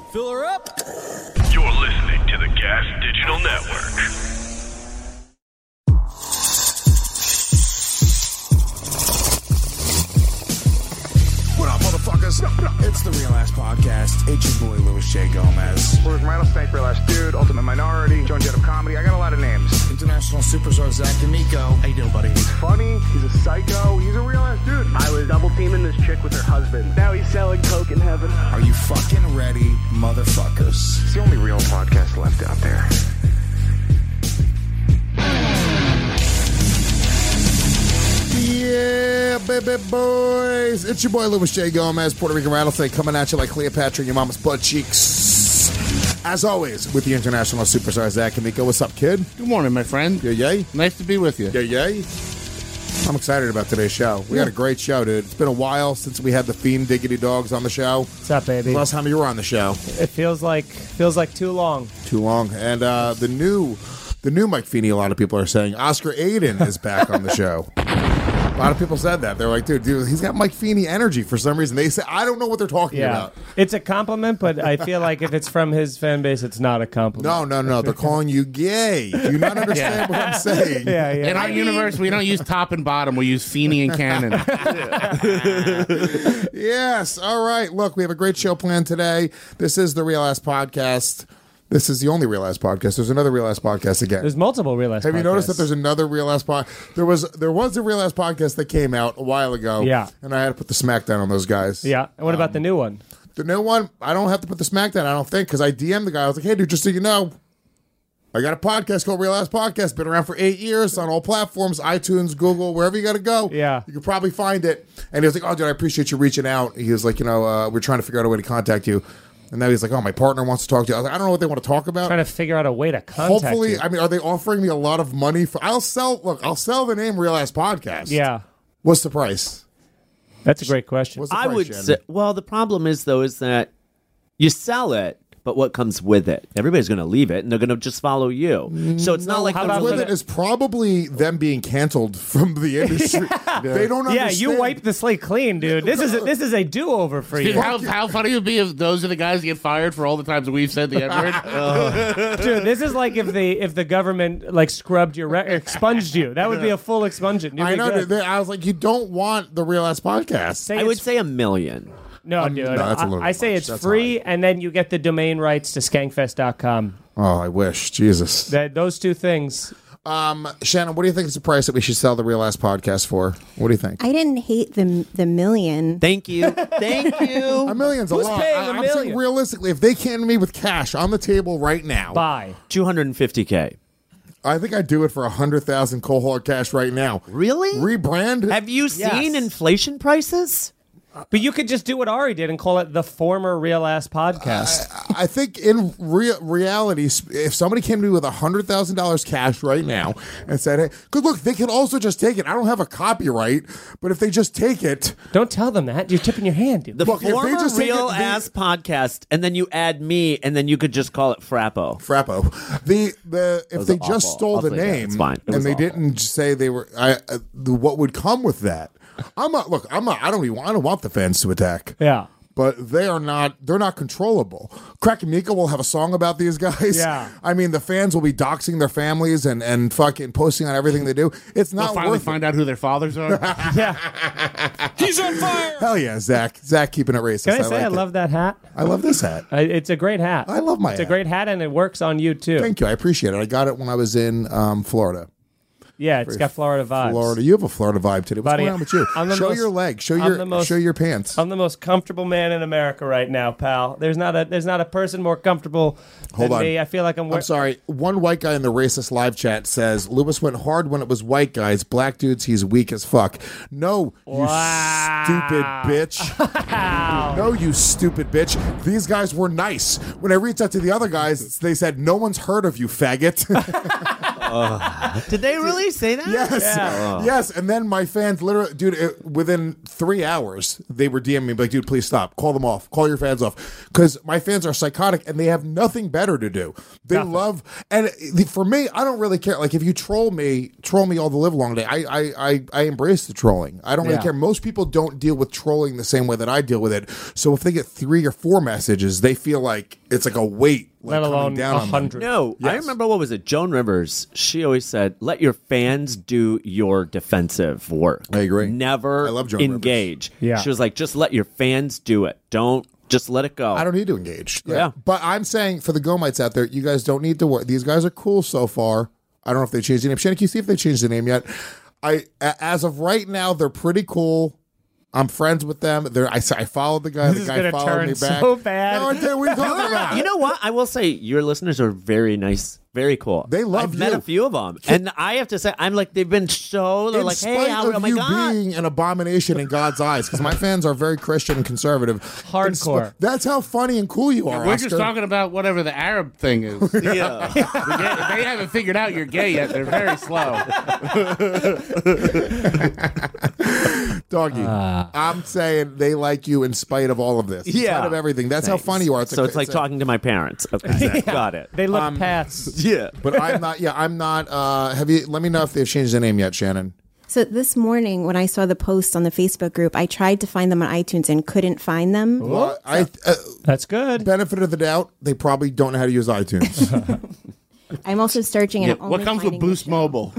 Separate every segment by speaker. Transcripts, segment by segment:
Speaker 1: Fill her up.
Speaker 2: You're listening to the Gas Digital Network.
Speaker 3: What up, motherfuckers? It's the Real Ass Podcast. It's your boy, Louis J. Gomez.
Speaker 4: We're with Rattlesnake, Real Ass Dude, Ultimate Minority, Joan Jett of Comedy. I got a lot of names.
Speaker 3: International superstar Zach D'Amico. How you doing, buddy?
Speaker 4: He's funny. He's a psycho. He's a real ass dude. I was double teaming this chick with her husband. Now he's selling coke in heaven.
Speaker 3: Are you fucking ready, motherfuckers?
Speaker 4: It's the only real podcast left out there.
Speaker 3: Yeah, baby boys. It's your boy, Louis J. Gomez, Puerto Rican Rattlesnake, coming at you like Cleopatra in your mama's butt cheeks. As always, with the international superstar Zach D'Amico. What's up, kid?
Speaker 5: Good morning, my friend.
Speaker 3: Yeah, yay?
Speaker 5: Nice to be with you.
Speaker 3: Yeah, yay? I'm excited about today's show. We had a great show, dude. It's been a while since we had the Fiend Diggity Dogs on the show.
Speaker 1: What's up, baby?
Speaker 3: Last time you were on the show.
Speaker 1: It feels like too long.
Speaker 3: Too long. And the new Mike Feeney, a lot of people are saying Oscar Aiden is back on the show. A lot of people said that. They're like, dude, he's got Mike Feeney energy for some reason. They say, I don't know what they're talking about.
Speaker 1: It's a compliment, but I feel like if it's from his fan base, it's not a compliment.
Speaker 3: No. They're calling you gay. Do you not understand what I'm saying?
Speaker 1: Yeah.
Speaker 5: In our universe, we don't use top and bottom. We use Feeney and Cannon.
Speaker 3: Yes. All right. Look, we have a great show planned today. This is the Real Ass Podcast. This is the only Real Ass Podcast. There's another Real Ass Podcast again.
Speaker 1: There's multiple Real Ass
Speaker 3: Have
Speaker 1: podcasts.
Speaker 3: you noticed that there's another Real Ass Podcast? There was a Real Ass Podcast that came out a while ago.
Speaker 1: Yeah.
Speaker 3: And I had to put the smackdown on those guys.
Speaker 1: Yeah. And what about the new one?
Speaker 3: The new one, I don't have to put the smackdown, I don't think, because I DM'd the guy. I was like, hey, dude, just so you know, I got a podcast called Real Ass Podcast. Been around for 8 years on all platforms, iTunes, Google, wherever you got to go.
Speaker 1: Yeah.
Speaker 3: You can probably find it. And he was like, oh, dude, I appreciate you reaching out. He was like, we're trying to figure out a way to contact you. And now he's like, oh, my partner wants to talk to you. I was like, I don't know what they want to talk about.
Speaker 1: Trying to figure out a way to contact
Speaker 3: Hopefully,
Speaker 1: you.
Speaker 3: I mean, are they offering me a lot of money for? I'll sell the name Real Ass Podcast.
Speaker 1: Yeah.
Speaker 3: What's the price?
Speaker 1: That's a great question.
Speaker 3: What's the
Speaker 6: I
Speaker 3: price,
Speaker 6: would
Speaker 3: Shannon?
Speaker 6: say, well, the problem is, though, is that you sell it, but what comes with it? Everybody's going to leave it, and they're going to just follow you. So it's not like
Speaker 1: how
Speaker 6: the
Speaker 1: about
Speaker 3: with
Speaker 6: really-
Speaker 3: it is probably them being canceled from the industry. They don't understand.
Speaker 1: Yeah, you wiped the slate clean, dude. This is a do-over for
Speaker 5: Dude,
Speaker 1: you.
Speaker 5: how funny it would be if those are the guys that get fired for all the times we've said the N-word?
Speaker 1: Dude, this is like if the government like scrubbed your expunged you. That would be a full expungement. You'd
Speaker 3: I
Speaker 1: be
Speaker 3: know.
Speaker 1: good.
Speaker 3: Dude, I was like, you don't want the Real Ass Podcast.
Speaker 1: Say
Speaker 6: I would
Speaker 1: it's-
Speaker 6: say $1 million.
Speaker 1: no, dude.
Speaker 3: no, that's a little
Speaker 1: I say
Speaker 3: much.
Speaker 1: it's
Speaker 3: That's
Speaker 1: free, and then you get the domain rights to skankfest.com.
Speaker 3: Oh, I wish. Jesus.
Speaker 1: Those two things.
Speaker 3: Shannon, what do you think is the price that we should sell the Real Ass Podcast for? What do you think?
Speaker 7: I didn't hate the million.
Speaker 6: Thank you. Thank you.
Speaker 3: A million's a
Speaker 1: Who's
Speaker 3: lot.
Speaker 1: paying a
Speaker 3: I'm saying
Speaker 1: million?
Speaker 3: realistically, if they came to me with cash on the table right now,
Speaker 1: Buy.
Speaker 6: $250K.
Speaker 3: I think I'd do it for 100,000 cold hard cash right now.
Speaker 6: Really?
Speaker 3: Rebrand?
Speaker 6: Have you seen
Speaker 1: Yes.
Speaker 6: inflation prices?
Speaker 1: But you could just do what Ari did and call it the former Real Ass Podcast.
Speaker 3: I think in reality, if somebody came to me with $100,000 cash right now and said, hey, good look, they can also just take it. I don't have a copyright, but if they just take it,
Speaker 1: Don't tell them that. You're tipping your hand, dude.
Speaker 6: The
Speaker 3: Look, if they
Speaker 6: former
Speaker 3: just take it,
Speaker 6: Real
Speaker 3: the-
Speaker 6: Ass Podcast, and then you add me, and then you could just call it Frappo.
Speaker 3: Frappo. If
Speaker 6: was
Speaker 3: they
Speaker 6: awful.
Speaker 3: just stole
Speaker 6: I'll
Speaker 3: the
Speaker 6: say that.
Speaker 3: name
Speaker 6: It's fine. It
Speaker 3: and
Speaker 6: was
Speaker 3: they
Speaker 6: awful.
Speaker 3: didn't say they were, what would come with that? I don't want the fans to attack.
Speaker 1: Yeah.
Speaker 3: But they're not controllable. Crack and Mika will have a song about these guys.
Speaker 1: Yeah.
Speaker 3: I mean, the fans will be doxing their families and fucking posting on everything they do. It's
Speaker 5: They'll
Speaker 3: not
Speaker 5: finally
Speaker 3: worth
Speaker 5: find out who their fathers are.
Speaker 1: Yeah.
Speaker 3: He's on fire. Hell yeah, Zach. Zach keeping it racist.
Speaker 1: Can I say
Speaker 3: like
Speaker 1: I
Speaker 3: it.
Speaker 1: love that hat?
Speaker 3: I love this hat.
Speaker 1: It's a great hat.
Speaker 3: I love my
Speaker 1: It's
Speaker 3: hat.
Speaker 1: a great hat, and it works on you, too.
Speaker 3: Thank you. I appreciate it. I got it when I was in Florida.
Speaker 1: Yeah, it's got Florida vibes.
Speaker 3: Florida. You have a Florida vibe today. What's
Speaker 1: Buddy,
Speaker 3: going on with you?
Speaker 1: I'm the
Speaker 3: Show
Speaker 1: most-
Speaker 3: your legs. Show
Speaker 1: I'm the most-
Speaker 3: show your pants.
Speaker 1: I'm the most comfortable man in America right now, pal. There's not a person more comfortable
Speaker 3: Hold
Speaker 1: than
Speaker 3: on.
Speaker 1: me. I feel like
Speaker 3: I'm sorry. One white guy in the racist live chat says Lewis went hard when it was white guys. Black dudes, he's weak as fuck. No, you stupid bitch. No, you stupid bitch. These guys were nice. When I reached out to the other guys, they said, "No one's heard of you, faggot."
Speaker 6: Did they really say that?
Speaker 3: Yes.
Speaker 1: Yeah.
Speaker 3: Yes. And then my fans literally, dude, within 3 hours, they were DMing me like, dude, please stop. Call them off. Call your fans off. Because my fans are psychotic and they have nothing better to do. They love, and for me, I don't really care. Like, if you troll me all the live long day. I embrace the trolling. I don't really care. Most people don't deal with trolling the same way that I deal with it. So if they get 3 or 4 messages, they feel like it's like a weight,
Speaker 1: Let
Speaker 3: like, coming
Speaker 1: alone
Speaker 3: down on them.
Speaker 1: 100.
Speaker 6: No, I
Speaker 3: Yes.
Speaker 6: remember, what was it? Joan Rivers. She always said, "Let your fans do your defensive work."
Speaker 3: I agree.
Speaker 6: Never
Speaker 3: I love Joan Rivers.
Speaker 6: engage.
Speaker 1: Yeah.
Speaker 6: She was like, "Just let your fans do it. Don't just let it go."
Speaker 3: I don't need to engage.
Speaker 6: Yeah.
Speaker 3: But I'm saying for the Gomites out there, you guys don't need to worry. These guys are cool so far. I don't know if they changed the name. Shannon, can you see if they changed the name yet? As of right now, they're pretty cool. I'm friends with them. I followed the guy.
Speaker 1: This
Speaker 3: The
Speaker 1: is
Speaker 3: guy
Speaker 1: gonna
Speaker 3: followed
Speaker 1: turn
Speaker 3: me back.
Speaker 1: so bad.
Speaker 3: No, I did. What are you talking about?
Speaker 6: You know what? I will say your listeners are very nice, very cool.
Speaker 3: They love
Speaker 6: I've met
Speaker 3: you.
Speaker 6: a few of them, and I have to say, I'm like, they've been so. They're
Speaker 3: in
Speaker 6: like,
Speaker 3: spite
Speaker 6: "Hey,
Speaker 3: of
Speaker 6: oh my
Speaker 3: you
Speaker 6: god."
Speaker 3: being an abomination in God's eyes, because my fans are very Christian and conservative.
Speaker 1: Hardcore.
Speaker 3: That's how funny and cool you are,
Speaker 5: We're
Speaker 3: Oscar.
Speaker 5: just talking about whatever the Arab thing is.
Speaker 6: Yeah.
Speaker 5: They haven't figured out you're gay yet. They're very slow.
Speaker 3: Doggy. I'm saying they like you in spite of all of this. In
Speaker 6: Yeah.
Speaker 3: spite of everything. That's how funny you are.
Speaker 6: So it's like talking to my parents. Okay, got it.
Speaker 1: They look past.
Speaker 6: Yeah.
Speaker 3: But I'm not. Yeah, I'm not. Let me know if they've changed the name yet, Shannon.
Speaker 7: So this morning, when I saw the post on the Facebook group, I tried to find them on iTunes and couldn't find them.
Speaker 3: Well,
Speaker 1: That's good.
Speaker 3: benefit of the doubt, they probably don't know how to use iTunes.
Speaker 7: I'm also searching and I'm
Speaker 5: What
Speaker 7: only
Speaker 5: comes with
Speaker 7: finding the
Speaker 5: Boost
Speaker 7: show.
Speaker 5: Mobile?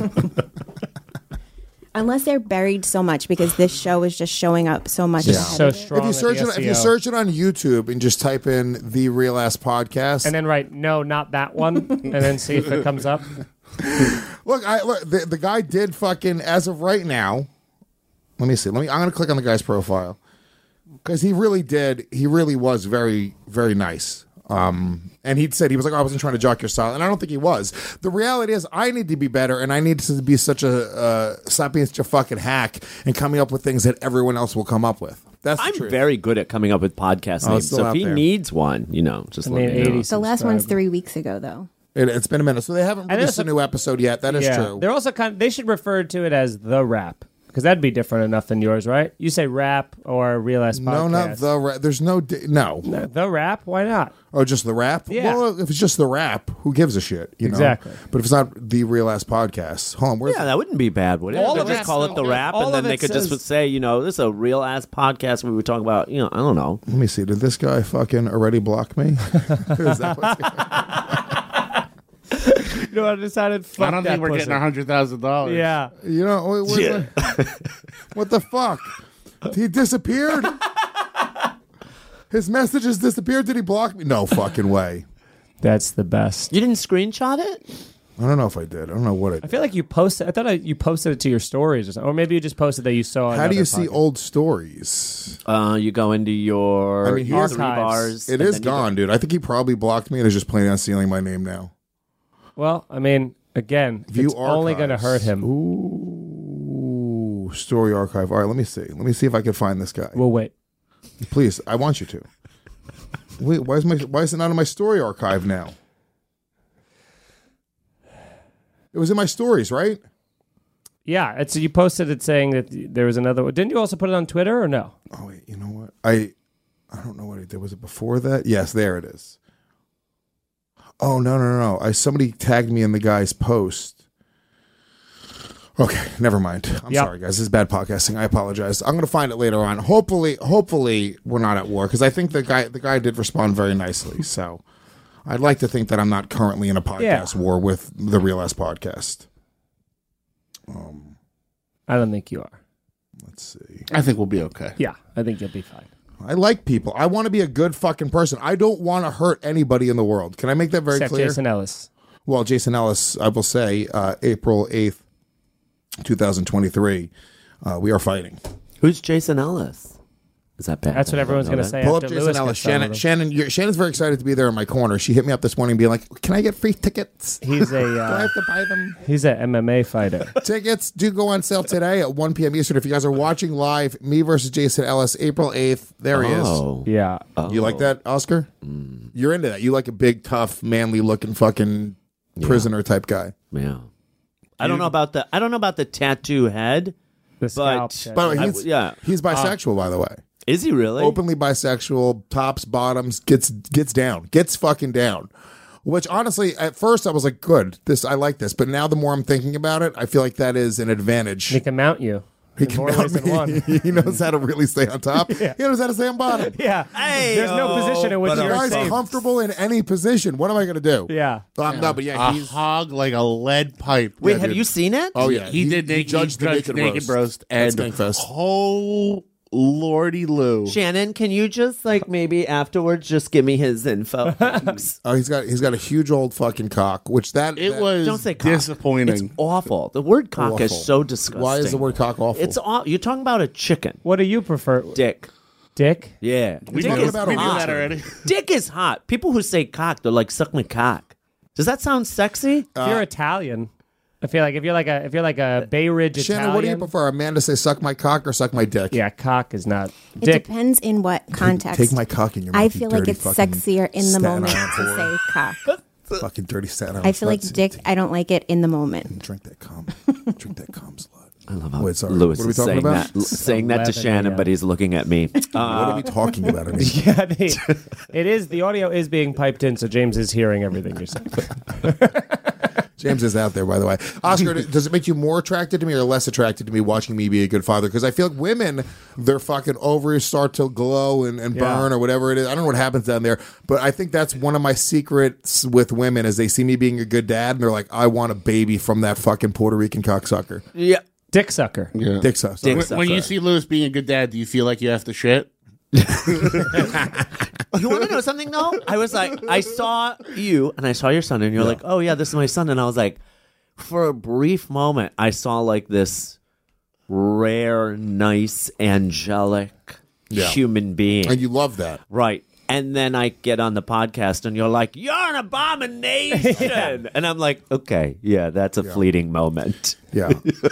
Speaker 7: Unless they're buried so much because this show is just showing up so much.
Speaker 1: Just
Speaker 7: ahead
Speaker 1: so
Speaker 7: of it.
Speaker 1: strong.
Speaker 3: if you
Speaker 1: at the
Speaker 3: search
Speaker 1: SEO.
Speaker 3: it on YouTube and just type in the Real Ass Podcast,
Speaker 1: and then write no, not that one, and then see if it comes up.
Speaker 3: look, the guy did fucking, as of right now. Let me see. I'm gonna click on the guy's profile because he really was very, very nice. And he said, he was like, "Oh, I wasn't trying to jock your style," and I don't think he was. The reality is, I need to be better, and I need to be stop being such a fucking hack and coming up with things that everyone else will come up with. That's the
Speaker 6: I'm
Speaker 3: truth.
Speaker 6: very good at coming up with podcast names.
Speaker 3: still
Speaker 6: So if
Speaker 3: out
Speaker 6: he
Speaker 3: there.
Speaker 6: needs one, just
Speaker 1: I
Speaker 6: let
Speaker 1: mean,
Speaker 6: me know.
Speaker 1: 80
Speaker 7: The last one's
Speaker 1: subscribers.
Speaker 7: 3 weeks ago, though.
Speaker 3: It's been a minute, so they haven't
Speaker 1: And
Speaker 3: released
Speaker 1: there's
Speaker 3: a new episode yet. That is true.
Speaker 1: They're also they should refer to it as the rap because that'd be different enough than yours, right? You say rap or Real Ass Podcast.
Speaker 3: No, not the rap. There's no. No.
Speaker 1: The rap. Why not?
Speaker 3: Oh, just the rap?
Speaker 1: Yeah.
Speaker 3: Well, if it's just the rap, who gives a shit? You know?
Speaker 1: Exactly.
Speaker 3: But if it's not the Real Ass Podcast, hold on, where's
Speaker 6: Yeah, that wouldn't be bad, would it?
Speaker 1: All
Speaker 6: They
Speaker 1: of
Speaker 6: just
Speaker 1: it-
Speaker 6: call it the rap,
Speaker 1: all
Speaker 6: and then
Speaker 1: of
Speaker 6: they
Speaker 1: it
Speaker 6: could just
Speaker 1: says-
Speaker 6: say, this is a real ass podcast. We were talking about, I don't know.
Speaker 3: Let me see. Did this guy fucking already block me? Is that what's
Speaker 1: You know what I decided? Fuck
Speaker 5: I don't
Speaker 1: that
Speaker 5: think we're
Speaker 1: pussy.
Speaker 5: getting our $100,000.
Speaker 1: Yeah.
Speaker 3: you know, what the fuck? He disappeared? His messages disappeared? Did he block me? No fucking way.
Speaker 1: That's the best.
Speaker 6: You didn't screenshot it?
Speaker 3: I don't know if I did. I don't know what I
Speaker 1: I
Speaker 3: did.
Speaker 1: feel like you posted. I thought you posted it to your stories, or something. Or maybe you just posted that you saw.
Speaker 3: How do you
Speaker 1: another
Speaker 3: see
Speaker 1: podcast.
Speaker 3: old stories?
Speaker 6: You go into your
Speaker 3: I mean,
Speaker 6: your
Speaker 3: here's-
Speaker 6: three bars.
Speaker 3: It
Speaker 6: and
Speaker 3: is
Speaker 6: then you go-
Speaker 3: gone, dude. I think he probably blocked me and is just planning on stealing my name now.
Speaker 1: Well, I mean, again,
Speaker 3: View
Speaker 1: it's only going to
Speaker 3: archives.
Speaker 1: hurt him.
Speaker 3: Ooh, story archive. All right, let me see. Let me see if I can find this guy.
Speaker 1: We'll wait.
Speaker 3: Please, I want you to. Wait, why is it not in my story archive now? It was in my stories, right?
Speaker 1: Yeah, it's you posted it saying that there was another one. Didn't you also put it on Twitter or no?
Speaker 3: Oh wait, you know what? I don't know what I did. Was it before that? Yes, there it is. Oh no! Somebody tagged me in the guy's post. Okay, never mind. I'm
Speaker 1: Yep.
Speaker 3: sorry, guys. This is bad podcasting. I apologize. I'm going to find it later on. Hopefully, we're not at war because I think the guy did respond very nicely. So, I'd like to think that I'm not currently in a podcast war with the Real Ass Podcast.
Speaker 1: I don't think you are.
Speaker 3: Let's see.
Speaker 5: I think we'll be okay.
Speaker 1: Yeah, I think you'll be fine.
Speaker 3: I like people. I want to be a good fucking person. I don't want to hurt anybody in the world. Can I make that very
Speaker 1: Except
Speaker 3: clear?
Speaker 1: Jason Ellis.
Speaker 3: Well, Jason Ellis, I will say, April 8th, 2023, we are fighting.
Speaker 6: Who's Jason Ellis? Is that bad?
Speaker 1: That's what everyone's going to say.
Speaker 3: Pull up
Speaker 1: after
Speaker 3: Jason
Speaker 1: Lewis
Speaker 3: Ellis.
Speaker 1: gets done with him.
Speaker 3: Shannon's very excited to be there in my corner. She hit me up this morning being like, can I get free tickets?
Speaker 1: He's
Speaker 3: Do I
Speaker 1: a
Speaker 3: have to buy them?
Speaker 1: he's an MMA fighter.
Speaker 3: Tickets do go on sale today at 1 p.m. Eastern. If you guys are watching live, me versus Jason Ellis, April 8th. There he is.
Speaker 6: Oh.
Speaker 1: Yeah.
Speaker 3: You like that, Oscar? You're into that. You like a big, tough, manly-looking fucking prisoner type guy.
Speaker 6: Yeah. I don't know about the tattoo head.
Speaker 1: The scalp.
Speaker 6: But-
Speaker 1: shit.
Speaker 3: By the way,
Speaker 6: yeah.
Speaker 3: he's bisexual, by the way.
Speaker 6: Is he really?
Speaker 3: Openly bisexual, tops, bottoms, gets down, gets fucking down. Which honestly, at first I was like, good, I like this. But now the more I'm thinking about it, I feel like that is an advantage.
Speaker 1: He can mount you.
Speaker 3: He
Speaker 1: There's more ways than one.
Speaker 3: He knows how to really stay on top. He knows how to stay on bottom.
Speaker 1: Yeah. There's no position in which
Speaker 3: The
Speaker 1: you're
Speaker 3: guy's
Speaker 1: safe.
Speaker 3: comfortable in any position. What am I going to do?
Speaker 1: Yeah.
Speaker 3: No, but yeah,
Speaker 5: A
Speaker 3: he's.
Speaker 5: hog like a lead pipe.
Speaker 6: Wait,
Speaker 3: Yeah,
Speaker 6: have
Speaker 3: dude.
Speaker 6: you seen it?
Speaker 3: Oh yeah,
Speaker 5: He did naked,
Speaker 3: judged the naked roast.
Speaker 5: and
Speaker 3: That's Skankfest.
Speaker 5: oh lordy Lou.
Speaker 6: Shannon, can you just like maybe afterwards just give me his info? Thanks.
Speaker 3: Oh, he's got a huge old fucking cock, which that
Speaker 5: Was
Speaker 6: Don't say cock.
Speaker 5: disappointing.
Speaker 6: It's awful. The word cock is
Speaker 3: Awful.
Speaker 6: so disgusting.
Speaker 3: Why is the word cock awful?
Speaker 6: It's you're talking about a chicken.
Speaker 1: What do you prefer?
Speaker 6: Dick.
Speaker 1: Dick?
Speaker 6: Yeah.
Speaker 5: we
Speaker 6: Dick
Speaker 5: knew
Speaker 6: is
Speaker 3: about
Speaker 5: we
Speaker 3: a
Speaker 5: knew
Speaker 6: hot.
Speaker 5: that already.
Speaker 6: Dick is hot. People who say cock, they're like, suck my cock. Does that sound sexy?
Speaker 1: If you're Italian, I feel like if you're like a Bay Ridge
Speaker 3: Shannon,
Speaker 1: Italian.
Speaker 3: what do you prefer? A man to say "suck my cock" or "suck my dick"?
Speaker 1: Yeah, cock is not.
Speaker 7: It
Speaker 1: Dick.
Speaker 7: depends in what context.
Speaker 3: Take my cock in your mouth.
Speaker 7: I
Speaker 3: you
Speaker 7: feel like
Speaker 3: dirty
Speaker 7: it's
Speaker 3: fucking
Speaker 7: sexier in the
Speaker 3: Staten
Speaker 7: moment
Speaker 3: Island
Speaker 7: to
Speaker 3: whore.
Speaker 7: say cock.
Speaker 3: Fucking dirty Staten Island
Speaker 7: I feel like
Speaker 3: slut.
Speaker 7: dick, I don't like it in the moment.
Speaker 3: Drink that cum. Drink that cum, slut.
Speaker 6: I love how
Speaker 3: Wait, sorry.
Speaker 6: Lewis
Speaker 3: What are we
Speaker 6: is
Speaker 3: talking
Speaker 6: saying
Speaker 3: about?
Speaker 6: that, saying that to
Speaker 1: 11
Speaker 6: Shannon,
Speaker 1: a.m.
Speaker 6: but he's looking at me.
Speaker 3: What are we talking about? Anymore?
Speaker 1: Yeah, it is. The audio is being piped in, so James is hearing everything you're saying.
Speaker 3: James is out there, by the way. Oscar, does it make you more attracted to me or less attracted to me watching me be a good father? Because I feel like women, their fucking ovaries start to glow and burn or whatever it is. I don't know what happens down there, but I think that's one of my secrets with women is they see me being a good dad and they're like, I want a baby from that fucking Puerto Rican cocksucker.
Speaker 6: Yeah.
Speaker 1: Dick sucker.
Speaker 5: Yeah.
Speaker 3: Dick sucker.
Speaker 6: Dick
Speaker 5: When
Speaker 6: sucker.
Speaker 5: you see Lewis being a good dad, do you feel like you have to shit?
Speaker 6: You want to know something though? I was like, I saw you and I saw your son, and you're like, oh yeah, this is my son, and I was like, for a brief moment, I saw like this rare, nice, angelic human being,
Speaker 3: And you love that.
Speaker 6: right? And then I get on the podcast, and you're like, you're an abomination, and I'm like, okay, yeah, that's a fleeting moment.
Speaker 3: Yeah.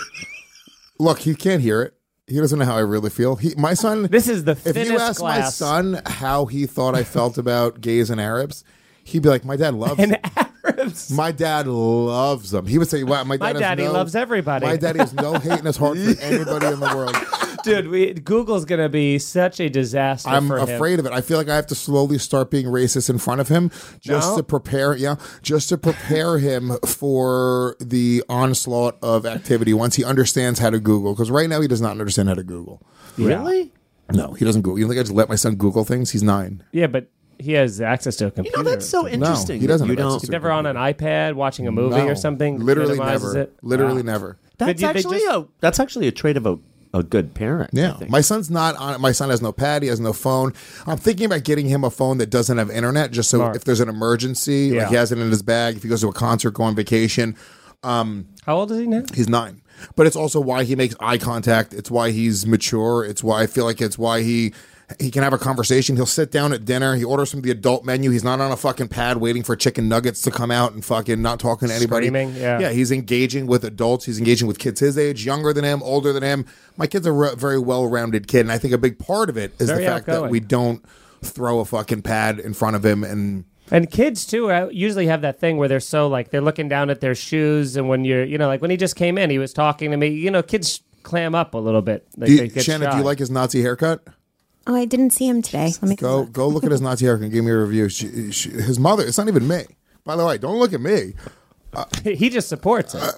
Speaker 3: Look, he can't hear it. He doesn't know how I really feel. My son.
Speaker 1: This is the
Speaker 3: If you
Speaker 1: thinnest
Speaker 3: ask my
Speaker 1: glass.
Speaker 3: son how he thought I felt about gays and Arabs, he'd be like, "My dad loves them.
Speaker 1: Arabs.
Speaker 3: My dad loves them." He would say, "Wow, my
Speaker 1: My
Speaker 3: dad
Speaker 1: daddy
Speaker 3: has no,
Speaker 1: loves everybody."
Speaker 3: My daddy has no hate in his heart for anybody in the world."
Speaker 1: Dude, Google's gonna be such a disaster.
Speaker 3: I'm
Speaker 1: for him.
Speaker 3: afraid of it. I feel like I have to slowly start being racist in front of him just
Speaker 1: No?
Speaker 3: to prepare. Yeah, just to prepare him for the onslaught of activity once he understands how to Google. Because right now he does not understand how to Google.
Speaker 6: Really?
Speaker 3: No, he doesn't Google. You think I just let my son Google things? He's 9.
Speaker 1: Yeah, but he has access to a
Speaker 6: You
Speaker 1: computer.
Speaker 6: know, that's so interesting.
Speaker 3: he doesn't
Speaker 6: You
Speaker 3: have
Speaker 6: don't.
Speaker 3: access
Speaker 1: He's
Speaker 3: to
Speaker 1: never on an iPad watching a movie
Speaker 3: No.
Speaker 1: or something.
Speaker 3: Literally
Speaker 1: minimizes
Speaker 3: never.
Speaker 1: It.
Speaker 3: Literally
Speaker 1: Wow.
Speaker 3: never.
Speaker 6: That's
Speaker 1: They
Speaker 6: actually
Speaker 1: just-
Speaker 6: that's actually a trait of a good parent. I
Speaker 3: Yeah,
Speaker 6: think.
Speaker 3: my son's not on it. My son has no pad. He has no phone. I'm thinking about getting him a phone that doesn't have internet, just so
Speaker 1: Smart.
Speaker 3: if there's an emergency,
Speaker 1: Yeah.
Speaker 3: like he has it in his bag. If he goes to a concert, go on vacation.
Speaker 1: How old is he now?
Speaker 3: He's 9, but it's also why he makes eye contact. It's why he's mature. It's why I feel like it's why he can have a conversation. He'll sit down at dinner. He orders from the adult menu. He's not on a fucking pad waiting for chicken nuggets to come out and fucking not talking to anybody.
Speaker 1: Screaming, yeah.
Speaker 3: Yeah, he's engaging with adults. He's engaging with kids his age, younger than him, older than him. My kid's a very well-rounded kid, and I think a big part of it is
Speaker 1: Very
Speaker 3: the fact that
Speaker 1: outgoing.
Speaker 3: we don't throw a fucking pad in front of him and
Speaker 1: And kids too usually have that thing where they're so like they're looking down at their shoes, and when you're like when he just came in, he was talking to me. Kids clam up a little bit. Like, they get
Speaker 3: Shannon, do
Speaker 1: shy.
Speaker 3: you like his Nazi haircut?
Speaker 7: Oh, I didn't see him today. Let me
Speaker 3: Go look at his Nazi haircut and give me a review. His mother, it's not even me. By the way, don't look at me.
Speaker 1: He just supports it.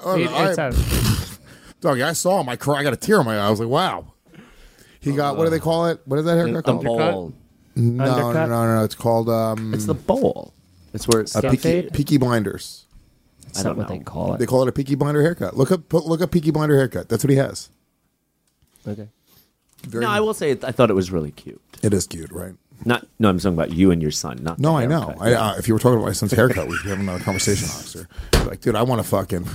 Speaker 3: Doggy, I saw him. I got a tear in my eye. I was like, wow. He got, what do they call it? What is that haircut
Speaker 6: The
Speaker 3: called?
Speaker 6: bowl.
Speaker 1: Undercut?
Speaker 3: No. It's called
Speaker 6: It's the bowl. It's where it's
Speaker 1: Skin fade?
Speaker 3: Peaky Blinders.
Speaker 1: That's not what they call
Speaker 3: They
Speaker 1: it.
Speaker 3: call it a Peaky Blinder haircut. Look up Peaky Blinder haircut. That's what he has.
Speaker 1: Okay.
Speaker 3: Very,
Speaker 6: No, I will say I thought it was really cute.
Speaker 3: it is cute, right?
Speaker 6: No, I'm talking about you and your son. Not
Speaker 3: No,
Speaker 6: the
Speaker 3: I know.
Speaker 6: haircut.
Speaker 3: If you were talking about my son's haircut, we'd be having another conversation, officer. Like, dude, I want to fucking.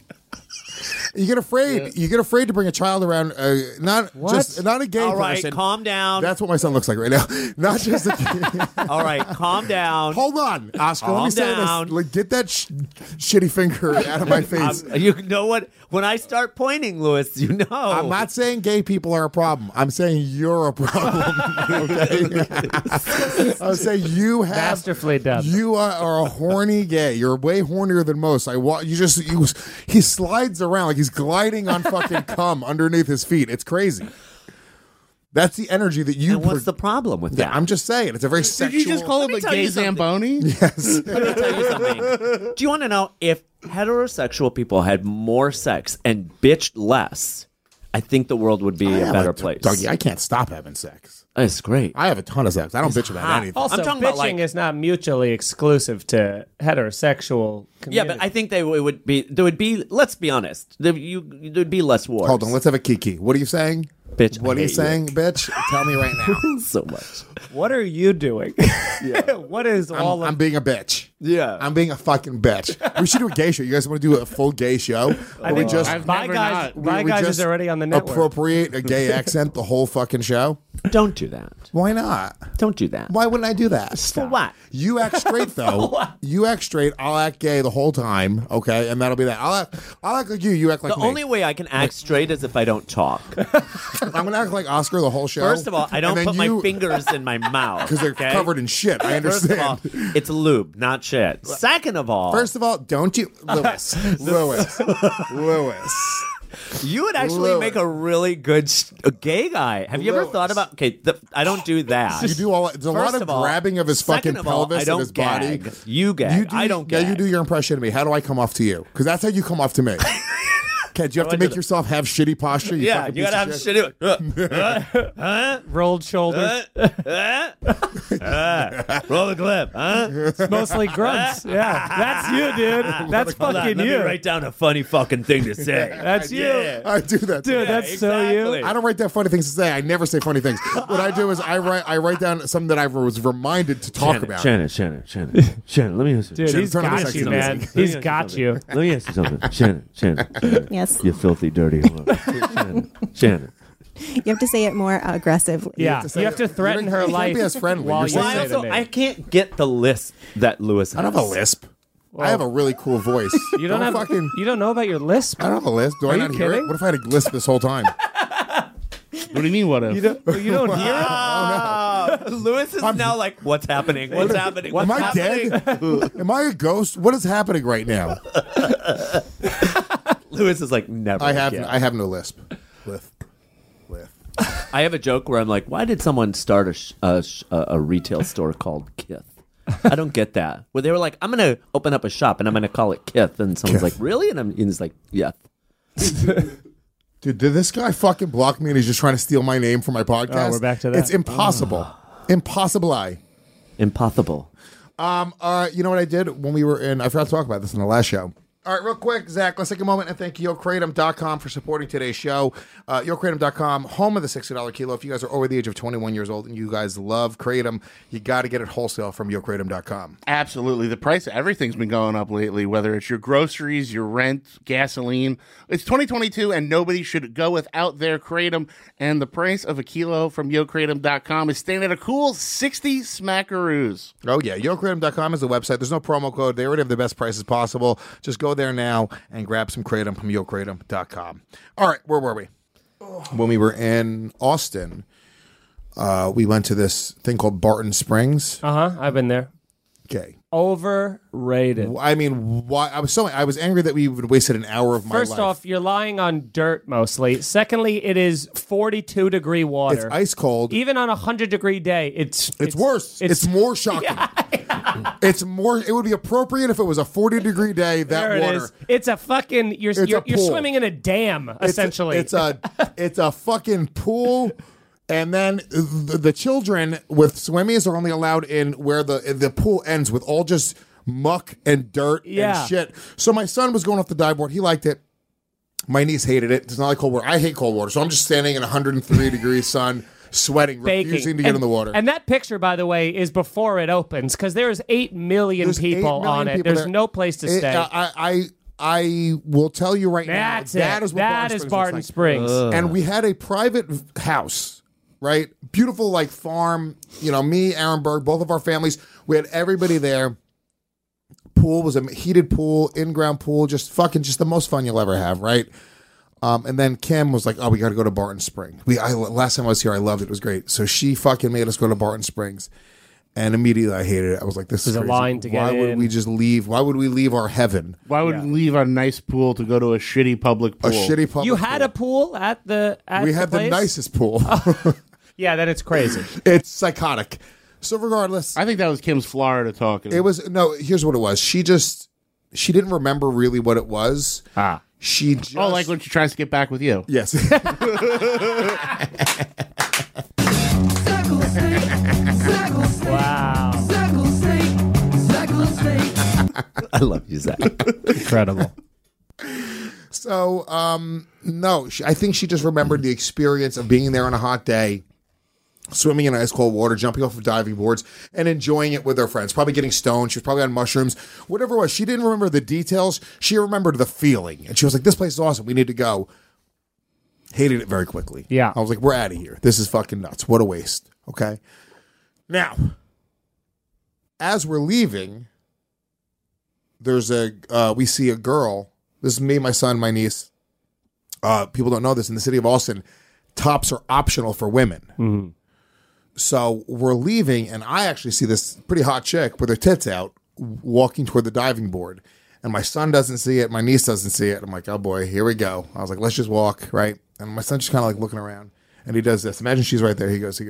Speaker 3: You get afraid. Yeah. You get afraid to bring a child around. Not a gay
Speaker 6: All right,
Speaker 3: person.
Speaker 6: calm down.
Speaker 3: That's what my son looks like right now. Not just a
Speaker 6: All right, calm down.
Speaker 3: Hold on, Oscar. Let me
Speaker 6: Calm
Speaker 3: say
Speaker 6: down.
Speaker 3: this. Like, get that shitty finger out of my face.
Speaker 6: You know what? When I start pointing, Lewis, you know.
Speaker 3: I'm not saying gay people are a problem. I'm saying you're a problem. Okay? I'm saying you have
Speaker 1: Masterfully done.
Speaker 3: You are a horny gay. You're way hornier than most. He slides around like he's gliding on fucking cum underneath his feet. It's crazy. That's the energy that you.
Speaker 6: And what's the problem with that?
Speaker 3: I'm just saying it's a very
Speaker 5: Did
Speaker 3: sexual.
Speaker 5: you just call him
Speaker 6: me
Speaker 5: a
Speaker 6: tell
Speaker 5: gay
Speaker 6: you something.
Speaker 5: Zamboni?
Speaker 3: Yes.
Speaker 6: Let me tell you something. Do you want to know if heterosexual people had more sex and bitched less, I think the world would be a better place.
Speaker 3: Doggy, I can't stop having sex.
Speaker 6: It's great.
Speaker 3: I have a ton of sex. I don't bitch about anything.
Speaker 1: Also,
Speaker 6: I'm talking
Speaker 1: bitching
Speaker 6: about, like-
Speaker 1: is not mutually exclusive to heterosexual community.
Speaker 6: Yeah, but I think there would be. Let's be honest. There'd be less wars.
Speaker 3: Hold on, let's have a kiki. What are you saying?
Speaker 6: Bitch,
Speaker 3: What
Speaker 6: I
Speaker 3: are you
Speaker 6: hate
Speaker 3: saying, bitch? Tell me right now.
Speaker 6: so much.
Speaker 1: What are you doing? What is all
Speaker 3: I'm
Speaker 1: of
Speaker 3: being a bitch.
Speaker 6: Yeah.
Speaker 3: I'm being a fucking bitch. We should do a gay show. You guys want to do a full gay show?
Speaker 1: I
Speaker 3: we
Speaker 1: think
Speaker 3: just
Speaker 5: I've
Speaker 1: My
Speaker 5: never
Speaker 1: Guys,
Speaker 5: not.
Speaker 1: My
Speaker 3: we
Speaker 1: Guys
Speaker 3: just
Speaker 1: is already on the network.
Speaker 3: appropriate a gay accent the whole fucking show?
Speaker 6: Don't do that.
Speaker 3: Why not?
Speaker 6: Don't do that.
Speaker 3: Why wouldn't I do that?
Speaker 6: For what?
Speaker 3: You act straight though. You act straight. I'll act gay the whole time. Okay, and that'll be that. I'll act like you. You act like
Speaker 6: The
Speaker 3: me.
Speaker 6: only way I can act straight is if I don't talk.
Speaker 3: I'm gonna act like Oscar the whole show.
Speaker 6: First of all, I don't
Speaker 3: And then
Speaker 6: put
Speaker 3: you-
Speaker 6: my fingers in my mouth
Speaker 3: because they're
Speaker 6: okay?
Speaker 3: covered in shit. I
Speaker 6: First of all,
Speaker 3: understand.
Speaker 6: it's lube, not shit. Second of all,
Speaker 3: First of all, don't you, Lewis?
Speaker 6: you would actually
Speaker 3: Lewis.
Speaker 6: make a really good a gay guy. Have you ever
Speaker 3: Lewis.
Speaker 6: thought about? Okay, I don't do that.
Speaker 3: You do all. There's a lot
Speaker 6: First
Speaker 3: of
Speaker 6: all,
Speaker 3: grabbing of his fucking
Speaker 6: second of all,
Speaker 3: pelvis
Speaker 6: I don't
Speaker 3: and his
Speaker 6: gag.
Speaker 3: body.
Speaker 6: You gag.
Speaker 3: You do,
Speaker 6: I don't
Speaker 3: Yeah,
Speaker 6: gag.
Speaker 3: you do your impression of me. How do I come off to you? Because that's how you come off to me. Okay, do you have to make yourself have shitty posture? You
Speaker 6: Yeah,
Speaker 3: fucking
Speaker 6: you
Speaker 3: piece
Speaker 6: gotta
Speaker 3: of
Speaker 6: have
Speaker 3: shit?
Speaker 6: shitty.
Speaker 1: rolled shoulders.
Speaker 6: Roll the clip, huh?
Speaker 1: It's mostly grunts. Yeah, that's you, dude. That's
Speaker 6: Hold on,
Speaker 1: fucking
Speaker 6: let
Speaker 1: you.
Speaker 6: me write down a funny fucking thing to say.
Speaker 1: That's you.
Speaker 3: I do that, too.
Speaker 1: Dude, that's so
Speaker 6: exactly.
Speaker 1: you.
Speaker 3: I don't write down funny things to say. I never say funny things. What I do is I write down something that I was reminded to talk about.
Speaker 6: Shannon, let me ask you.
Speaker 1: Dude, he's
Speaker 3: turn on the
Speaker 1: got
Speaker 3: sexy
Speaker 1: you,
Speaker 3: music.
Speaker 1: man. He's got you.
Speaker 6: Let me ask you something. Shannon.
Speaker 7: Yes.
Speaker 6: You filthy, dirty whore. Shannon.
Speaker 7: You have to say it more aggressively.
Speaker 1: Yeah,
Speaker 3: to say
Speaker 1: you have to
Speaker 3: it.
Speaker 1: threaten
Speaker 3: You
Speaker 1: her
Speaker 3: can't
Speaker 1: life
Speaker 3: be as friendly.
Speaker 1: while
Speaker 3: You're
Speaker 1: you
Speaker 3: saying-
Speaker 1: say to me.
Speaker 6: I can't get the lisp that Lewis has.
Speaker 3: I don't have a lisp. I have a really cool voice.
Speaker 1: You don't have.
Speaker 3: fucking.
Speaker 1: You don't know about your lisp.
Speaker 3: I don't have a lisp. Do I
Speaker 1: Are
Speaker 3: not
Speaker 1: you
Speaker 3: hear it?
Speaker 1: kidding?
Speaker 3: What if I had a lisp this whole time?
Speaker 5: What do you mean? What if?
Speaker 1: You don't hear it.
Speaker 6: Ah, Lewis is now like, what's happening? What's happening?
Speaker 3: Am
Speaker 6: What's
Speaker 3: I
Speaker 6: happening?
Speaker 3: dead? Am I a ghost? What is happening right now?
Speaker 6: Lewis is like, never.
Speaker 3: I have
Speaker 6: again.
Speaker 3: no lisp. Lisp.
Speaker 6: I have a joke where I'm like, why did someone start a retail store called Kith? I don't get that. Where they were like, I'm going to open up a shop and I'm going to call it Kith. And someone's
Speaker 3: Kith.
Speaker 6: like, really? And he's like, yeah.
Speaker 3: Dude, did this guy fucking block me and he's just trying to steal my name for my podcast?
Speaker 1: Oh, we're back to that.
Speaker 3: It's impossible. Impossible.
Speaker 6: Impossible.
Speaker 3: You know what I did when we were in, I forgot to talk about this in the last show. All right, real quick, Zach, let's take a moment and thank YoKratom.com for supporting today's show. YoKratom.com, home of the $60 kilo. If you guys are over the age of 21 years old and you guys love Kratom, you got to get it wholesale from YoKratom.com.
Speaker 5: Absolutely. The price of everything's been going up lately, whether it's your groceries, your rent, gasoline. It's 2022 and nobody should go without their Kratom. And the price of a kilo from YoKratom.com is staying at a cool 60 smackaroos.
Speaker 3: Oh, yeah. YoKratom.com is the website. There's no promo code. They already have the best prices possible. Just go there now and grab some Kratom from YoKratom.com. All right, where were we? When we were in Austin, we went to this thing called Barton Springs.
Speaker 1: I've been there.
Speaker 3: Okay.
Speaker 1: Overrated.
Speaker 3: I mean, why? I was angry that we even wasted an hour of my life.
Speaker 1: First off, you're lying on dirt mostly. Secondly, it is 42-degree water.
Speaker 3: it's ice cold.
Speaker 1: Even on a 100-degree day, it's
Speaker 3: worse. It's more shocking. It's more. It would be appropriate if it was a 40-degree day. That
Speaker 1: there it
Speaker 3: water.
Speaker 1: is. It's a fucking. You're
Speaker 3: pool.
Speaker 1: swimming in a dam essentially.
Speaker 3: It's a fucking pool. And then the children with swimmies are only allowed in where the pool ends with all just muck and dirt and shit. So my son was going off the dive board. He liked it. My niece hated it. It's not like cold water. I hate cold water. So I'm just standing in 103 degrees sun, sweating,
Speaker 1: baking.
Speaker 3: refusing to get in the water.
Speaker 1: And that picture, by the way, is before it opens because there's 8 million
Speaker 3: There's 8
Speaker 1: people
Speaker 3: million
Speaker 1: on it.
Speaker 3: people
Speaker 1: There's
Speaker 3: there.
Speaker 1: no place to stay.
Speaker 3: I will tell you right
Speaker 1: That's
Speaker 3: now.
Speaker 1: it.
Speaker 3: That is what
Speaker 1: That is Barton
Speaker 3: looks like.
Speaker 1: Springs.
Speaker 3: And we had a private house. Right? Beautiful, like, farm. You know, me, Aaron Berg, both of our families. We had everybody there. Pool was a heated pool, in-ground pool, just the most fun you'll ever have, right? And then Kim was like, oh, we got to go to Barton Springs. Last time I was here, I loved it. It was great. So she fucking made us go to Barton Springs. And immediately I hated it. I was like, this is
Speaker 1: There's a
Speaker 3: crazy.
Speaker 1: line to get
Speaker 3: Why would
Speaker 1: in.
Speaker 3: we just leave? Why would we leave our heaven?
Speaker 5: Why would we leave a nice pool to go to a shitty public pool?
Speaker 3: A shitty public
Speaker 1: You had a pool at the
Speaker 3: We had the
Speaker 1: place?
Speaker 3: nicest pool.
Speaker 1: Yeah, then it's crazy.
Speaker 3: It's psychotic. So regardless,
Speaker 5: I think that was Kim's Florida talking.
Speaker 3: it was no. Here's what it was. She didn't remember really what it was. She just...
Speaker 5: Oh, like when she tries to get back with you.
Speaker 3: Yes.
Speaker 1: Wow.
Speaker 6: I love you, Zach.
Speaker 1: Incredible.
Speaker 3: So, no, I think she just remembered the experience of being there on a hot day, swimming in ice cold water, jumping off of diving boards, and enjoying it with her friends. Probably getting stoned. She was probably on mushrooms. Whatever it was. She didn't remember the details. She remembered the feeling. And she was like, this place is awesome. We need to go. Hated it very quickly.
Speaker 1: Yeah.
Speaker 3: I was like, we're out of here. This is fucking nuts. What a waste. Okay. Now, as we're leaving, there's we see a girl. This is me, my son, my niece. People don't know this. In the city of Austin, tops are optional for women.
Speaker 1: Mm-hmm.
Speaker 3: So we're leaving, and I actually see this pretty hot chick with her tits out walking toward the diving board. And my son doesn't see it. My niece doesn't see it. I'm like, oh, boy, here we go. I was like, let's just walk, right? And my son's just kind of like looking around. And he does this. Imagine she's right there. He goes.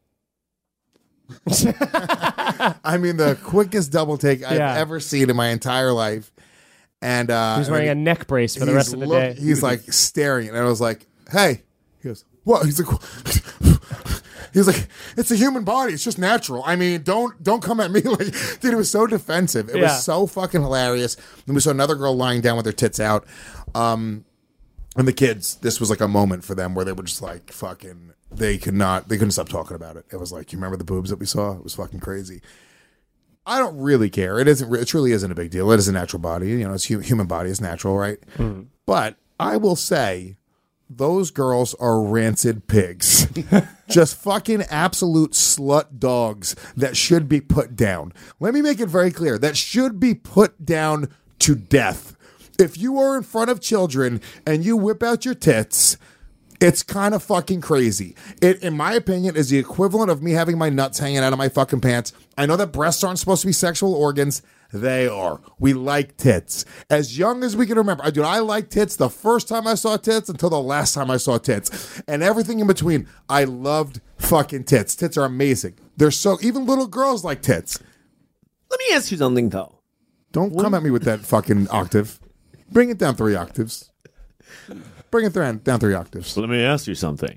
Speaker 3: I mean, the quickest double take I've ever seen in my entire life. And
Speaker 1: he's wearing a neck brace for the rest of the day.
Speaker 3: He's like staring. And I was like, hey. He goes, what? He's like... He's like, it's a human body. It's just natural. I mean, don't come at me like, dude. It was so defensive. It was so fucking hilarious. And we saw another girl lying down with her tits out. And the kids, this was like a moment for them where they were just like fucking. They couldn't stop talking about it. It was like, you remember the boobs that we saw? It was fucking crazy. I don't really care. It truly isn't a big deal. It is a natural body. You know, it's human body is natural, right? Mm. But I will say, those girls are rancid pigs. Just fucking absolute slut dogs that should be put down. Let me make it very clear. That should be put down to death. If you are in front of children and you whip out your tits, it's kind of fucking crazy. It, in my opinion, is the equivalent of me having my nuts hanging out of my fucking pants. I know that breasts aren't supposed to be sexual organs. They are. We like tits. As young as we can remember. I like tits the first time I saw tits until the last time I saw tits. And everything in between. I loved fucking tits. Tits are amazing. They're so... Even little girls like tits.
Speaker 6: Let me ask you something, though.
Speaker 3: Don't come at me with that fucking octave. Bring it down 3 octaves. Bring it down 3 octaves.
Speaker 6: Let me ask you something.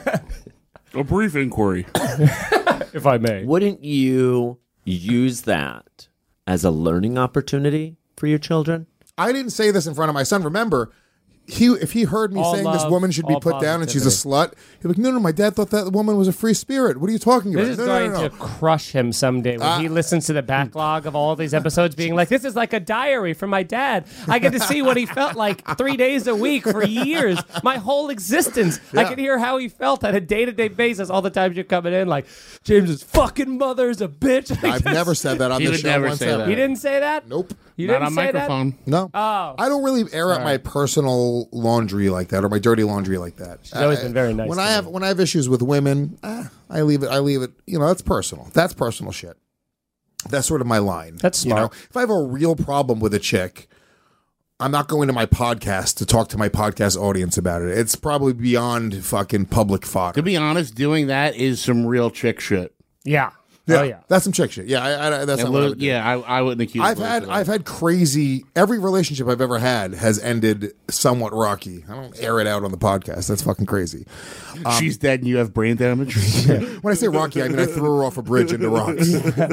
Speaker 5: A brief inquiry.
Speaker 1: If I may.
Speaker 6: Wouldn't you use that as a learning opportunity for your children?
Speaker 3: I didn't say this in front of my son. Remember, if he heard me
Speaker 1: All
Speaker 3: saying
Speaker 1: love,
Speaker 3: this woman should be
Speaker 1: all
Speaker 3: put down and she's a slut, he'd be like, no, my dad thought that woman was a free spirit. What are you talking about?
Speaker 1: This is
Speaker 3: No.
Speaker 1: going to crush him someday when he listens to the backlog of all these episodes being like, this is like a diary from my dad. I get to see what he felt like 3 days a week for years. My whole existence.
Speaker 3: Yeah.
Speaker 1: I can hear how he felt on a day-to-day basis all the times you're coming in like, James's fucking mother's a bitch.
Speaker 3: I've never said that on
Speaker 5: He
Speaker 3: the
Speaker 5: would
Speaker 3: show
Speaker 5: never
Speaker 3: once
Speaker 5: say
Speaker 3: ever.
Speaker 5: that.
Speaker 1: You didn't say that?
Speaker 3: Nope.
Speaker 1: You
Speaker 5: Not
Speaker 1: didn't
Speaker 5: on
Speaker 1: say
Speaker 5: microphone.
Speaker 3: No.
Speaker 1: Oh.
Speaker 3: I don't really air out my personal laundry like that or my dirty laundry like that.
Speaker 1: She's always been very nice
Speaker 3: When
Speaker 1: to
Speaker 3: I
Speaker 1: me.
Speaker 3: have issues with women, I leave it. You know, that's personal. That's personal shit. That's sort of my line.
Speaker 1: That's smart.
Speaker 3: You know, if I have a real problem with a chick, I'm not going to my podcast to talk to my podcast audience about it. It's probably beyond fucking public fodder.
Speaker 5: To be honest, doing that is some real chick shit.
Speaker 1: Yeah.
Speaker 3: Yeah,
Speaker 1: Oh, yeah.
Speaker 3: that's some chick shit. Yeah, that's not what I would do.
Speaker 5: I wouldn't accuse.
Speaker 3: I've had crazy. Every relationship I've ever had has ended somewhat rocky. I don't air it out on the podcast. That's fucking crazy.
Speaker 5: She's dead and you have brain damage.
Speaker 3: When I say rocky, I mean I threw her off a bridge into rocks.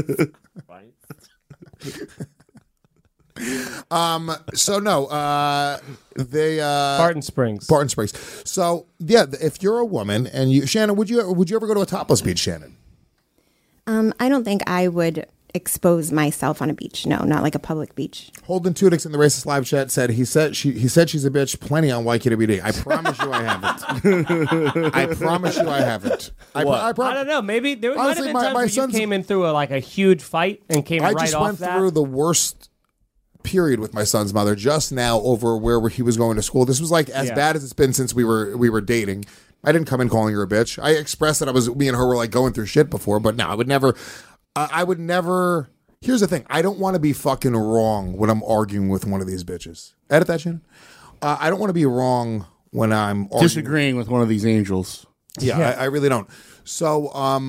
Speaker 3: So no, they
Speaker 1: Barton Springs.
Speaker 3: Barton Springs. So yeah, if you're a woman and you, Shannon, would you ever go to a topless beach, Shannon?
Speaker 7: I don't think I would expose myself on a beach. No, not like a public beach.
Speaker 3: Holden Tudix in the Racist Live chat said he said she's a bitch plenty on YKWd. I promise you I haven't. I promise you I haven't. I
Speaker 1: don't know. Maybe there might have
Speaker 3: Honestly,
Speaker 1: been
Speaker 3: my
Speaker 1: times when you came in through a huge fight and came
Speaker 3: I
Speaker 1: right
Speaker 3: just
Speaker 1: off
Speaker 3: went
Speaker 1: that.
Speaker 3: through the worst period with my son's mother just now over where he was going to school. This was like as bad as it's been since we were dating. I didn't come in calling her a bitch. I expressed that me and her were like going through shit before, but no, I would never. Here's the thing. I don't want to be fucking wrong when I'm arguing with one of these bitches. Edit that, Shannon. I don't want to be wrong when I'm arguing.
Speaker 5: Disagreeing with one of these angels.
Speaker 3: Yeah. I really don't. So,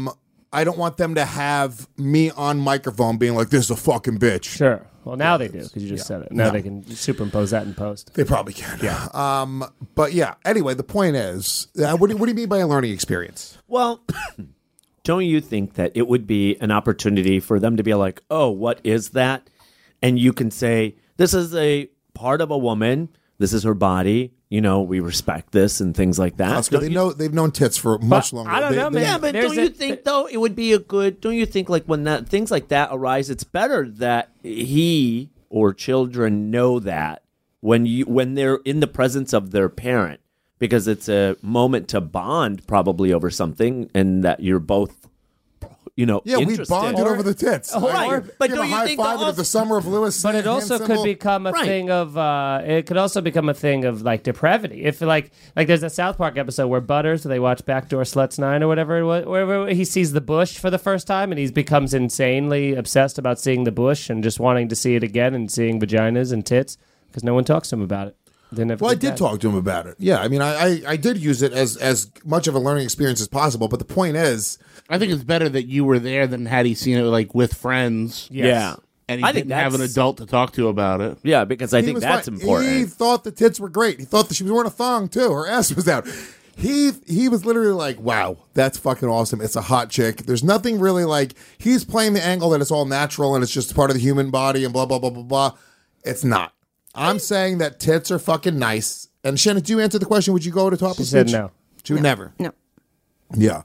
Speaker 3: I don't want them to have me on microphone being like, "This is a fucking bitch."
Speaker 1: Sure. Well, now they do because you just said it. Now they can superimpose that in post.
Speaker 3: They probably can. Yeah. But yeah. Anyway, the point is, what do you mean by a learning experience?
Speaker 6: Well, don't you think that it would be an opportunity for them to be like, oh, what is that? And you can say, this is a part of a woman. This is her body. You know, we respect this and things like that.
Speaker 3: Oscar, they've known tits for much longer.
Speaker 1: I don't know, man.
Speaker 6: Yeah, but don't you think though it would be a good? Don't you think like when that things like that arise, it's better that he or children know that when they're in the presence of their parent, because it's a moment to bond probably over something, and that you're both. Yeah,
Speaker 3: we bonded over the tits.
Speaker 6: Right. But
Speaker 3: give
Speaker 6: don't
Speaker 3: a
Speaker 6: you
Speaker 3: high
Speaker 6: think
Speaker 3: five at the Summer of Lewis?
Speaker 1: But it also could become a thing of. It could also become a thing of like depravity. If like there's a South Park episode where Butters, they watch Backdoor Sluts 9 or whatever it was, where he sees the bush for the first time and he becomes insanely obsessed about seeing the bush and just wanting to see it again and seeing vaginas and tits because no one talks to him about it.
Speaker 3: Well, I did talk to him about it. Yeah, I mean, I did use it as much of a learning experience as possible. But the point is,
Speaker 5: I think it's better that you were there than had he seen it like with friends.
Speaker 1: Yes.
Speaker 6: Yeah.
Speaker 5: And he didn't have an adult to talk to about it.
Speaker 6: Yeah, because I think
Speaker 3: was
Speaker 6: that's
Speaker 3: fine.
Speaker 6: important.
Speaker 3: He thought the tits were great. He thought that she was wearing a thong too. Her ass was out. He was literally like, wow, that's fucking awesome. It's a hot chick. There's nothing really like, he's playing the angle that it's all natural and it's just part of the human body and blah, blah, blah, blah, blah. It's not. I'm saying that tits are fucking nice. And Shannon, do you answer the question? Would you go to topless beach?
Speaker 1: She said no.
Speaker 3: She would never.
Speaker 7: No.
Speaker 3: Yeah.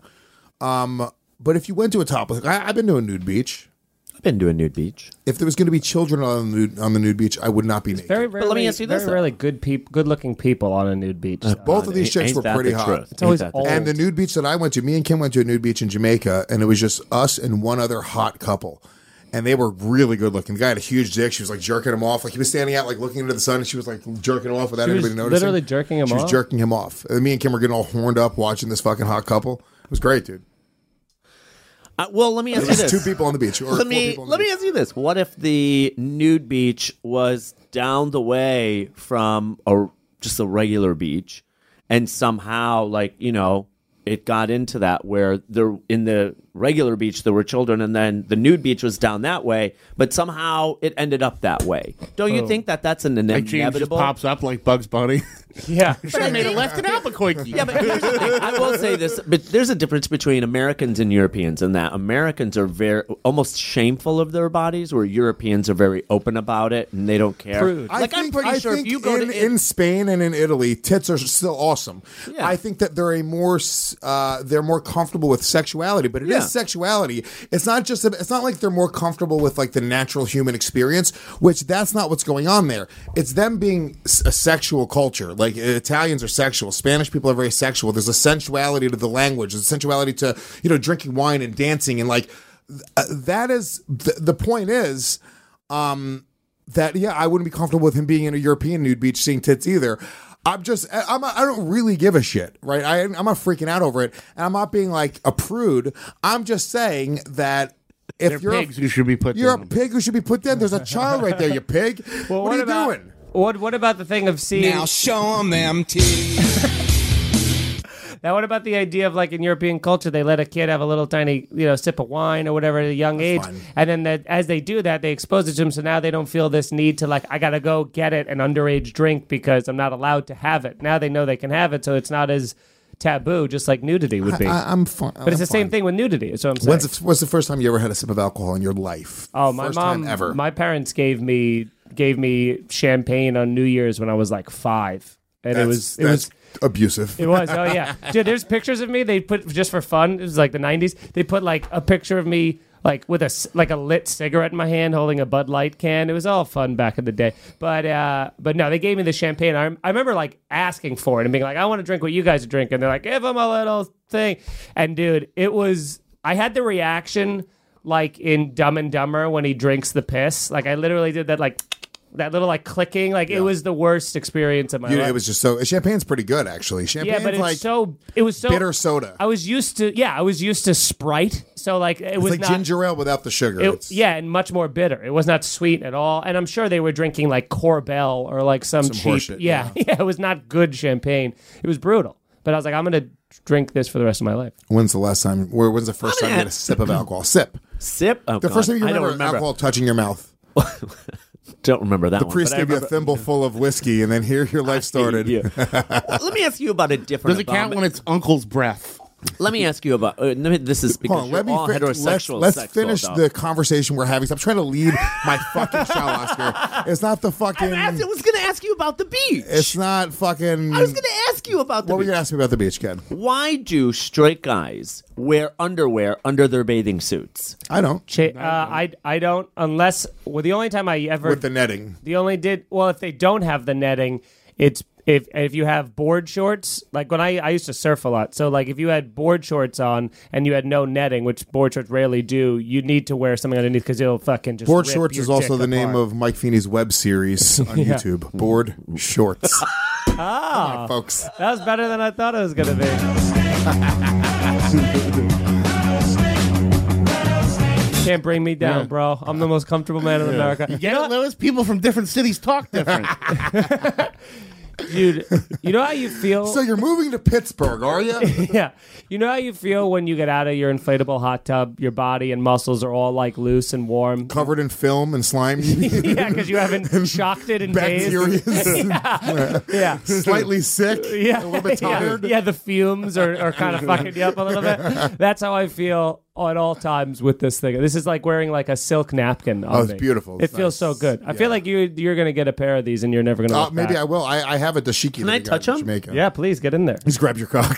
Speaker 3: But if you went to a topless, I've been to a nude beach.
Speaker 6: I've been to a nude beach.
Speaker 3: If there was going to be children on the nude beach, I would not be naked.
Speaker 1: Very rarely,
Speaker 6: let me ask you this,
Speaker 1: very rarely good-looking people on a nude beach.
Speaker 3: Both of these chicks
Speaker 6: Ain't
Speaker 3: were
Speaker 6: that
Speaker 3: pretty
Speaker 6: the
Speaker 3: hot.
Speaker 6: truth?
Speaker 1: It's always
Speaker 6: Ain't that the
Speaker 1: old.
Speaker 3: And the nude beach that I went to, me and Kim went to a nude beach in Jamaica, and it was just us and one other hot couple. And they were really good looking. The guy had a huge dick. She was like jerking him off. Like he was standing out, like looking into the sun, and she was like jerking him off without
Speaker 1: She was
Speaker 3: anybody noticing.
Speaker 1: literally jerking him
Speaker 3: She was
Speaker 1: off?
Speaker 3: jerking him off. And me and Kim were getting all horned up watching this fucking hot couple. It was great, dude.
Speaker 6: Well, let me ask you
Speaker 3: There's
Speaker 6: this.
Speaker 3: 2 people on the beach. Or
Speaker 6: Let
Speaker 3: 4
Speaker 6: me
Speaker 3: people on the beach.
Speaker 6: ask you this. What if the nude beach was down the way from just a regular beach, and somehow, like, it got into that where there in the regular beach there were children, and then the nude beach was down that way, but somehow it ended up that way. Don't you think that that's an
Speaker 5: Like James just
Speaker 6: inevitable?
Speaker 5: pops up like Bugs Bunny.
Speaker 1: Yeah.
Speaker 5: Should have made a left in Albuquerque.
Speaker 6: Yeah, but here's the thing. I will say this, but there's a difference between Americans and Europeans in that Americans are very almost shameful of their bodies, where Europeans are very open about it and they don't care.
Speaker 1: Prude.
Speaker 6: Like I'm pretty sure if
Speaker 3: think
Speaker 6: you go
Speaker 3: in Spain and in Italy, tits are still awesome.
Speaker 6: Yeah.
Speaker 3: I think that they're more comfortable with sexuality, but it is sexuality. It's not just it's not like they're more comfortable with like the natural human experience, which that's not what's going on there. It's them being a sexual culture. Like Italians are sexual, Spanish people are very sexual. There's a sensuality to the language, there's a sensuality to drinking wine and dancing, and like that is the point is that I wouldn't be comfortable with him being in a European nude beach seeing tits either. I don't really give a shit, right? I'm not freaking out over it, and I'm not being like a prude. I'm just saying that if
Speaker 5: They're
Speaker 3: you're
Speaker 5: pigs who should be put
Speaker 3: you're
Speaker 5: down.
Speaker 3: a pig who should be put down. There's a child right there, you pig.
Speaker 1: Well,
Speaker 3: what are you
Speaker 1: about,
Speaker 3: doing?
Speaker 1: What about the thing of seeing?
Speaker 8: Now show 'em them titties.
Speaker 1: Now, what about the idea of like in European culture, they let a kid have a little tiny, sip of wine or whatever at a young age,
Speaker 3: fine.
Speaker 1: and then as they do that, they expose it to them. So now they don't feel this need to like, I gotta go get it an underage drink because I'm not allowed to have it. Now they know they can have it, so it's not as taboo, just like nudity would be.
Speaker 3: I'm fine.
Speaker 1: But it's the same thing with nudity. Is what I'm saying.
Speaker 3: When's the first time you ever had a sip of alcohol in your life?
Speaker 1: Oh, my
Speaker 3: first
Speaker 1: mom.
Speaker 3: time ever.
Speaker 1: My parents gave me champagne on New Year's when I was like 5, and it was
Speaker 3: abusive.
Speaker 1: It was, oh yeah. Dude, there's pictures of me they put just for fun. It was like the 90s. They put like a picture of me like with a lit cigarette in my hand holding a Bud Light can. It was all fun back in the day. But no, they gave me the champagne. I remember like asking for it and being like, I want to drink what you guys are drinking. They're like, give them a little thing. And dude, I had the reaction like in Dumb and Dumber when he drinks the piss. Like I literally did that that little like clicking, like it was the worst experience of my life.
Speaker 3: It was just champagne's pretty good actually. Champagne's
Speaker 1: but
Speaker 3: it was so bitter soda.
Speaker 1: I was used to Sprite, so like it was
Speaker 3: like
Speaker 1: not
Speaker 3: ginger ale without the sugar.
Speaker 1: and much more bitter. It was not sweet at all, and I'm sure they were drinking like Corbel or like some cheap.
Speaker 3: horseshit,
Speaker 1: It was not good champagne. It was brutal. But I was like, I'm gonna drink this for the rest of my life.
Speaker 3: When's the first time you had a sip of alcohol? Sip.
Speaker 6: Sip? Oh,
Speaker 3: The
Speaker 6: God.
Speaker 3: first time you
Speaker 6: I don't
Speaker 3: remember alcohol touching your mouth.
Speaker 6: Don't remember that
Speaker 3: The
Speaker 6: one.
Speaker 3: priest
Speaker 6: but I
Speaker 3: gave you a
Speaker 6: remember-
Speaker 3: thimble full of whiskey, and then here your life started.
Speaker 6: Yeah. Well, let me ask you about a different.
Speaker 5: Does it count when it's uncle's breath?
Speaker 6: Let me ask you about. This is because
Speaker 3: Hold on,
Speaker 6: you're all heterosexual.
Speaker 3: Let's
Speaker 6: sex
Speaker 3: finish
Speaker 6: sold
Speaker 3: the
Speaker 6: out.
Speaker 3: conversation we're having. Stop trying to lead my fucking show, Oscar. It's not the fucking.
Speaker 6: I was going to ask you about the beach.
Speaker 3: It's not fucking.
Speaker 6: I was going to ask you about the
Speaker 3: What were
Speaker 6: beach.
Speaker 3: you going to ask me about the beach, Ken?
Speaker 6: Why do straight guys wear underwear under their bathing suits?
Speaker 3: I don't.
Speaker 1: I don't unless the only time I ever
Speaker 3: With the netting.
Speaker 1: if they don't have the netting, it's if you have board shorts, like when I used to surf a lot, so like if you had board shorts on and you had no netting, which board shorts rarely do, you need to wear something underneath because it'll fucking just
Speaker 3: Board
Speaker 1: rip
Speaker 3: Shorts
Speaker 1: your
Speaker 3: is also
Speaker 1: dick
Speaker 3: the name
Speaker 1: apart.
Speaker 3: of Mike Feeney's web series on YouTube. Board Shorts. Come on, folks.
Speaker 1: That was better than I thought it was gonna be. Can't bring me down, bro. I'm the most comfortable man in America.
Speaker 5: You know, Lewis, people from different cities talk different.
Speaker 1: Dude, you know how you feel?
Speaker 3: So you're moving to Pittsburgh, are you?
Speaker 1: Yeah. You know how you feel when you get out of your inflatable hot tub, your body and muscles are all like loose and warm?
Speaker 3: Covered in film and slime.
Speaker 1: Yeah, because you haven't shocked it in days.
Speaker 3: Bacteria.
Speaker 1: Yeah.
Speaker 3: Slightly sick.
Speaker 1: Yeah.
Speaker 3: A little bit tired.
Speaker 1: Yeah, the fumes are kind of fucking you up a little bit. That's how I feel at all times with this thing. This is like wearing like a silk napkin on
Speaker 3: it's
Speaker 1: me.
Speaker 3: beautiful.
Speaker 1: It
Speaker 3: It's
Speaker 1: feels
Speaker 3: nice.
Speaker 1: so good. I
Speaker 3: Yeah.
Speaker 1: feel like you're going to get a pair of these and you're never going to look
Speaker 3: Maybe
Speaker 1: back.
Speaker 3: I will. I have a dashiki.
Speaker 6: Can
Speaker 3: that
Speaker 6: I
Speaker 3: we got
Speaker 6: touch
Speaker 3: in
Speaker 6: 'em?
Speaker 3: Jamaica.
Speaker 1: Yeah, please get in there.
Speaker 3: Just grab your cock.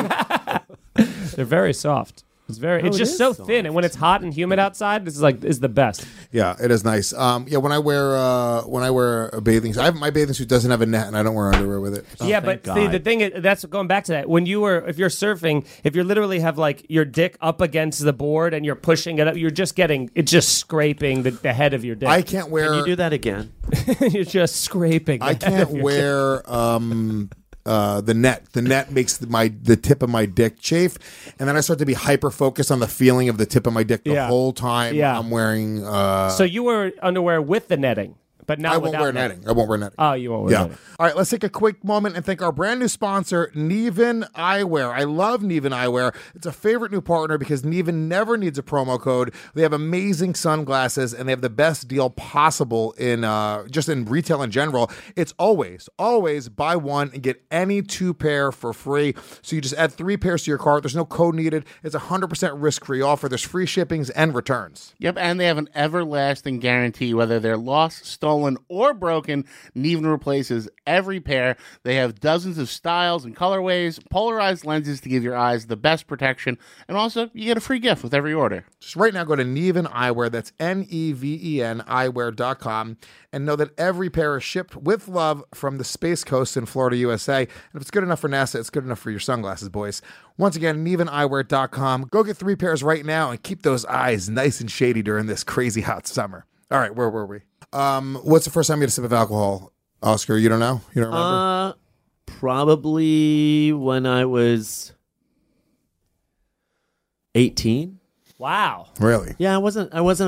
Speaker 1: They're very soft. It's it's
Speaker 6: it
Speaker 1: just
Speaker 6: is
Speaker 1: so
Speaker 6: soft.
Speaker 1: thin, and when it's hot and humid outside, this is the best.
Speaker 3: Yeah, it is nice. Yeah, when I wear a bathing suit, my bathing suit doesn't have a net, and I don't wear underwear with it.
Speaker 1: Yeah,
Speaker 6: thank
Speaker 1: but see,
Speaker 6: God.
Speaker 1: the thing is, that's going back to that. If you're surfing, if you literally have like your dick up against the board and you're pushing it up, it's just scraping the head of your dick.
Speaker 3: I can't wear.
Speaker 6: Can you do that again?
Speaker 1: You're just scraping.
Speaker 3: I
Speaker 1: the head of
Speaker 3: can't
Speaker 1: your
Speaker 3: wear the net. The net makes the tip of my dick chafe, and then I start to be hyper focused on the feeling of the tip of my dick the
Speaker 1: Yeah.
Speaker 3: whole time.
Speaker 1: Yeah.
Speaker 3: I'm wearing.
Speaker 1: dick. So you wear underwear with the netting, but not
Speaker 3: I won't
Speaker 1: without
Speaker 3: wear netting. I won't wear netting.
Speaker 1: Oh, you won't wear
Speaker 3: Yeah.
Speaker 1: netting.
Speaker 3: All right, let's take a quick moment and thank our brand new sponsor, Neven Eyewear. I love Neven Eyewear. It's a favorite new partner because Neven never needs a promo code. They have amazing sunglasses and they have the best deal possible in just in retail in general. It's always buy one and get any 2 pair for free. So you just add 3 pairs to your cart. There's no code needed. It's 100% risk-free offer. There's free shippings and returns.
Speaker 5: Yep, and they have an everlasting guarantee. Whether they're lost, stolen, or broken, Neven replaces every pair. They have dozens of styles and colorways, polarized lenses to give your eyes the best protection, and also you get a free gift with every order.
Speaker 3: Just right now, go to Neven Eyewear. That's Neven eyewear.com. And know that every pair is shipped with love from the Space Coast in Florida, USA. And if it's good enough for NASA, it's good enough for your sunglasses, boys. Once again, NevenEyewear.com. Go get 3 pairs right now and keep those eyes nice and shady during this crazy hot summer. All right, where were we? What's the first time you had a sip of alcohol, Oscar? You don't know? You don't remember?
Speaker 6: Probably when I was 18.
Speaker 1: Wow.
Speaker 3: Really?
Speaker 6: Yeah, I wasn't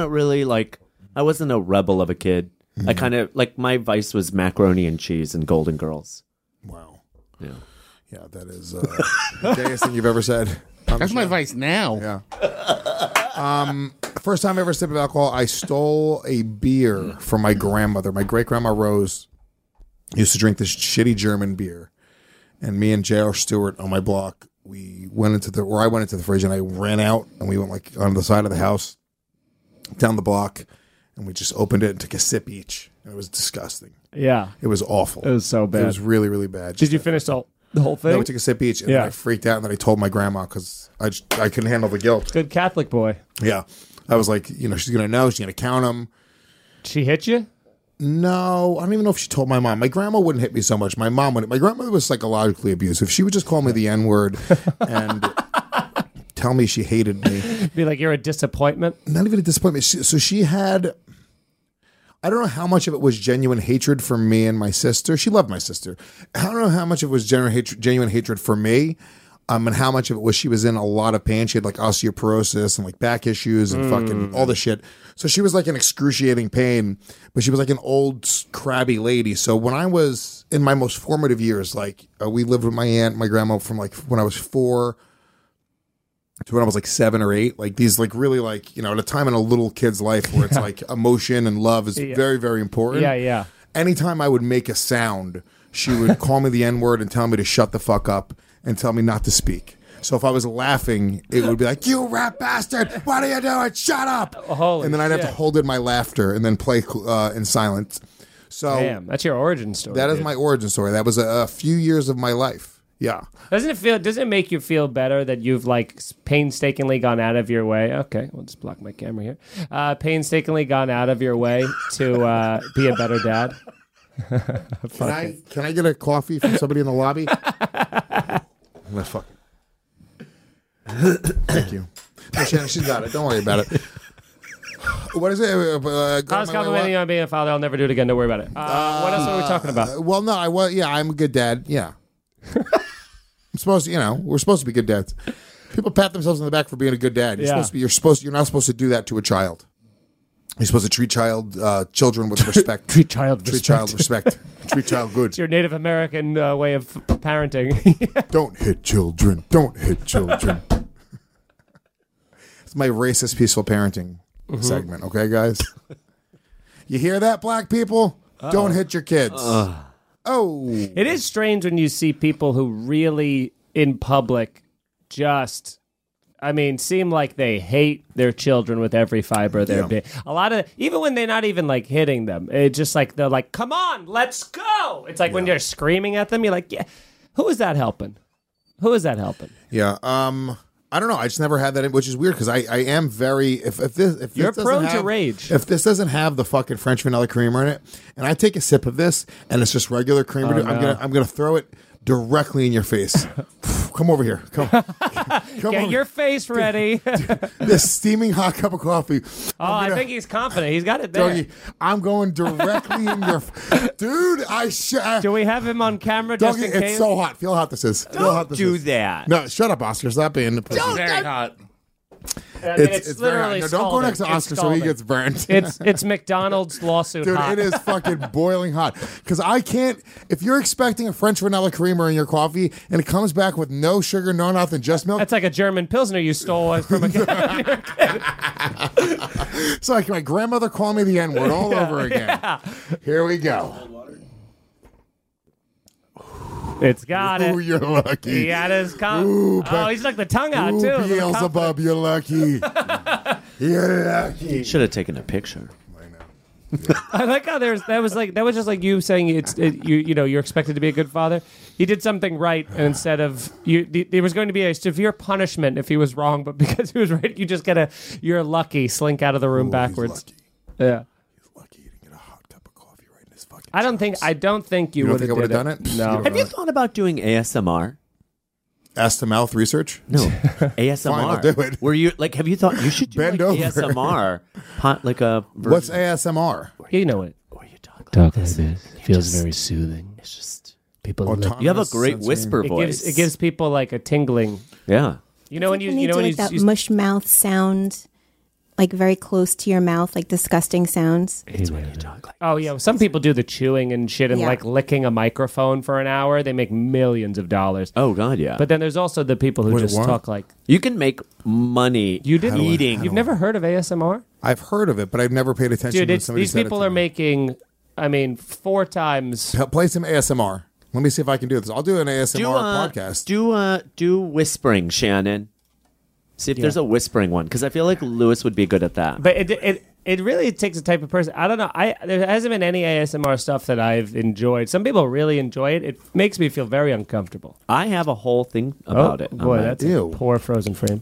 Speaker 6: a rebel of a kid. I kind of like my vice was macaroni and cheese and Golden Girls.
Speaker 3: Wow.
Speaker 6: Yeah.
Speaker 3: Yeah, that is the gayest thing you've ever said.
Speaker 5: That's my vice now.
Speaker 3: Yeah. First time I ever sipped of alcohol, I stole a beer from my grandmother. My great grandma Rose used to drink this shitty German beer, and me and J.R. Stewart on my block, I went into the fridge and I ran out, and we went like on the side of the house, down the block, and we just opened it and took a sip each, and it was disgusting.
Speaker 1: Yeah.
Speaker 3: It was awful.
Speaker 1: It was so bad.
Speaker 3: It was really, really bad.
Speaker 1: Did you finish the whole thing?
Speaker 3: No, we took a sip each, and then I freaked out, and then I told my grandma because I couldn't handle the guilt.
Speaker 1: Good Catholic boy.
Speaker 3: Yeah. I was like, she's going to know. She's going to count them.
Speaker 1: She hit you?
Speaker 3: No, I don't even know if she told my mom. My grandma wouldn't hit me so much. My mom wouldn't. My grandmother was psychologically abusive. She would just call me the N-word and tell me she hated me.
Speaker 1: Be like, you're a disappointment?
Speaker 3: Not even a disappointment. So she had... I don't know how much of it was genuine hatred for me and my sister. She loved my sister. I don't know how much of it was genuine hatred for me. And how much of it was she was in a lot of pain. She had like osteoporosis and like back issues and fucking all the shit. So she was like in excruciating pain, but she was like an old crabby lady. So when I was in my most formative years, like we lived with my aunt, my grandma from like when I was 4 to when I was like 7 or 8, like these like really like, at a time in a little kid's life where it's like emotion and love is very, very important.
Speaker 1: Yeah.
Speaker 3: Anytime I would make a sound, she would call me the N-word and tell me to shut the fuck up and tell me not to speak. So if I was laughing, it would be like, you rat bastard, what are you doing? Shut up.
Speaker 1: Holy
Speaker 3: and then I'd have to hold in my laughter and then play in silence. So
Speaker 1: Damn, that's your origin story.
Speaker 3: that is
Speaker 1: dude.
Speaker 3: my origin story. That was a few years of my life. Yeah.
Speaker 1: Doesn't it make you feel better that you've like painstakingly gone out of your way? Okay, we'll just block my camera here. Painstakingly gone out of your way to be a better dad.
Speaker 3: Can I get a coffee from somebody in the lobby? I'm gonna fuck. Thank you. No, Shannon, she's got it. Don't worry about it. What is it?
Speaker 1: I was complimenting you on being a father. I'll never do it again. Don't worry about it. What else are we talking about?
Speaker 3: Well, no, I'm a good dad. Yeah. I'm supposed to, we're supposed to be good dads. People pat themselves on the back for being a good dad. You're not supposed to do that to a child. You're supposed to treat children with respect.
Speaker 1: Treat child
Speaker 3: Treat child respect. Treat child good.
Speaker 1: It's your Native American way of parenting.
Speaker 3: Don't hit children. Don't hit children. It's my racist, peaceful parenting segment. Okay, guys? You hear that, black people? Don't hit your kids. Oh.
Speaker 1: It is strange when you see people who really, in public, just... seem like they hate their children with every fiber of their being. A lot of, even when they're not even like hitting them, it's just like they're like, "Come on, let's go." It's like when you're screaming at them, you're like, "Yeah, who is that helping? Who is that helping?"
Speaker 3: Yeah. I don't know. I just never had that, which is weird because I am very. If this
Speaker 1: You're
Speaker 3: doesn't
Speaker 1: prone to
Speaker 3: have-
Speaker 1: rage.
Speaker 3: If this doesn't have the fucking French vanilla creamer in it, and I take a sip of this and it's just regular creamer, I'm gonna throw it directly in your face. Come over here. Come
Speaker 1: Get
Speaker 3: over.
Speaker 1: your face ready.
Speaker 3: This steaming hot cup of coffee.
Speaker 1: I think he's confident. He's got it there.
Speaker 3: Doggy, I'm going directly in your... Dude,
Speaker 1: Do we have him on camera
Speaker 3: Doggy,
Speaker 1: just in case?
Speaker 3: it's so hot. Feel how hot this is. Feel how hot this
Speaker 6: Do
Speaker 3: is.
Speaker 6: that.
Speaker 3: No, shut up, Oscar. Stop being the pussy.
Speaker 5: Very hot.
Speaker 1: It's
Speaker 3: very hot.
Speaker 1: literally
Speaker 3: No, don't go next to
Speaker 1: scalding.
Speaker 3: Oscar
Speaker 1: It's
Speaker 3: so he
Speaker 1: scalding.
Speaker 3: gets burnt.
Speaker 1: It's McDonald's lawsuit
Speaker 3: Dude,
Speaker 1: hot.
Speaker 3: it is fucking boiling hot. Because I can't... If you're expecting a French vanilla creamer in your coffee and it comes back with no sugar, no nothing, just milk...
Speaker 1: That's like a German Pilsner you stole from a
Speaker 3: It's like my grandmother called me the N-word all over again.
Speaker 1: Yeah.
Speaker 3: Here we go.
Speaker 1: It's got it.
Speaker 3: Ooh, you're lucky.
Speaker 1: He got his
Speaker 3: Ooh,
Speaker 1: he's like the tongue out,
Speaker 3: Ooh,
Speaker 1: too.
Speaker 3: Beelzebub, you're lucky. You're lucky.
Speaker 6: Should have taken a picture.
Speaker 1: I like how that was just like you saying you're expected to be a good father. He did something right, and instead of there was going to be a severe punishment if he was wrong, but because he was right, you just you're lucky, slink out of the room backwards. Yeah.
Speaker 3: He's lucky he didn't get a hot cup of coffee right in his fucking
Speaker 1: I don't think you
Speaker 3: don't
Speaker 1: would
Speaker 3: think I
Speaker 1: have
Speaker 3: would've done it?
Speaker 1: No.
Speaker 6: Have you thought about doing ASMR?
Speaker 3: Ass to mouth research?
Speaker 6: No, ASMR.
Speaker 3: Fine, I'll do it.
Speaker 6: Where you have you thought you should do
Speaker 3: Bend
Speaker 6: like
Speaker 3: over.
Speaker 6: ASMR? Like a version.
Speaker 3: What's ASMR?
Speaker 1: You know it.
Speaker 6: Where you talk like
Speaker 1: Talk
Speaker 6: this.
Speaker 1: like this. It feels very soothing.
Speaker 6: It's just
Speaker 1: People
Speaker 3: Autonomous
Speaker 6: you have a great
Speaker 3: sensory-
Speaker 6: whisper
Speaker 1: it
Speaker 6: voice.
Speaker 1: gives people like a tingling.
Speaker 6: Yeah.
Speaker 1: You know when you
Speaker 7: When
Speaker 1: you know
Speaker 7: do
Speaker 1: when
Speaker 7: like that
Speaker 1: you
Speaker 7: mush mouth sound, like very close to your mouth, like disgusting sounds.
Speaker 6: It's when you talk like.
Speaker 1: Oh yeah, some people do the chewing and shit and
Speaker 7: Yeah.
Speaker 1: like licking a microphone for an hour. They make millions of dollars.
Speaker 6: Oh God, yeah.
Speaker 1: But then there's also the people who
Speaker 3: Wait,
Speaker 1: just
Speaker 3: what?
Speaker 1: talk like
Speaker 6: you can make money.
Speaker 1: you didn't
Speaker 6: eating.
Speaker 1: You've never heard of ASMR?
Speaker 3: I've heard of it, but I've never paid attention
Speaker 1: Dude,
Speaker 3: when somebody
Speaker 1: these
Speaker 3: said
Speaker 1: people
Speaker 3: it
Speaker 1: are
Speaker 3: to me.
Speaker 1: making 4 times.
Speaker 3: Play some ASMR. Let me see if I can do this. I'll do an ASMR podcast.
Speaker 6: Do whispering, Shannon. See if there's a whispering one, because I feel like Lewis would be good at that.
Speaker 1: But it really takes a type of person. I don't know. There hasn't been any ASMR stuff that I've enjoyed. Some people really enjoy it. It makes me feel very uncomfortable.
Speaker 6: I have a whole thing about it.
Speaker 1: Boy, that's
Speaker 3: Ew.
Speaker 1: a poor frozen frame.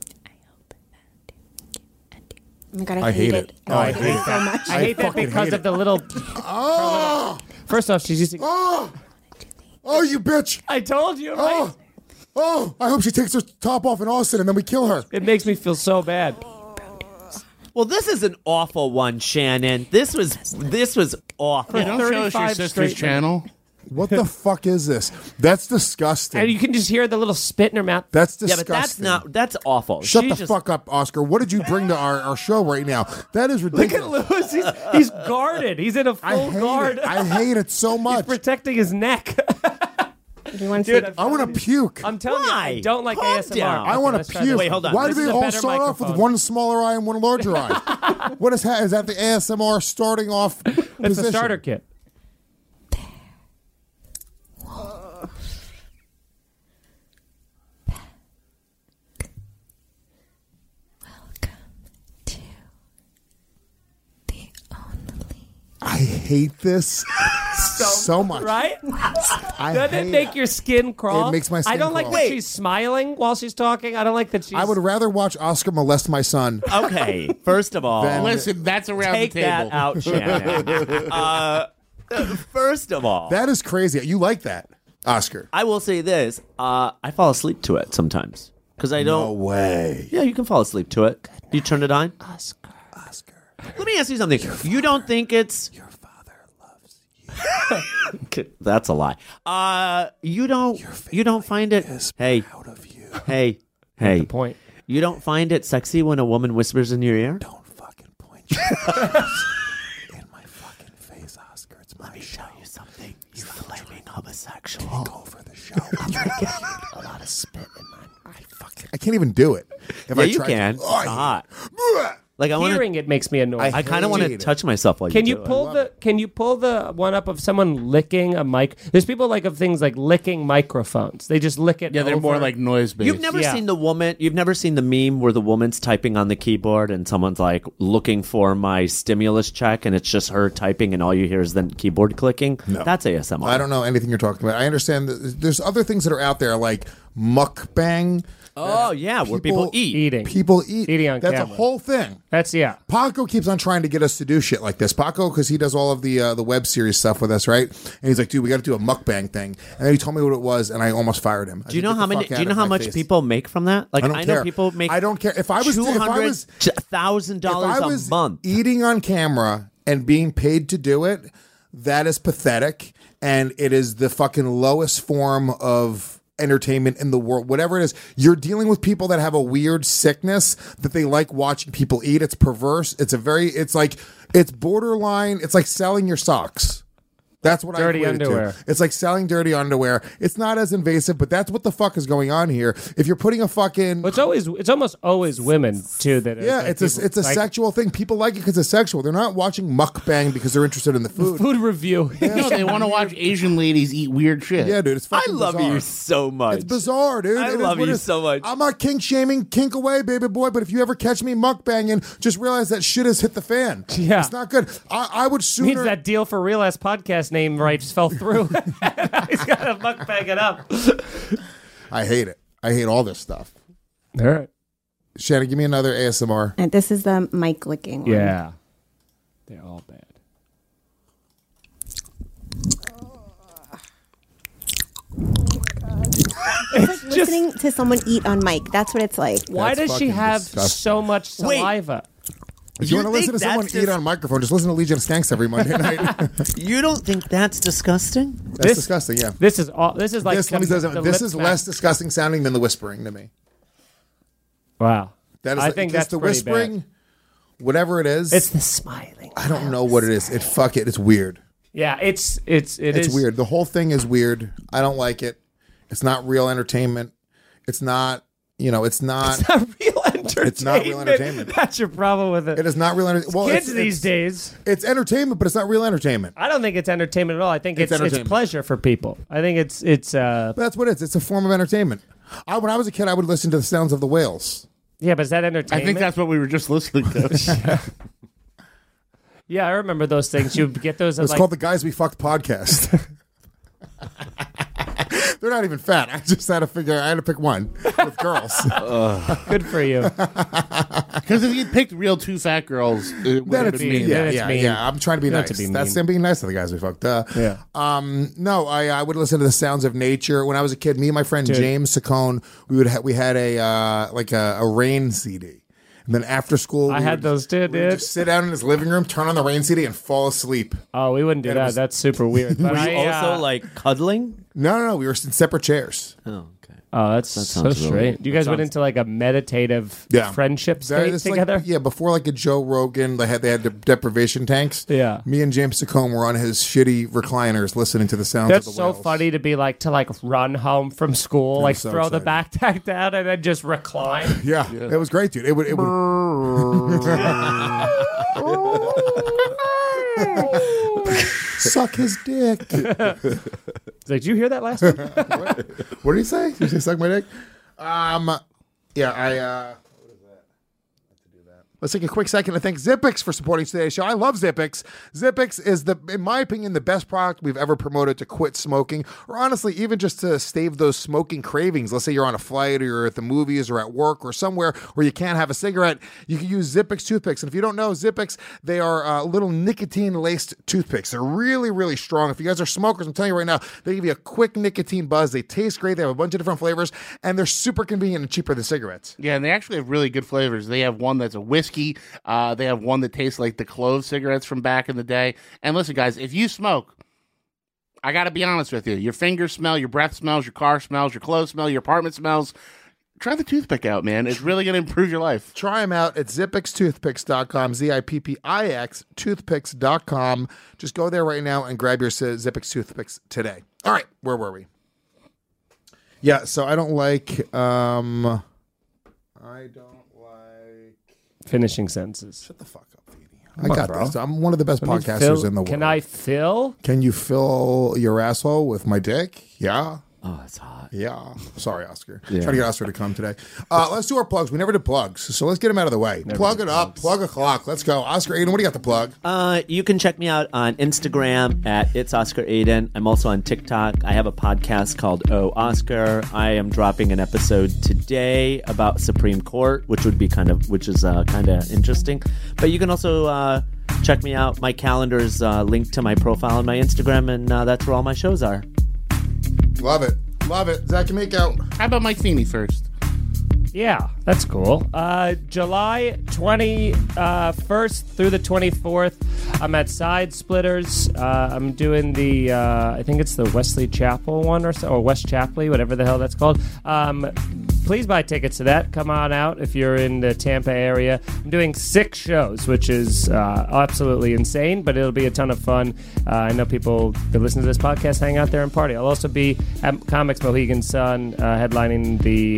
Speaker 7: Oh my God,
Speaker 3: I hate it.
Speaker 7: Oh, I hate it so much.
Speaker 1: I hate that
Speaker 3: fucking
Speaker 1: because
Speaker 3: hate
Speaker 1: of the little.
Speaker 3: Oh!
Speaker 1: First off, she's using.
Speaker 3: Oh! Oh, you bitch!
Speaker 1: I told you, right?
Speaker 3: Oh! Oh! I hope she takes her top off in Austin and then we kill her.
Speaker 1: It makes me feel so bad.
Speaker 6: Well, this is an awful one, Shannon. This was awful.
Speaker 5: Hey, don't show us your
Speaker 1: 35
Speaker 5: sister's
Speaker 1: straight
Speaker 5: channel.
Speaker 3: What the fuck is this? That's disgusting.
Speaker 1: And you can just hear the little spit in her mouth.
Speaker 3: That's
Speaker 6: Yeah,
Speaker 3: disgusting.
Speaker 6: but that's awful.
Speaker 3: Shut
Speaker 6: She
Speaker 3: the
Speaker 6: just-
Speaker 3: fuck up, Oscar. What did you bring to our show right now? That is
Speaker 1: Look
Speaker 3: ridiculous.
Speaker 1: at Lewis. He's guarded. He's in a
Speaker 3: I
Speaker 1: full
Speaker 3: hate
Speaker 1: guard.
Speaker 3: it. I hate it so
Speaker 1: He's
Speaker 3: much.
Speaker 1: protecting his neck.
Speaker 7: Do you want to
Speaker 1: Dude,
Speaker 7: see?
Speaker 3: I want to puke.
Speaker 1: I'm telling
Speaker 6: Why?
Speaker 1: you, I don't like
Speaker 6: Calm
Speaker 1: ASMR.
Speaker 6: down.
Speaker 3: I
Speaker 1: Okay,
Speaker 3: want
Speaker 1: let's
Speaker 3: to
Speaker 1: try this.
Speaker 3: puke.
Speaker 6: Wait, hold on.
Speaker 3: Why
Speaker 1: This
Speaker 3: do
Speaker 1: is
Speaker 3: they
Speaker 1: a
Speaker 3: all
Speaker 1: better
Speaker 3: start off with
Speaker 1: microphone.
Speaker 3: one smaller eye and one larger eye? What is that? Is that the ASMR starting off
Speaker 1: It's
Speaker 3: position?
Speaker 1: a starter kit.
Speaker 3: I hate this so much.
Speaker 1: Right?
Speaker 3: I
Speaker 1: Doesn't
Speaker 3: hate
Speaker 1: it make your skin crawl?
Speaker 3: It makes my
Speaker 1: I
Speaker 3: skin
Speaker 1: don't like
Speaker 3: crawl.
Speaker 1: that she's smiling while she's talking. I don't like that she's.
Speaker 3: I would rather watch Oscar molest my son.
Speaker 6: Okay, first of all,
Speaker 3: Then-
Speaker 5: Listen, that's around
Speaker 6: take
Speaker 5: the table.
Speaker 6: that out, Shannon. First of all,
Speaker 3: That is crazy. You like that, Oscar?
Speaker 6: I will say this: I fall asleep to it sometimes because I
Speaker 3: No
Speaker 6: don't.
Speaker 3: way.
Speaker 6: Yeah, you can fall asleep to it. Do you turn it on?
Speaker 3: Oscar.
Speaker 6: Let me ask you something. You don't think it's
Speaker 3: Your father loves you.
Speaker 6: that's a lie. You don't find it. Hey,
Speaker 3: Out of you.
Speaker 6: hey, hey.
Speaker 1: point.
Speaker 6: You don't find it sexy when a woman whispers in your ear?
Speaker 3: Don't fucking point your fingers in my fucking face, Oscar. It's my show.
Speaker 6: Tell you something. You're flaming homosexual.
Speaker 3: Take over the show. I'm trying to get a lot of spit in my. I can't even do it. If
Speaker 6: Yeah,
Speaker 3: I
Speaker 6: you
Speaker 3: tried
Speaker 6: can.
Speaker 3: To,
Speaker 6: It's hot. Like I want to.
Speaker 1: Hearing it makes me annoyed.
Speaker 6: I kind of want to
Speaker 3: hate it.
Speaker 6: touch myself while
Speaker 1: Can
Speaker 6: you
Speaker 1: you
Speaker 6: do
Speaker 1: pull
Speaker 6: it.
Speaker 1: the Can you pull the one up of someone licking a mic? There's people like of things like licking microphones. They just lick it.
Speaker 5: Yeah, they're more
Speaker 1: over.
Speaker 5: like noise based.
Speaker 6: You've never
Speaker 1: Yeah.
Speaker 6: seen the woman. You've never seen the meme where the woman's typing on the keyboard and someone's like looking for my stimulus check, and it's just her typing, and all you hear is the keyboard clicking.
Speaker 3: No.
Speaker 6: That's ASMR.
Speaker 3: I don't know anything you're talking about. I understand that there's other things that are out there like mukbang.
Speaker 6: Oh yeah, where people eat.
Speaker 1: eating.
Speaker 3: People eat.
Speaker 1: Eating on
Speaker 3: That's
Speaker 1: camera.
Speaker 3: a whole thing.
Speaker 1: That's yeah.
Speaker 3: Paco keeps on trying to get us to do shit like this. Paco, because he does all of the web series stuff with us, right? And he's like, "Dude, we got to do a mukbang thing." And then he told me what it was, and I almost fired him.
Speaker 6: Do you know how many? Do you know how much people make from that? Like
Speaker 3: I don't care.
Speaker 6: know people make.
Speaker 3: I don't care. If I was
Speaker 6: $200,000 a month.
Speaker 3: eating on camera and being paid to do it, that is pathetic, and it is the fucking lowest form of entertainment in the world. Whatever it is, you're dealing with people that have a weird sickness that they like watching people eat. It's perverse. It's borderline. It's like selling your socks. That's what
Speaker 1: Dirty
Speaker 3: I equate it
Speaker 1: underwear.
Speaker 3: to. It's like selling dirty underwear. It's not as invasive, but that's what the fuck is going on here. If you're putting a fucking
Speaker 1: It's almost always women too. That
Speaker 3: yeah,
Speaker 1: like,
Speaker 3: it's a
Speaker 1: like,
Speaker 3: sexual thing. People like it because it's sexual. They're not watching mukbang because they're interested in the food.
Speaker 1: food review.
Speaker 5: No, they want to watch Asian ladies eat weird shit.
Speaker 3: Yeah, dude, it's
Speaker 6: I
Speaker 3: fucking
Speaker 6: love
Speaker 3: bizarre.
Speaker 6: you so much.
Speaker 3: It's bizarre, dude.
Speaker 6: I
Speaker 3: It is
Speaker 6: love
Speaker 3: what
Speaker 6: you
Speaker 3: it is.
Speaker 6: so much.
Speaker 3: I'm not kink shaming, kink away, baby boy. But if you ever catch me mukbanging, just realize that shit has hit the fan.
Speaker 1: Yeah.
Speaker 3: It's not good. I would sooner.
Speaker 1: Means that deal for Real Ass Podcast name rights fell through. He's got to mukbang it up.
Speaker 3: I hate it. I hate all this stuff.
Speaker 1: All right.
Speaker 3: Shannon, give me another ASMR.
Speaker 7: And this is the mic licking one.
Speaker 1: Yeah. They're all bad.
Speaker 7: It's like listening to someone eat on mic. That's what it's like.
Speaker 1: Why
Speaker 3: That's
Speaker 1: does she
Speaker 3: fucking
Speaker 1: have
Speaker 3: disgusting.
Speaker 1: so much
Speaker 6: Wait.
Speaker 1: saliva?
Speaker 3: If you
Speaker 6: You
Speaker 3: want to listen to
Speaker 6: think
Speaker 3: someone
Speaker 6: that's
Speaker 3: eat on microphone, just listen to Legion of Skanks every Monday night.
Speaker 6: You don't think that's disgusting?
Speaker 3: That's disgusting, yeah.
Speaker 1: This is all. This is like
Speaker 3: This, let me tell you
Speaker 1: the
Speaker 3: something. This
Speaker 1: lip
Speaker 3: is
Speaker 1: smack.
Speaker 3: less disgusting sounding than the whispering to me.
Speaker 1: Wow.
Speaker 3: That is,
Speaker 1: I think
Speaker 3: because
Speaker 1: that's
Speaker 3: the
Speaker 1: pretty
Speaker 3: whispering,
Speaker 1: bad.
Speaker 3: whatever it is.
Speaker 1: It's the smiling.
Speaker 3: I don't know what it is. It's weird.
Speaker 1: Yeah, it's
Speaker 3: It's weird. The whole thing is weird. I don't like it. It's not real entertainment. It's not, it's not.
Speaker 1: It's not real entertainment.
Speaker 3: It's not real entertainment.
Speaker 1: That's your problem with it.
Speaker 3: It is not real entertainment. Well,
Speaker 1: Kids
Speaker 3: it's,
Speaker 1: these
Speaker 3: it's,
Speaker 1: days.
Speaker 3: It's entertainment, but it's not real entertainment.
Speaker 1: I don't think it's entertainment at all. I think
Speaker 3: It's
Speaker 1: it's
Speaker 3: entertainment.
Speaker 1: pleasure for people. I think it's
Speaker 3: But that's what it is. It's a form of entertainment. When I was a kid, I would listen to the sounds of the whales.
Speaker 1: yeah, but is that
Speaker 5: I
Speaker 1: entertainment?
Speaker 5: think that's what we were just listening to.
Speaker 1: Yeah, I remember those things. You get those.
Speaker 3: It's
Speaker 1: Like,
Speaker 3: called the Guys We Fucked podcast. They're not even fat. I just had to figure. I had to pick one with girls.
Speaker 1: good for you.
Speaker 5: Because if you picked real two fat girls, it would
Speaker 3: Then
Speaker 5: have
Speaker 3: it's
Speaker 5: been
Speaker 3: mean.
Speaker 5: mean.
Speaker 3: Yeah,
Speaker 1: Then it's
Speaker 3: yeah,
Speaker 1: mean.
Speaker 3: yeah. I'm trying to be
Speaker 1: Not
Speaker 3: nice.
Speaker 1: to be
Speaker 3: That's
Speaker 1: mean.
Speaker 3: them being nice to the Guys We Fucked.
Speaker 1: Yeah.
Speaker 3: No, I would listen to the sounds of nature. When I was a kid, me and my friend James Saccone, we had a rain CD. And then after school,
Speaker 1: I had those too,
Speaker 3: we would
Speaker 1: dude.
Speaker 3: just sit down in his living room, turn on the Rain CD, and fall asleep.
Speaker 1: Oh, we wouldn't do that. That's super weird. But
Speaker 6: Were you also like cuddling?
Speaker 3: No, we were in separate chairs.
Speaker 6: Oh, okay.
Speaker 1: Oh, that's so
Speaker 6: sounds really-
Speaker 1: strange. You guys
Speaker 6: that
Speaker 1: went
Speaker 6: sounds-
Speaker 1: into like a meditative
Speaker 3: Yeah.
Speaker 1: friendship
Speaker 3: Very-
Speaker 1: state
Speaker 3: it's like-
Speaker 1: together?
Speaker 3: yeah, before like a Joe Rogan, they had the deprivation tanks.
Speaker 1: Yeah.
Speaker 3: Me and James Sacombe were on his shitty recliners listening to the sounds
Speaker 1: That's
Speaker 3: of the
Speaker 1: so
Speaker 3: whales.
Speaker 1: funny to be like run home from school, like
Speaker 3: so
Speaker 1: throw the
Speaker 3: excited.
Speaker 1: backpack down and then just recline.
Speaker 3: Yeah, it was great, dude. It would suck his dick.
Speaker 1: It's like, did you hear that last week?
Speaker 3: What did he say? Did he say suck my dick? Yeah, what is that? Let's take a quick second to thank Zippix for supporting today's show. I love Zippix. Zippix is, in my opinion, the best product we've ever promoted to quit smoking, or honestly, even just to stave those smoking cravings. Let's say you're on a flight or you're at the movies or at work or somewhere where you can't have a cigarette. You can use Zippix toothpicks. And if you don't know, Zippix, they are little nicotine-laced toothpicks. They're really, really strong. If you guys are smokers, I'm telling you right now, they give you a quick nicotine buzz. They taste great. They have a bunch of different flavors, and they're super convenient and cheaper than cigarettes.
Speaker 5: Yeah, and they actually have really good flavors. They have one that's a whiskey. They have one that tastes like the clove cigarettes from back in the day. And listen, guys, if you smoke, I got to be honest with you. Your fingers smell, your breath smells, your car smells, your clothes smell, your apartment smells. Try the toothpick out, man. It's really going to improve your life.
Speaker 3: Try them out at zippixtoothpicks.com, Zippix toothpicks.com. Just go there right now and grab your Zippix toothpicks today. All right, where were we? Yeah, so I don't like
Speaker 1: Finishing sentences.
Speaker 3: Shut the fuck up, Feedy. I got this. I'm one of the best podcasters
Speaker 1: Fill-
Speaker 3: in the world.
Speaker 1: Can I fill?
Speaker 3: Can you fill your asshole with my dick? Yeah.
Speaker 6: Oh, that's hot.
Speaker 3: Yeah. Sorry, Oscar. Trying to get Oscar to come today. Let's do our plugs. We never did plugs, so let's get them out of the way. Plug it up. Plug a clock. Let's go. Oscar Aiden, what do you got to plug?
Speaker 6: You can check me out on Instagram at It's Oscar Aiden. I'm also on TikTok. I have a podcast called Oh Oscar. I am dropping an episode today about Supreme Court, which is kind of interesting. But you can also check me out. My calendar is linked to my profile on my Instagram, and that's where all my shows are.
Speaker 3: Love it. Love it. Zach Amico.
Speaker 5: How about Mike Feeney first?
Speaker 1: Yeah, that's cool. July 21st through the 24th, I'm at Side Splitters. I'm doing the, I think it's the Wesley Chapel one or West Chapley, whatever the hell that's called. Please buy tickets to that. Come on out if you're in the Tampa area. I'm doing 6 shows, which is absolutely insane, but it'll be a ton of fun. I know people that listen to this podcast hang out there and party. I'll also be at Comics Mohegan Sun headlining the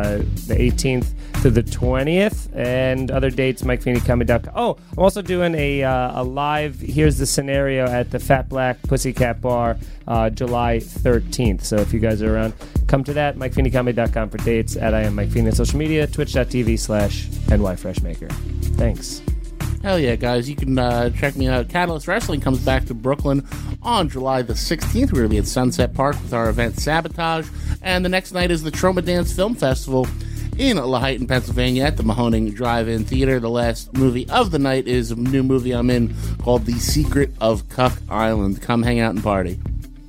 Speaker 1: 18th to the 20th, and other dates, MikeFeeneyComedy.com. Oh, I'm also doing a live Here's the Scenario at the Fat Black Pussycat Bar July 13th. So if you guys are around, come to that. MikeFeeneyComedy.com for dates. At I am Mike Feeney on social media, twitch.tv/NYFreshmaker. Thanks.
Speaker 5: Hell yeah, guys. You can check me out. Catalyst Wrestling comes back to Brooklyn on July the 16th. We're going to be at Sunset Park with our event Sabotage. And the next night is the Troma Dance Film Festival in Laheyton, Pennsylvania at the Mahoning Drive-In Theater. The last movie of the night is a new movie I'm in called The Secret of Cuck Island. Come hang out and party.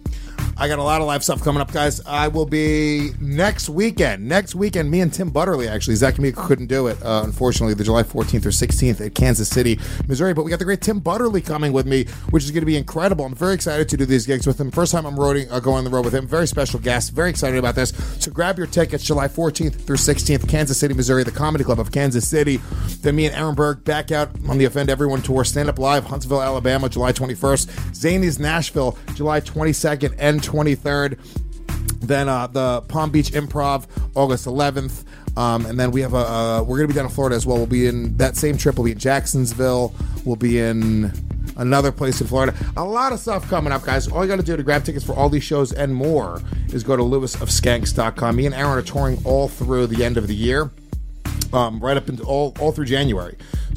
Speaker 3: I got a lot of live stuff coming up, guys. I will be next weekend. Me and Tim Butterly, actually. Zach Amico couldn't do it, unfortunately, the July 14th or 16th at Kansas City, Missouri. But we got the great Tim Butterly coming with me, which is going to be incredible. I'm very excited to do these gigs with him. First time I'm going on the road with him. Very special guest. Very excited about this. So grab your tickets July 14th through 16th, Kansas City, Missouri, the Comedy Club of Kansas City. Then me and Aaron Berg back out on the Offend Everyone tour. Stand Up Live, Huntsville, Alabama, July 21st. Zany's Nashville, July 22nd and 23rd. Then the Palm Beach Improv, August 11th. And then we have we're going to be down in Florida as well. We'll be in that same trip. We'll be in Jacksonville. We'll be in another place in Florida. A lot of stuff coming up, guys. All you got to do to grab tickets for all these shows and more is go to lewisofskanks.com. Me and Aaron are touring all through the end of the year. Right up into all through January.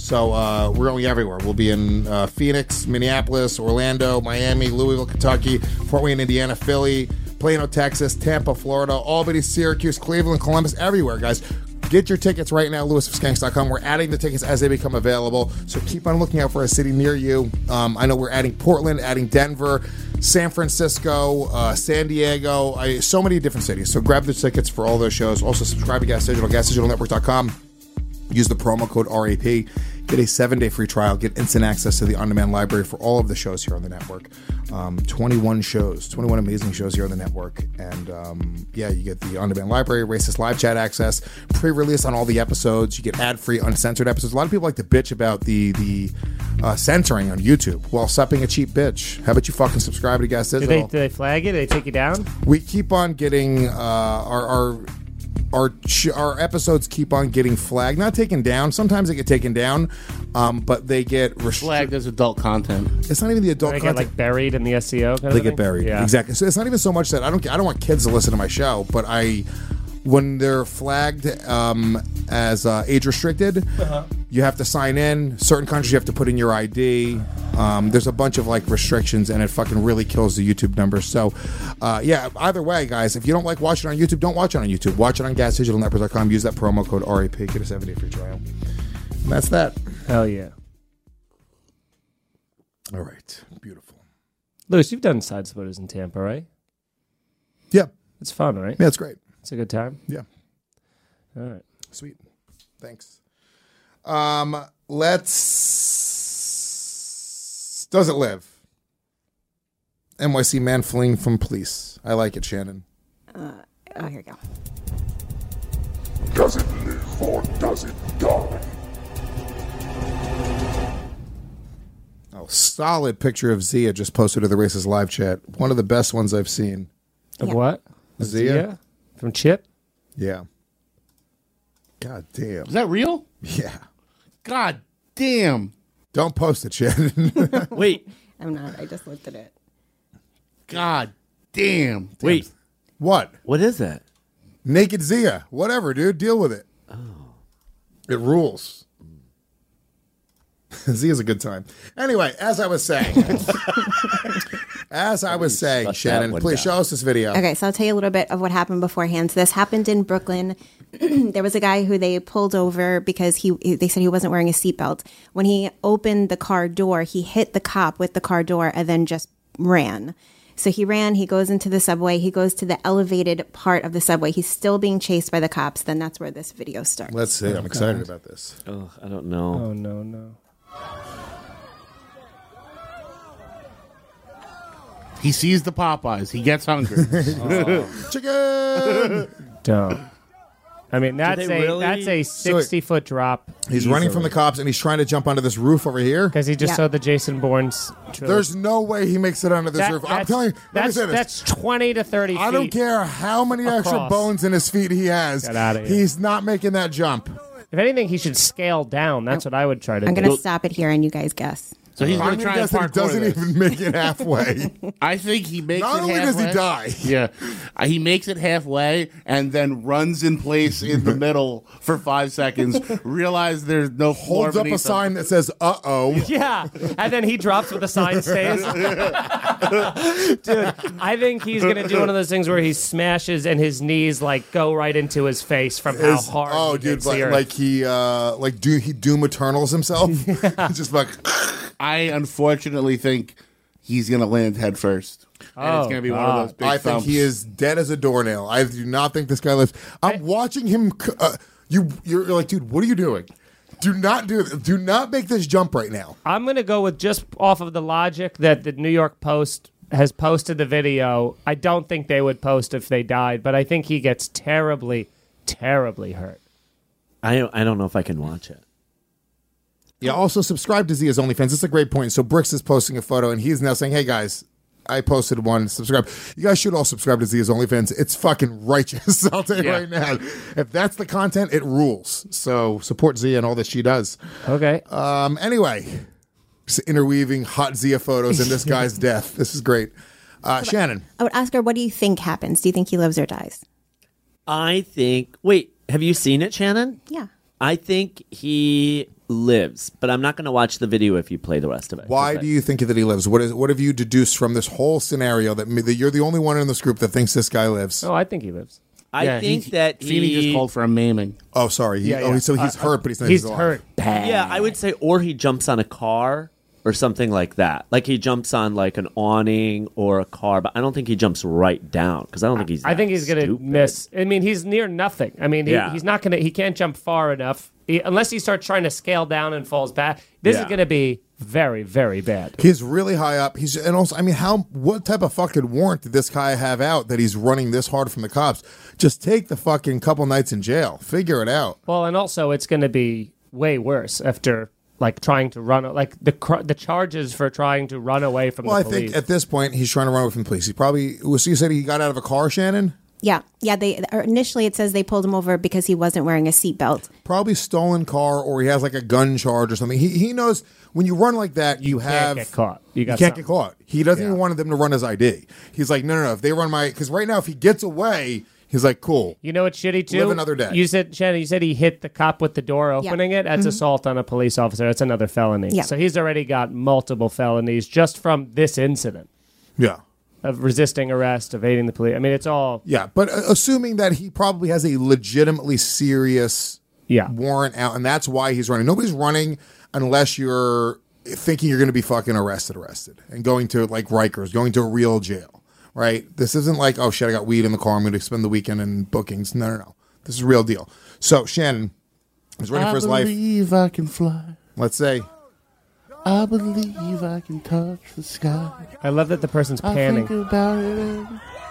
Speaker 3: So we're going everywhere. We'll be in Phoenix, Minneapolis, Orlando, Miami, Louisville, Kentucky, Fort Wayne, Indiana, Philly, Plano, Texas, Tampa, Florida, Albany, Syracuse, Cleveland, Columbus, everywhere, guys. Get your tickets right now, lewisofskanks.com. We're adding the tickets as they become available, so keep on looking out for a city near you. I know we're adding Portland, adding Denver, San Francisco, San Diego, so many different cities. So grab the tickets for all those shows. Also subscribe to Gas Digital, gasdigitalnetwork.com. Use the promo code RAP. Get a 7-day free trial. Get instant access to the on-demand library for all of the shows here on the network. 21 shows, 21 amazing shows here on the network. And you get the on-demand library, racist live chat access, pre-release on all the episodes. You get ad-free, uncensored episodes. A lot of people like to bitch about the censoring on YouTube. Well, stop being a cheap bitch. How about you fucking subscribe to Gas Digital?
Speaker 1: Do they flag it? Do they take you down?
Speaker 3: We keep on getting our episodes keep on getting flagged, not taken down. Sometimes they get taken down, but they get
Speaker 5: Flagged as adult content.
Speaker 3: It's not even the adult
Speaker 1: They
Speaker 3: content.
Speaker 1: get like buried in the SEO. Kind
Speaker 3: They
Speaker 1: of
Speaker 3: get
Speaker 1: thing?
Speaker 3: buried.
Speaker 1: Yeah.
Speaker 3: Exactly. So it's not even so much that I don't want kids to listen to my show, but when they're flagged as age restricted, you have to sign in. Certain countries you have to put in your ID. There's a bunch of like restrictions, and it fucking really kills the YouTube numbers. So, either way, guys, if you don't like watching on YouTube, don't watch it on YouTube. Watch it on GasDigitalNetwork.com. Use that promo code RAP. Get a 7-day free trial. And that's that.
Speaker 1: Hell yeah.
Speaker 3: All right. Beautiful.
Speaker 1: Louis, you've done Side Splitters in Tampa, right?
Speaker 3: Yeah.
Speaker 1: It's fun, right?
Speaker 3: Yeah, it's great.
Speaker 1: It's a good time.
Speaker 3: Yeah.
Speaker 1: All right.
Speaker 3: Sweet. Thanks. Let's... Does it live? NYC man fleeing from police. I like it, Shannon.
Speaker 7: Here we go.
Speaker 9: Does it live or does it die?
Speaker 3: Oh, solid picture of Zia just posted to the Racist live chat. One of the best ones I've seen.
Speaker 1: Of
Speaker 7: Yeah.
Speaker 1: what?
Speaker 3: Zia?
Speaker 1: From Chip?
Speaker 3: Yeah. God damn.
Speaker 5: Is that real?
Speaker 3: Yeah.
Speaker 5: God damn.
Speaker 3: Don't post it, Shannon.
Speaker 6: Wait,
Speaker 7: I'm not. I just looked at it.
Speaker 5: God damn.
Speaker 6: wait.
Speaker 3: What?
Speaker 6: What is it?
Speaker 3: Naked Zia. Whatever, dude. Deal with it. Oh. It rules. Zia's a good time. Anyway, as I was saying,
Speaker 6: shut
Speaker 3: Shannon,
Speaker 6: that one
Speaker 3: please
Speaker 6: down.
Speaker 3: show us this video.
Speaker 7: Okay, so I'll tell you a little bit of what happened beforehand. So this happened in Brooklyn. There was a guy who they pulled over because they said he wasn't wearing a seatbelt. When he opened the car door, he hit the cop with the car door and then just ran. So he ran, he goes into the subway, he goes to the elevated part of the subway. He's still being chased by the cops. Then that's where this video starts.
Speaker 3: Let's see. I'm excited about this.
Speaker 6: Oh, I don't know.
Speaker 1: Oh, no.
Speaker 5: He sees the Popeyes. He gets hungry.
Speaker 3: Chicken!
Speaker 1: Don't. I mean, that's
Speaker 6: they really-
Speaker 1: a 60-foot drop.
Speaker 3: He's running from the cops and he's trying to jump onto this roof over here.
Speaker 1: Because he just
Speaker 7: Yeah.
Speaker 1: saw the Jason Bourne's trailer.
Speaker 3: There's no way he makes it onto this roof. I'm telling you, let me say this.
Speaker 1: That's 20 to 30 feet.
Speaker 3: I don't care how many extra
Speaker 1: across.
Speaker 3: bones in his feet he has.
Speaker 1: Get outta here.
Speaker 3: He's not making that jump.
Speaker 1: If anything, he should scale down. That's what I would try to
Speaker 7: I'm
Speaker 1: do.
Speaker 7: going to stop it here and you guys guess.
Speaker 5: So he's going
Speaker 3: I'm
Speaker 5: to
Speaker 3: gonna
Speaker 5: try and
Speaker 3: guess that he
Speaker 5: parkour
Speaker 3: doesn't
Speaker 5: this.
Speaker 3: even make it halfway.
Speaker 5: I think he makes
Speaker 3: Not
Speaker 5: it
Speaker 3: only
Speaker 5: halfway.
Speaker 3: does he die.
Speaker 5: Yeah. He makes it halfway and then runs in place in the middle for 5 seconds, realize there's no floor
Speaker 3: Holds up a
Speaker 5: beneath him.
Speaker 3: sign that says, uh-oh.
Speaker 1: Yeah, and then he drops with the sign stays. Dude, I think he's going to do one of those things where he smashes and his knees like go right into his face from how hard
Speaker 3: Oh,
Speaker 1: he
Speaker 3: dude,
Speaker 1: hits the earth.
Speaker 3: like he Doom Eternals himself. Just like,
Speaker 5: I unfortunately think he's going to land head first. And it's going to be one of those big
Speaker 3: I think
Speaker 5: thumps.
Speaker 3: he is dead as a doornail. I do not think this guy lives. I'm watching him. You're like, dude, what are you doing? Do not do this. Do not make this jump right now.
Speaker 1: I'm going to go with just off of the logic that the New York Post has posted the video. I don't think they would post if they died, but I think he gets terribly, terribly hurt.
Speaker 6: I don't know if I can watch it.
Speaker 3: Yeah, also subscribe to Zia's OnlyFans. It's a great point. So Bricks is posting a photo, and he's now saying, hey, guys, I posted one. Subscribe. You guys should all subscribe to Zia's OnlyFans. It's fucking righteous. I'll tell you right now. If that's the content, it rules. So support Zia and all that she does.
Speaker 1: Okay.
Speaker 3: Anyway, just interweaving hot Zia photos in this guy's death. This is great. Shannon.
Speaker 7: I would ask her, what do you think happens? Do you think he lives or dies?
Speaker 6: I think. Wait, have you seen it, Shannon?
Speaker 7: Yeah.
Speaker 6: I think he lives, but I'm not going to watch the video if you play the rest of it.
Speaker 3: Why do you think that he lives? What have you deduced from this whole scenario that you're the only one in this group that thinks this guy lives?
Speaker 1: Oh, I think he lives.
Speaker 6: I think that
Speaker 5: Feeney
Speaker 6: he
Speaker 5: just called for a maiming.
Speaker 3: Oh, sorry. So he's hurt, but he's not.
Speaker 1: He's
Speaker 3: alive.
Speaker 1: hurt bad.
Speaker 6: Yeah, I would say, or he jumps on a car or something like that. Like he jumps on like an awning or a car, but I don't think he jumps right down because I don't think he's.
Speaker 1: I think he's going to
Speaker 6: stupid.
Speaker 1: miss. I mean, he's near nothing. I mean, he's not going to. He can't jump far enough unless he starts trying to scale down and falls back. This is going to be very, very bad.
Speaker 3: He's really high up. And also, I mean, what type of fucking warrant did this guy have out that he's running this hard from the cops? Just take the fucking couple nights in jail. Figure it out.
Speaker 1: Well, and also it's going to be way worse after like trying to run, like the charges for trying to run away from the police.
Speaker 3: Well, I think at this point he's trying to run away from the police. He probably you said he got out of a car, Shannon.
Speaker 7: Yeah. They initially it says they pulled him over because he wasn't wearing a seatbelt.
Speaker 3: Probably stolen car, or he has like a gun charge or something. He knows when you run like that, you
Speaker 1: can't get caught. You
Speaker 3: can't get caught. He doesn't even want them to run his ID. He's like, no. If they run because right now if he gets away, he's like, cool.
Speaker 1: You know what's shitty too?
Speaker 3: Live another day.
Speaker 1: You said, Shannon, he hit the cop with the door opening it. That's assault on a police officer. That's another felony.
Speaker 7: Yeah.
Speaker 1: So he's already got multiple felonies just from this incident.
Speaker 3: Yeah.
Speaker 1: Of resisting arrest, evading the police. I mean, it's all...
Speaker 3: Yeah, but assuming that he probably has a legitimately serious warrant out, and that's why he's running. Nobody's running unless you're thinking you're going to be fucking arrested, and going to, like, Rikers, going to a real jail, right? This isn't like, oh, shit, I got weed in the car, I'm going to spend the weekend in bookings. No. This is a real deal. So, Shannon is running for his life.
Speaker 5: I believe I can fly.
Speaker 3: Let's say...
Speaker 5: I believe I can touch the sky.
Speaker 1: I love that the person's panning.
Speaker 5: I think about it.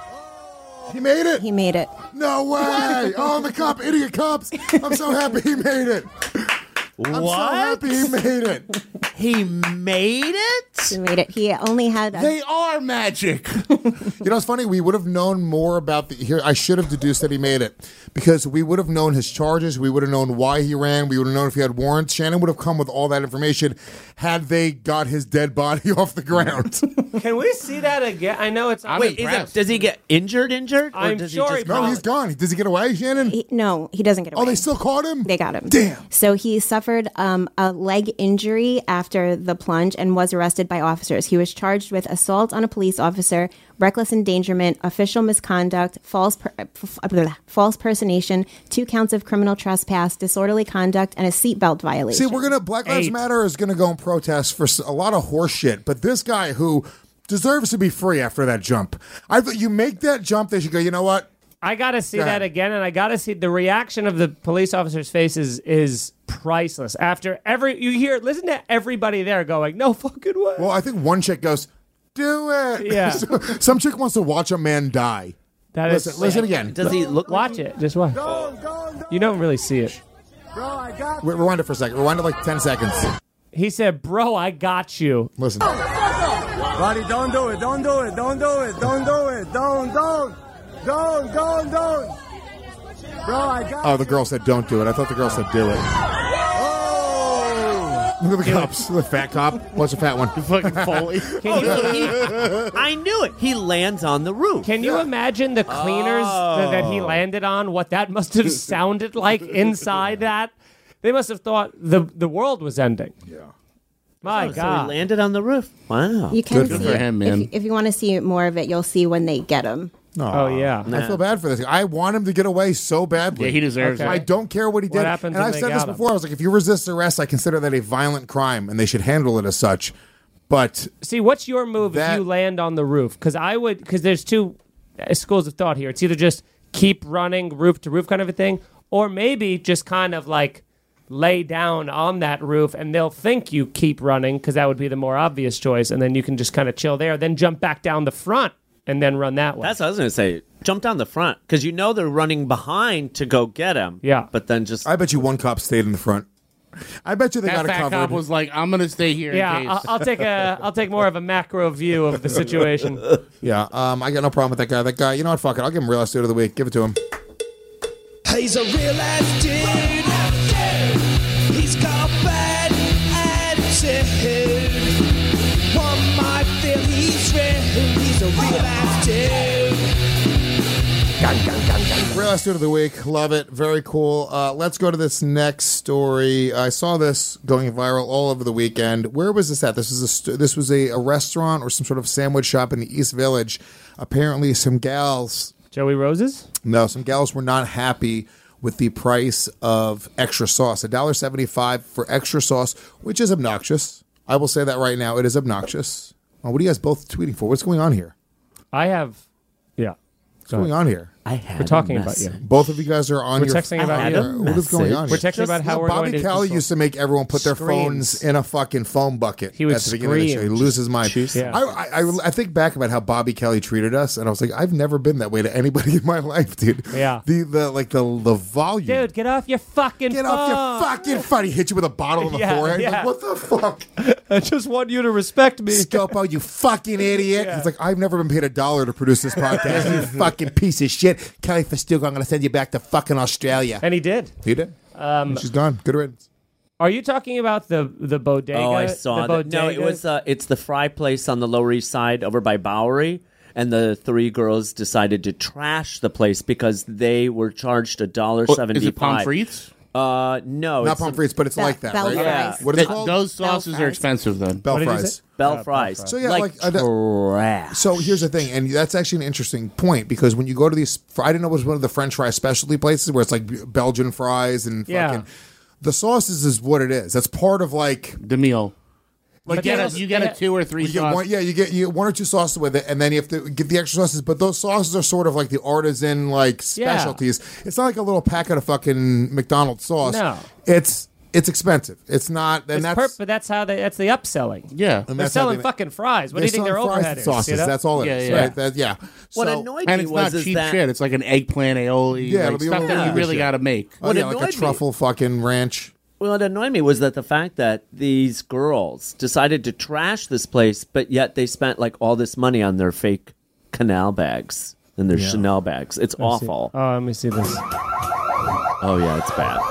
Speaker 3: He made it.
Speaker 7: He made it.
Speaker 3: No way. Oh, the cop, idiot cops. I'm so happy he made it. I'm so happy he made it.
Speaker 6: He made it?
Speaker 7: He made it. He only had...
Speaker 5: They are magic.
Speaker 3: You know, it's funny. We would have known more about here. I should have deduced that he made it because we would have known his charges. We would have known why he ran. We would have known if he had warrants. Shannon would have come with all that information had they got his dead body off the ground.
Speaker 1: Can we see that again? I know it's...
Speaker 6: Wait, does he get injured? Or
Speaker 1: I'm
Speaker 6: does
Speaker 1: sure
Speaker 6: he just
Speaker 3: No, he's gone. Does he get away, Shannon?
Speaker 7: No, he doesn't get away.
Speaker 3: Oh, they still caught him?
Speaker 7: They got him.
Speaker 3: Damn.
Speaker 7: So he suffered a leg injury after the plunge and was arrested by officers. He was charged with assault on a police officer, reckless endangerment, official misconduct, false personation, 2 counts of criminal trespass, disorderly conduct, and a seatbelt violation.
Speaker 3: See, Black Lives Matter is going to go and protest for a lot of horse shit, but this guy who deserves to be free after that jump. I thought you make that jump, they should go, you know what?
Speaker 1: I got to see that again, and I got to see the reaction of the police officer's face is priceless. After listen to everybody there going, no fucking way.
Speaker 3: Well, I think one chick goes, do it.
Speaker 1: Yeah.
Speaker 3: Some chick wants to watch a man die. Listen again.
Speaker 6: Does he look like
Speaker 1: Watch it. Just watch. You don't really see it.
Speaker 3: Rewind it for a second. Rewind it like 10 seconds.
Speaker 1: He said, bro, I got you.
Speaker 3: Listen.
Speaker 4: Buddy, don't do it. Don't do it. Don't do it. Don't do it. Don't. Bro, I got
Speaker 3: Oh, the girl said don't do it. I thought the girl said do it. Look at the cops. The fat cop. What's the fat one?
Speaker 5: Fucking Foley.
Speaker 6: I knew it. He lands on the roof.
Speaker 1: Can you imagine the cleaners that he landed on? What that must have sounded like inside that? They must have thought the world was ending.
Speaker 3: Yeah.
Speaker 1: My
Speaker 6: So
Speaker 1: God.
Speaker 6: he landed on the roof. Wow.
Speaker 7: You can
Speaker 5: Good
Speaker 7: see
Speaker 5: for
Speaker 7: it.
Speaker 5: him, man.
Speaker 7: If you want to see more of it, you'll see when they get him.
Speaker 1: Oh, yeah.
Speaker 3: I feel bad for this guy. I want him to get away so badly.
Speaker 5: Yeah, he deserves
Speaker 1: Okay.
Speaker 3: I don't care what he did.
Speaker 1: What happens
Speaker 3: and
Speaker 1: when
Speaker 3: I've
Speaker 1: they
Speaker 3: said this
Speaker 1: got him?
Speaker 3: before. I was like, if you resist arrest, I consider that a violent crime, and they should handle it as such. But
Speaker 1: See, what's your move if you land on the roof? Because there's 2 schools of thought here. It's either just keep running roof to roof kind of a thing, or maybe just kind of like lay down on that roof and they'll think you keep running because that would be the more obvious choice, and then you can just kind of chill there, then jump back down the front and then run that way.
Speaker 6: That's what I was going to say. Jump down the front because you know they're running behind to go get him.
Speaker 1: Yeah.
Speaker 6: But then just...
Speaker 3: I bet you one cop stayed in the front. I bet you they
Speaker 5: That
Speaker 3: got it
Speaker 5: fat
Speaker 3: covered.
Speaker 5: cop was like, I'm going to stay here in
Speaker 1: Yeah,
Speaker 5: case.
Speaker 1: I'll take more of a macro view of the situation.
Speaker 3: Yeah, I got no problem with that guy. That guy, you know what? Fuck it. I'll give him real ass dude of the week. Give it to him.
Speaker 8: He's a real ass dude. He's got bad attitude. One might feel he's real. He's a real ass dude.
Speaker 3: Real ass dude of the week. Love it. Very cool. Let's go to this next story. I saw this going viral all over the weekend. Where was this at? This was a restaurant or some sort of sandwich shop in the East Village. Apparently, some gals.
Speaker 1: Joey Roses?
Speaker 3: No, some gals were not happy with the price of extra sauce. $1.75 for extra sauce, which is obnoxious. I will say that right now. It is obnoxious. Oh, what are you guys both tweeting for? What's going on here?
Speaker 1: I have. Yeah.
Speaker 3: What's going on here?
Speaker 6: I had
Speaker 1: We're talking
Speaker 6: a
Speaker 1: about you.
Speaker 6: message.
Speaker 3: Both of you guys are on
Speaker 1: We're
Speaker 3: your.
Speaker 1: texting about
Speaker 6: had
Speaker 1: you.
Speaker 6: a
Speaker 3: What is going on?
Speaker 1: We're
Speaker 3: here?
Speaker 1: texting about how we're
Speaker 3: Bobby
Speaker 1: going to.
Speaker 3: Kelly used to make everyone put their phones
Speaker 1: Screams.
Speaker 3: in a fucking foam bucket.
Speaker 1: He would
Speaker 3: at the beginning of the show. He
Speaker 1: scream.
Speaker 3: loses his mind.
Speaker 1: Yeah.
Speaker 3: I think back about how Bobby Kelly treated us, and I was like, I've never been that way to anybody in my life, dude.
Speaker 1: Yeah.
Speaker 3: The volume.
Speaker 1: Dude, get off your fucking
Speaker 3: Get
Speaker 1: phone.
Speaker 3: off your fucking phone. He hit you with a bottle on the
Speaker 1: Yeah,
Speaker 3: forehead.
Speaker 1: yeah.
Speaker 3: Like, what the fuck?
Speaker 1: I just want you to respect me.
Speaker 3: Scopo, you fucking idiot.
Speaker 1: Yeah.
Speaker 3: He's like, I've never been paid $1 to produce this podcast. You fucking piece of shit. Kelly Festuca, I'm going to send you back to fucking Australia.
Speaker 1: And he did.
Speaker 3: He did. She's gone. Good riddance.
Speaker 1: Are you talking about the bodega?
Speaker 6: Oh, I saw
Speaker 1: the
Speaker 6: that. No, it
Speaker 1: bodega?
Speaker 6: was it's the fry place on the Lower East Side over by Bowery, and the three girls decided to trash the place because they were charged $1.75.
Speaker 5: Is it pomfrites?
Speaker 6: No,
Speaker 3: Not
Speaker 6: it's
Speaker 3: pommes frites, but it's like that,
Speaker 7: Bell
Speaker 3: right?
Speaker 7: fries.
Speaker 3: What is it called?
Speaker 5: Those sauces
Speaker 7: Bell
Speaker 5: are
Speaker 7: fries.
Speaker 5: expensive then.
Speaker 3: Bell
Speaker 1: What did you
Speaker 3: fries.
Speaker 1: say?
Speaker 6: Bell fries.
Speaker 3: So, yeah,
Speaker 6: like
Speaker 3: like,
Speaker 6: trash.
Speaker 3: So here's the thing, and that's actually an interesting point because when you go to these, I didn't know it was one of the French fry specialty places where it's like Belgian fries and fucking.
Speaker 1: Yeah.
Speaker 3: The sauces is what it is. That's part of like
Speaker 5: The meal.
Speaker 1: But
Speaker 5: You
Speaker 1: they
Speaker 5: get
Speaker 1: also-
Speaker 5: a 2 or 3
Speaker 3: you get
Speaker 5: sauce.
Speaker 3: one, you get one or two sauces with it, and then you have to get the extra sauces. But those sauces are sort of like the artisan like specialties. It's not like a little packet of fucking McDonald's sauce.
Speaker 1: No.
Speaker 3: It's expensive. It's not, and
Speaker 1: But that's how that's the upselling.
Speaker 5: Yeah.
Speaker 3: and
Speaker 1: They're
Speaker 3: that's how
Speaker 1: selling
Speaker 3: they-
Speaker 1: fucking fries. What do you think their
Speaker 3: selling fries
Speaker 1: overhead
Speaker 3: and
Speaker 1: is?
Speaker 3: sauces.
Speaker 1: You know?
Speaker 3: That's all it is,
Speaker 5: Yeah,
Speaker 3: right?
Speaker 5: yeah.
Speaker 6: What
Speaker 3: So-
Speaker 6: annoyed
Speaker 5: And
Speaker 6: me
Speaker 5: it's
Speaker 6: was
Speaker 5: not
Speaker 6: is
Speaker 5: cheap
Speaker 6: that
Speaker 5: shit. It's like an eggplant aioli.
Speaker 3: Yeah,
Speaker 5: like
Speaker 3: it'll be
Speaker 5: stuff
Speaker 3: all
Speaker 5: that you
Speaker 3: over
Speaker 5: really
Speaker 3: shit.
Speaker 5: got to make.
Speaker 3: Oh,
Speaker 6: What
Speaker 3: yeah, like
Speaker 6: annoyed
Speaker 3: a
Speaker 6: me-
Speaker 3: truffle fucking ranch.
Speaker 6: what annoyed me was that the fact that these girls decided to trash this place, but yet they spent like all this money on their fake canal bags and their Chanel bags. It's awful.
Speaker 1: Oh, let me see this.
Speaker 6: Oh yeah, it's bad.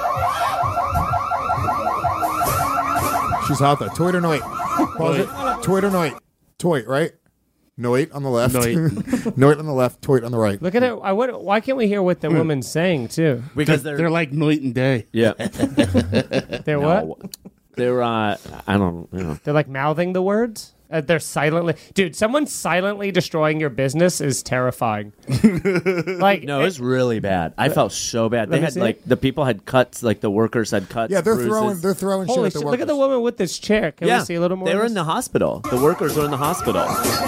Speaker 3: She's hot though. Toit or Noit? Pause it. Toit or Noit? Toit, right? Noit on the left. Noit on the left. Toit on the right.
Speaker 1: Look at it. Why can't we hear what the woman's saying too?
Speaker 6: Because
Speaker 5: They're like night and day.
Speaker 6: yeah.
Speaker 1: They're what?
Speaker 6: They're I don't know.
Speaker 1: They're like mouthing the words. They're silently, dude. Someone silently destroying your business is terrifying. Like
Speaker 6: No, it's really bad. I felt so bad. They
Speaker 1: me
Speaker 6: had
Speaker 1: see
Speaker 6: like
Speaker 1: it.
Speaker 6: the people had cuts, like the workers had cuts.
Speaker 3: Yeah, they're
Speaker 6: bruises.
Speaker 3: throwing shit
Speaker 1: holy
Speaker 3: at the
Speaker 1: shit!
Speaker 3: workers.
Speaker 1: Look at the woman with this chair. Can
Speaker 6: Yeah,
Speaker 1: we see a little more?
Speaker 6: they
Speaker 1: of
Speaker 6: were
Speaker 1: this?
Speaker 6: in the hospital. The workers were in the hospital.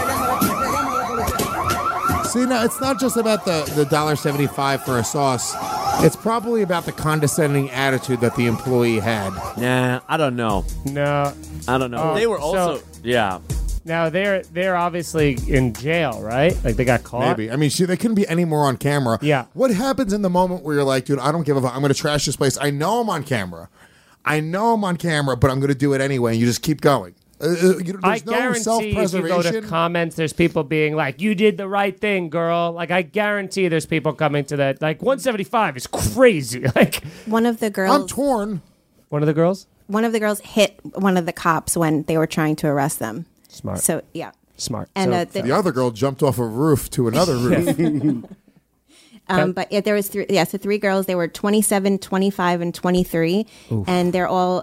Speaker 3: See, now it's not just about the $1.75 for a sauce. It's probably about the condescending attitude that the employee had.
Speaker 6: Nah, I don't know.
Speaker 1: No.
Speaker 6: I don't know.
Speaker 1: Oh,
Speaker 6: They were
Speaker 1: so-
Speaker 6: also yeah.
Speaker 1: Now they're obviously in jail, right? Like they got caught.
Speaker 3: Maybe. I mean, they couldn't be any more on camera.
Speaker 1: Yeah.
Speaker 3: What happens in the moment where you're like, dude, I don't give a fuck. I'm going to trash this place. I know I'm on camera. But I'm going to do it anyway. And you just keep going. There's
Speaker 1: I
Speaker 3: no
Speaker 1: guarantee if you go to
Speaker 3: self-preservation.
Speaker 1: comments, there's people being like, "You did the right thing, girl." Like I guarantee there's people coming to that. Like 175 is crazy. Like
Speaker 7: One of the
Speaker 3: I'm
Speaker 7: girls.
Speaker 3: torn.
Speaker 1: one of the girls.
Speaker 7: One of the girls hit one of the cops when they were trying to arrest them.
Speaker 1: Smart.
Speaker 7: So yeah.
Speaker 1: Smart.
Speaker 7: And
Speaker 1: So-
Speaker 3: The other girl jumped off a roof to another roof.
Speaker 7: But yeah, there was so 3 girls. They were 27, 25, and 23, and they're all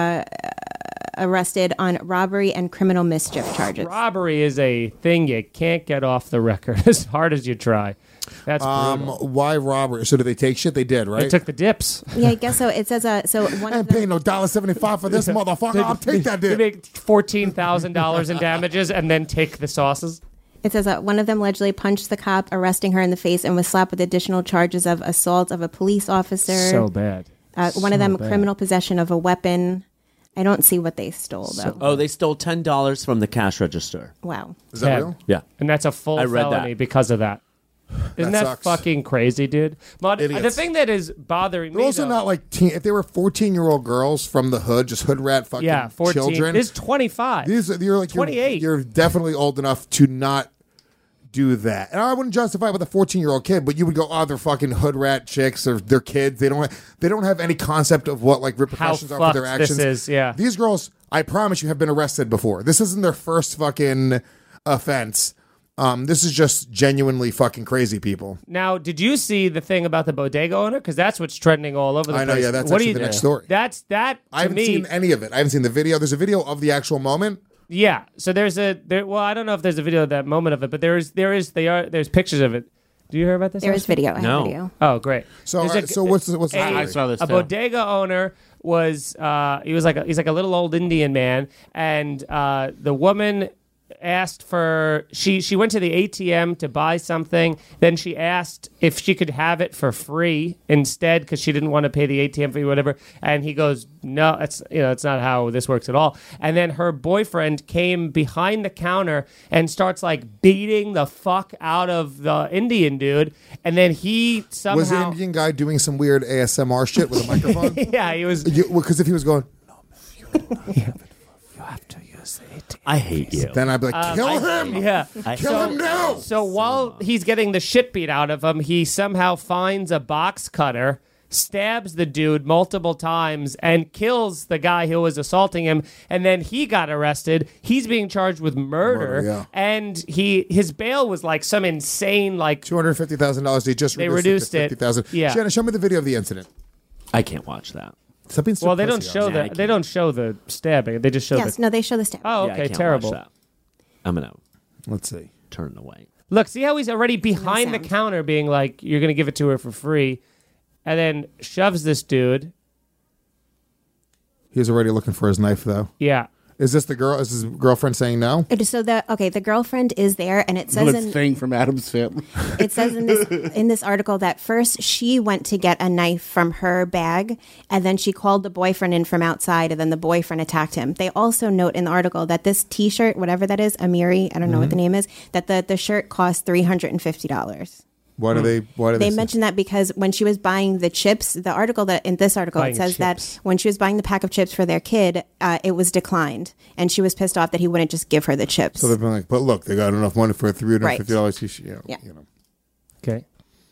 Speaker 7: arrested on robbery and criminal mischief charges.
Speaker 1: robbery is a thing you can't get off the record as hard as you try. That's brutal.
Speaker 3: Why robbery? So did they take shit? They did, right?
Speaker 1: They took the dips.
Speaker 7: Yeah, I guess so. It says so one
Speaker 3: I
Speaker 7: of
Speaker 3: ain't
Speaker 7: them.
Speaker 3: paying no $1.75 for this motherfucker. I'll take that
Speaker 1: They
Speaker 3: dip.
Speaker 1: make $14,000 in damages and then take the sauces.
Speaker 7: It says one of them allegedly punched the cop, arresting her in the face, and was slapped with additional charges of assault of a police officer.
Speaker 1: So bad.
Speaker 7: One of them,
Speaker 1: bad.
Speaker 7: criminal possession of a weapon. I don't see what they stole though.
Speaker 6: Oh, they stole $10 from the cash register.
Speaker 7: Wow.
Speaker 3: Is that
Speaker 1: Yeah.
Speaker 3: real?
Speaker 6: Yeah.
Speaker 1: And that's a full
Speaker 6: I read
Speaker 1: felony
Speaker 6: that.
Speaker 1: because of that. Isn't that
Speaker 3: sucks.
Speaker 1: fucking crazy, dude? The
Speaker 3: Idiots.
Speaker 1: thing that is bothering
Speaker 3: They're
Speaker 1: me,
Speaker 3: also
Speaker 1: though-
Speaker 3: not like if they were 14-year-old girls from the hood, just hood rat fucking
Speaker 1: 14.
Speaker 3: children.
Speaker 1: This is 25.
Speaker 3: You're like
Speaker 1: 28.
Speaker 3: You're definitely old enough to not do that. And I wouldn't justify it with a 14-year-old kid, but you would go, oh, they're fucking hood rat chicks or they're kids. They don't have any concept of what like repercussions are for their
Speaker 1: fucked this
Speaker 3: actions.
Speaker 1: is, yeah.
Speaker 3: These girls, I promise you, have been arrested before. This isn't their first fucking offense. This is just genuinely fucking crazy people.
Speaker 1: Now, did you see the thing about the bodega owner? Because that's what's trending all over the
Speaker 3: I know,
Speaker 1: place.
Speaker 3: yeah, that's
Speaker 1: What do
Speaker 3: actually
Speaker 1: you-
Speaker 3: the next story.
Speaker 1: That
Speaker 3: I
Speaker 1: to
Speaker 3: haven't
Speaker 1: me,
Speaker 3: seen any of it. I haven't seen the video. There's a video of the actual moment.
Speaker 1: yeah. So well, I don't know if there's a video of that moment of it, but there's pictures of it. Do you hear about this?
Speaker 7: There is
Speaker 1: Ashley?
Speaker 7: video. I have
Speaker 6: No.
Speaker 7: video.
Speaker 1: Oh, great.
Speaker 3: So,
Speaker 1: There's
Speaker 3: so what's the
Speaker 1: a-
Speaker 5: I saw this
Speaker 1: A
Speaker 5: too.
Speaker 1: bodega owner was he's like a little old Indian man, and the woman asked for she went to the ATM to buy something. Then she asked if she could have it for free instead because she didn't want to pay the ATM fee, whatever. And he goes, "No, it's not how this works at all." And then her boyfriend came behind the counter and starts like beating the fuck out of the Indian dude. And then he somehow
Speaker 3: Was the Indian guy doing some weird ASMR shit with a microphone?
Speaker 1: yeah, he was.
Speaker 3: Because if he was going,
Speaker 1: You have to use the ATM.
Speaker 6: I hate you.
Speaker 3: then I'd be like, kill him!
Speaker 1: Yeah.
Speaker 3: Kill him now!
Speaker 1: So while he's getting the shit beat out of him, he somehow finds a box cutter, stabs the dude multiple times, and kills the guy who was assaulting him. And then he got arrested. He's being charged with murder.
Speaker 3: Yeah.
Speaker 1: And his bail was like some insane, like
Speaker 3: $250,000. They just reduced it to $50,000.
Speaker 1: Yeah.
Speaker 3: Shannon, show me the video of the incident.
Speaker 6: I can't watch that.
Speaker 3: Stop being so
Speaker 1: well, they don't
Speaker 3: pussy
Speaker 1: show
Speaker 3: on me.
Speaker 1: the they don't show the stabbing. They just show
Speaker 7: Yes,
Speaker 1: the.
Speaker 7: no, they show the stab.
Speaker 1: Oh,
Speaker 6: Yeah, I
Speaker 1: okay,
Speaker 6: can't
Speaker 1: terrible.
Speaker 6: watch that. I'm gonna
Speaker 3: Let's see.
Speaker 6: turn away.
Speaker 1: Look, see how he's already behind the
Speaker 7: sound.
Speaker 1: counter, being like, "You're gonna give it to her for free," and then shoves this dude.
Speaker 3: He's already looking for his knife, though.
Speaker 1: Yeah.
Speaker 3: Is this the girl? Is his girlfriend saying no?
Speaker 7: So the girlfriend is there, and it says
Speaker 5: Good
Speaker 7: in
Speaker 5: thing from Adam's family.
Speaker 7: it says in this article that first she went to get a knife from her bag, and then she called the boyfriend in from outside, and then the boyfriend attacked him. They also note in the article that this T-shirt, whatever that is, Amiri, I don't know what the name is, that the shirt cost $350.
Speaker 3: Why do they? Why do
Speaker 7: They
Speaker 3: say-
Speaker 7: mentioned that because when she was buying the chips, the article that in this article
Speaker 1: Buying
Speaker 7: it says
Speaker 1: chips.
Speaker 7: that when she was buying the pack of chips for their kid, it was declined, and she was pissed off that he wouldn't just give her the chips.
Speaker 3: So they've been like, but look, they got enough money for $350.
Speaker 7: Yeah.
Speaker 3: You know.
Speaker 1: Okay.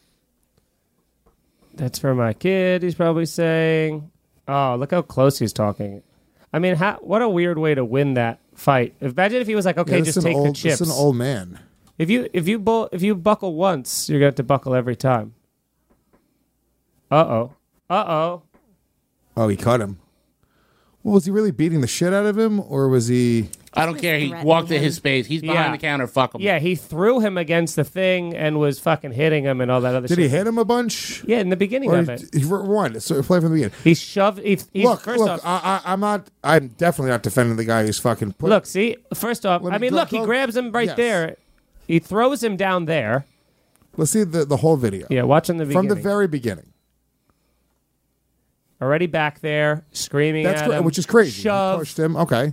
Speaker 1: That's for my kid, he's probably saying. Oh, look how close he's talking. I mean, what a weird way to win that fight. Imagine if he was like, okay,
Speaker 3: Yeah, this
Speaker 1: just
Speaker 3: is an
Speaker 1: take
Speaker 3: old,
Speaker 1: the chips.
Speaker 3: This is an old man.
Speaker 1: If you buckle once, you're going to have to buckle every time. Uh-oh. Uh-oh.
Speaker 3: Oh, he cut him. Well, was he really beating the shit out of him, or was he?
Speaker 5: I don't care. He
Speaker 7: threatening
Speaker 5: walked to
Speaker 7: him.
Speaker 5: his space. He's behind
Speaker 1: Yeah.
Speaker 5: the counter. Fuck him.
Speaker 1: Yeah, he threw him against the thing and was fucking hitting him and all that other
Speaker 3: Did
Speaker 1: shit.
Speaker 3: he hit him a bunch?
Speaker 1: Yeah, in the beginning
Speaker 3: Or
Speaker 1: of it.
Speaker 3: he rewind. So play from the beginning.
Speaker 1: He shoved...
Speaker 3: Look,
Speaker 1: first off,
Speaker 3: I'm not. I'm definitely not defending the guy who's fucking.
Speaker 1: look, see? First off,
Speaker 3: Let me
Speaker 1: I mean,
Speaker 3: go-
Speaker 1: look, he
Speaker 3: go-
Speaker 1: grabs him right
Speaker 3: Yes.
Speaker 1: there. He throws him down there.
Speaker 3: Let's see the whole video.
Speaker 1: Yeah, watching the beginning.
Speaker 3: From the very beginning.
Speaker 1: Already back there, screaming
Speaker 3: That's
Speaker 1: at him.
Speaker 3: which is crazy. He
Speaker 1: Shove,
Speaker 3: pushed him. Okay.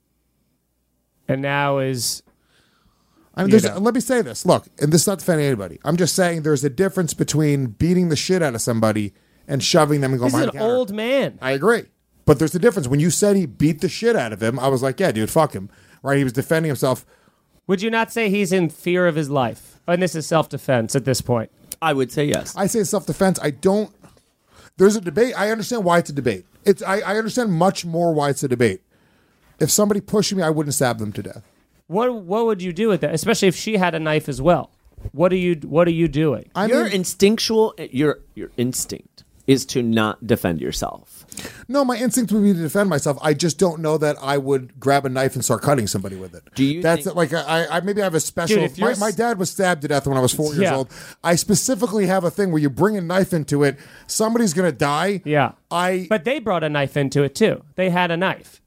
Speaker 1: and now is...
Speaker 3: I mean,
Speaker 1: You
Speaker 3: there's,
Speaker 1: know.
Speaker 3: let me say this. Look, and this is not defending anybody. I'm just saying there's a difference between beating the shit out of somebody and shoving them and going
Speaker 1: This is
Speaker 3: behind
Speaker 1: an
Speaker 3: the counter.
Speaker 1: old man.
Speaker 3: I agree. But there's a difference. When you said he beat the shit out of him, I was like, yeah, dude, fuck him. Right? He was defending himself.
Speaker 1: Would you not say he's in fear of his life? And this is self-defense at this point.
Speaker 6: I would say yes.
Speaker 3: I say self-defense. I don't. There's a debate. I understand why it's a debate. I understand much more why it's a debate. If somebody pushed me, I wouldn't stab them to death.
Speaker 1: What would you do with that? Especially if she had a knife as well. What are you doing?
Speaker 3: I
Speaker 6: Your
Speaker 3: mean,
Speaker 6: instinctual, your instinct is to not defend yourself.
Speaker 3: no, my instinct would be to defend myself. I just don't know that I would grab a knife and start cutting somebody with it.
Speaker 6: Do you
Speaker 3: That's
Speaker 6: think-
Speaker 3: like I maybe I have a special.
Speaker 1: Dude, if you're
Speaker 3: my dad was stabbed to death when I was 4 years
Speaker 1: Yeah.
Speaker 3: old. I specifically have a thing where you bring a knife into it, somebody's gonna die.
Speaker 1: Yeah.
Speaker 3: I
Speaker 1: But they brought a knife into it too. They had a knife.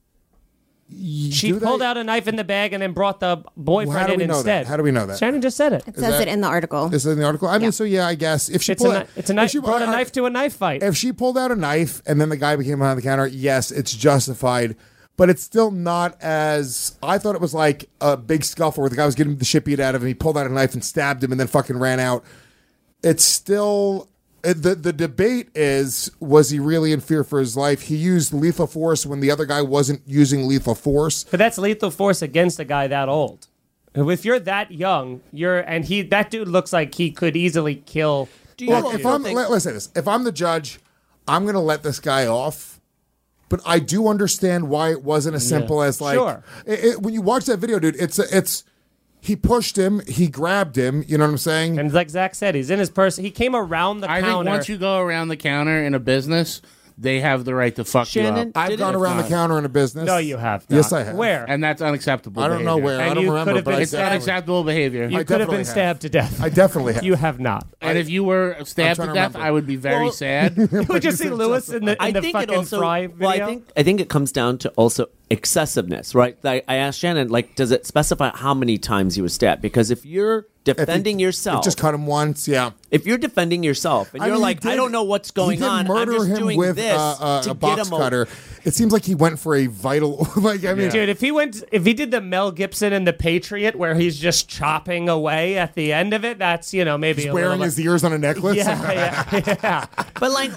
Speaker 1: She
Speaker 3: do they?
Speaker 1: pulled out a knife in the bag and then brought the boyfriend
Speaker 3: How do
Speaker 1: in
Speaker 3: we know
Speaker 1: instead.
Speaker 3: that? How do we know that?
Speaker 1: Shannon just said it.
Speaker 7: It says
Speaker 3: that-
Speaker 7: it in the article.
Speaker 3: This is in the article. I mean, so yeah, I guess if she
Speaker 1: It's
Speaker 3: pulled
Speaker 1: a,
Speaker 3: out,
Speaker 1: it's a knife.
Speaker 3: if she
Speaker 1: Brought a knife to a knife fight.
Speaker 3: If she pulled out a knife and then the guy became behind the counter, yes, it's justified. But it's still not as I thought it was like a big scuffle where the guy was getting the shit beat out of him. He pulled out a knife and stabbed him and then fucking ran out. It's still the debate is, was he really in fear for his life? He used lethal force when the other guy wasn't using lethal force.
Speaker 1: But that's lethal force against a guy that old. If you're that young, that dude looks like he could easily kill.
Speaker 3: Look, if let's say this. If I'm the judge, I'm going to let this guy off. But I do understand why it wasn't as simple as like
Speaker 1: Sure.
Speaker 3: When you watch that video, dude. It's he pushed him, he grabbed him. You know what I'm saying?
Speaker 1: And like Zach said, he's in his purse. He came around the
Speaker 5: I
Speaker 1: counter.
Speaker 5: think once you go around the counter in a business, they have the right to fuck
Speaker 6: Shannon,
Speaker 5: you up.
Speaker 3: I've gone around the counter in a business.
Speaker 1: No, you have.
Speaker 3: Yes,
Speaker 1: not.
Speaker 3: I have.
Speaker 1: Where?
Speaker 5: And that's unacceptable.
Speaker 3: I don't know
Speaker 5: behavior.
Speaker 3: where. I
Speaker 1: And
Speaker 3: don't
Speaker 1: you
Speaker 3: remember,
Speaker 1: could have
Speaker 3: but
Speaker 1: been
Speaker 3: I
Speaker 5: It's
Speaker 1: stabbed.
Speaker 5: unacceptable behavior.
Speaker 1: You
Speaker 3: I
Speaker 1: could have been
Speaker 3: definitely
Speaker 1: stabbed to death.
Speaker 3: I definitely have.
Speaker 1: You have not.
Speaker 5: And if you were stabbed
Speaker 3: trying
Speaker 5: to
Speaker 3: to
Speaker 5: death,
Speaker 3: remember.
Speaker 5: I would be very
Speaker 6: Well-
Speaker 5: sad.
Speaker 1: Would you see Lewis in the,
Speaker 6: I
Speaker 1: in the
Speaker 6: think it
Speaker 1: fucking
Speaker 6: also.
Speaker 1: Fry video?
Speaker 6: Well, I think it comes down to also excessiveness, right? Like, I asked Shannon, like, does it specify how many times he was stabbed? Because if you're defending yourself,
Speaker 3: Just cut him once. Yeah.
Speaker 6: if you're defending yourself and
Speaker 3: I
Speaker 6: you're
Speaker 3: mean, he
Speaker 6: like, I
Speaker 3: did-
Speaker 6: don't know what's going
Speaker 3: he did
Speaker 6: on, I'm
Speaker 3: murder
Speaker 6: just
Speaker 3: him
Speaker 6: doing
Speaker 3: with
Speaker 6: this
Speaker 3: a
Speaker 6: to
Speaker 3: box
Speaker 6: get him
Speaker 3: cutter. It seems like he went for a vital. Like I mean,
Speaker 1: Dude, if he did the Mel Gibson in The Patriot, where he's just chopping away at the end of it, that's maybe a
Speaker 3: wearing
Speaker 1: little
Speaker 3: his ears on a necklace.
Speaker 1: yeah.
Speaker 6: But like,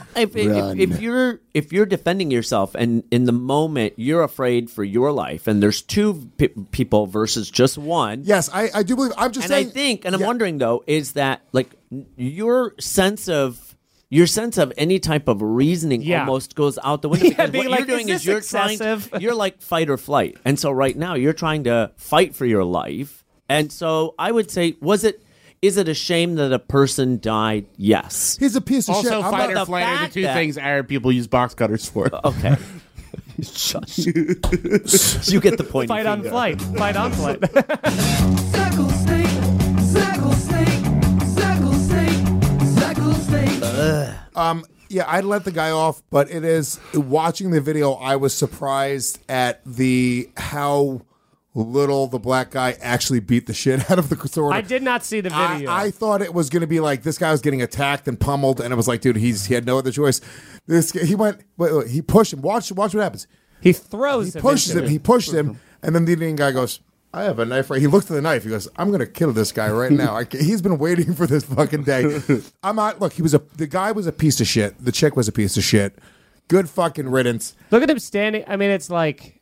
Speaker 6: if you're defending yourself and in the moment you're afraid for your life, and there's two people versus just one.
Speaker 3: Yes, I do believe. I'm just
Speaker 6: And
Speaker 3: saying.
Speaker 6: I think, and I'm
Speaker 3: yeah.
Speaker 6: wondering though, is that like your sense of any type of reasoning
Speaker 1: Yeah.
Speaker 6: almost goes out the window,
Speaker 1: Yeah,
Speaker 6: because
Speaker 1: being
Speaker 6: what
Speaker 1: like,
Speaker 6: you're doing
Speaker 1: is
Speaker 6: is
Speaker 1: this
Speaker 6: you're
Speaker 1: excessive?
Speaker 6: you're like fight or flight, and so right now you're trying to fight for your life, and so I would say, is it a shame that a person died? Yes.
Speaker 3: He's a piece of shit.
Speaker 5: Also,
Speaker 3: I'm
Speaker 5: fight
Speaker 3: not-
Speaker 5: or flight are the
Speaker 6: fact
Speaker 5: two
Speaker 6: that-
Speaker 5: things Arab people use box cutters for.
Speaker 6: Okay. Shush. You get the point.
Speaker 1: Fight on
Speaker 6: finger.
Speaker 1: flight. Fight on flight.
Speaker 8: Circle snake, circle snake, circle snake, circle snake.
Speaker 3: Yeah, I'd let the guy off, but it is watching the video. I was surprised at how little the black guy actually beat the shit out of the sword.
Speaker 1: I did not see the video.
Speaker 3: I thought it was going to be like this guy was getting attacked and pummeled, and it was like, dude, he had no other choice. He went, wait, he pushed him. Watch what happens.
Speaker 1: he throws
Speaker 3: He
Speaker 1: him
Speaker 3: pushes
Speaker 1: into
Speaker 3: him.
Speaker 1: it.
Speaker 3: He pushed him, and then the Indian guy goes, I have a knife right. He looks at the knife. He goes, I'm going to kill this guy right now. He's been waiting for this fucking day. I'm not. Look, the guy was a piece of shit. The chick was a piece of shit. Good fucking riddance.
Speaker 1: Look at him standing. I mean, it's like,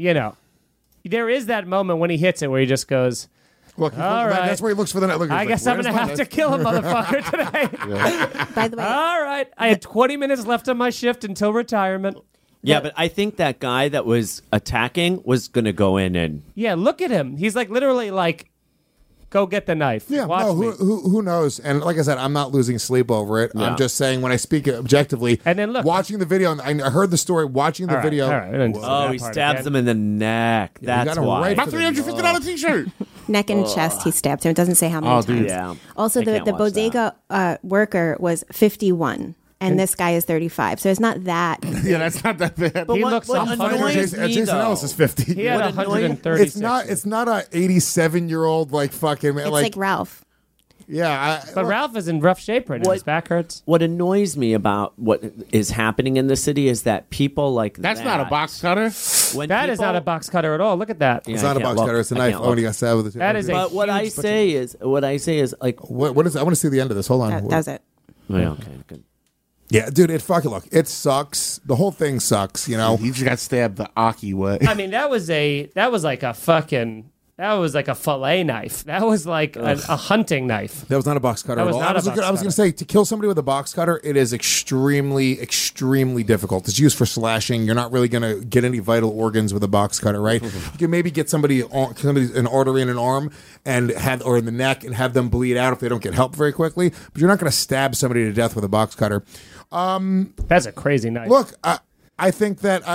Speaker 1: there is that moment when he hits it where he just goes,
Speaker 3: Look,
Speaker 1: All right.
Speaker 3: that's where he looks for the knife. Look, he's
Speaker 1: I
Speaker 3: like,
Speaker 1: guess I'm
Speaker 3: "Where's
Speaker 1: going to
Speaker 3: my
Speaker 1: have to
Speaker 3: knife?"
Speaker 1: kill a motherfucker today.
Speaker 7: By the way,
Speaker 1: All right. I had 20 minutes left on my shift until retirement.
Speaker 6: Yeah, but I think that guy that was attacking was going to go in and
Speaker 1: Yeah, look at him. He's like literally like, go get the knife.
Speaker 3: Yeah,
Speaker 1: Watch
Speaker 3: no,
Speaker 1: me.
Speaker 3: who knows? And like I said, I'm not losing sleep over it.
Speaker 6: Yeah.
Speaker 3: I'm just saying when I speak objectively.
Speaker 1: And then look.
Speaker 3: watching the video, and I heard the story. Watching the
Speaker 1: All right,
Speaker 3: video,
Speaker 1: all right, we don't need to see
Speaker 6: oh,
Speaker 1: that
Speaker 6: he
Speaker 1: part
Speaker 6: stabs
Speaker 1: again.
Speaker 6: him in the neck. That's
Speaker 3: got him
Speaker 6: why.
Speaker 3: right
Speaker 5: My $350 t-shirt.
Speaker 7: neck and chest, he stabbed him. It doesn't say how many
Speaker 5: Oh,
Speaker 7: times.
Speaker 5: dude.
Speaker 6: Yeah.
Speaker 7: Also,
Speaker 6: I
Speaker 7: the
Speaker 6: can't watch
Speaker 7: bodega worker was 51, and this guy is 35. So it's not that.
Speaker 5: Yeah, that's not that bad.
Speaker 6: But
Speaker 1: He
Speaker 6: what,
Speaker 1: looks
Speaker 6: what
Speaker 1: 100.
Speaker 6: annoys
Speaker 3: Jason,
Speaker 6: me,
Speaker 3: Jason
Speaker 6: though,
Speaker 3: Ellis is 50.
Speaker 1: He had
Speaker 6: What annoyed-
Speaker 1: 136.
Speaker 3: It's not a 87-year-old like fucking
Speaker 7: It's like Ralph.
Speaker 3: yeah.
Speaker 1: But Ralph is in rough shape right now.
Speaker 6: What-
Speaker 1: His back hurts.
Speaker 6: What annoys me about what is happening in the city is that people like
Speaker 5: That's
Speaker 6: that,
Speaker 5: not a box cutter.
Speaker 6: When
Speaker 1: That is
Speaker 6: people-
Speaker 1: not a box cutter at all. Look at that.
Speaker 6: Yeah,
Speaker 3: It's
Speaker 6: I
Speaker 3: not a
Speaker 6: can't
Speaker 3: box
Speaker 6: look.
Speaker 3: cutter. It's a
Speaker 6: I
Speaker 3: knife.
Speaker 6: can't
Speaker 3: Oh, and he
Speaker 6: look.
Speaker 3: got stabbed with it.
Speaker 1: That is a
Speaker 6: But what I
Speaker 1: huge
Speaker 6: say is like,
Speaker 3: What is? I want to see the end of this. Hold on.
Speaker 7: That does it.
Speaker 6: well, okay, good.
Speaker 3: Yeah, dude. It fucking look. It sucks. The whole thing sucks. You know.
Speaker 5: He just got stabbed the Aki way.
Speaker 1: I mean, that was like a fillet knife. That was like a hunting knife.
Speaker 3: That was not a box cutter
Speaker 1: That
Speaker 3: at
Speaker 1: was
Speaker 3: all.
Speaker 1: not a box
Speaker 3: I was
Speaker 1: cutter.
Speaker 3: going to say, to kill somebody with a box cutter, it is extremely, extremely difficult. It's used for slashing. You're not really going to get any vital organs with a box cutter, right? You can maybe get somebody an artery in an arm or in the neck and have them bleed out if they don't get help very quickly. But you're not going to stab somebody to death with a box cutter.
Speaker 1: That's a crazy knife.
Speaker 3: Look, I think that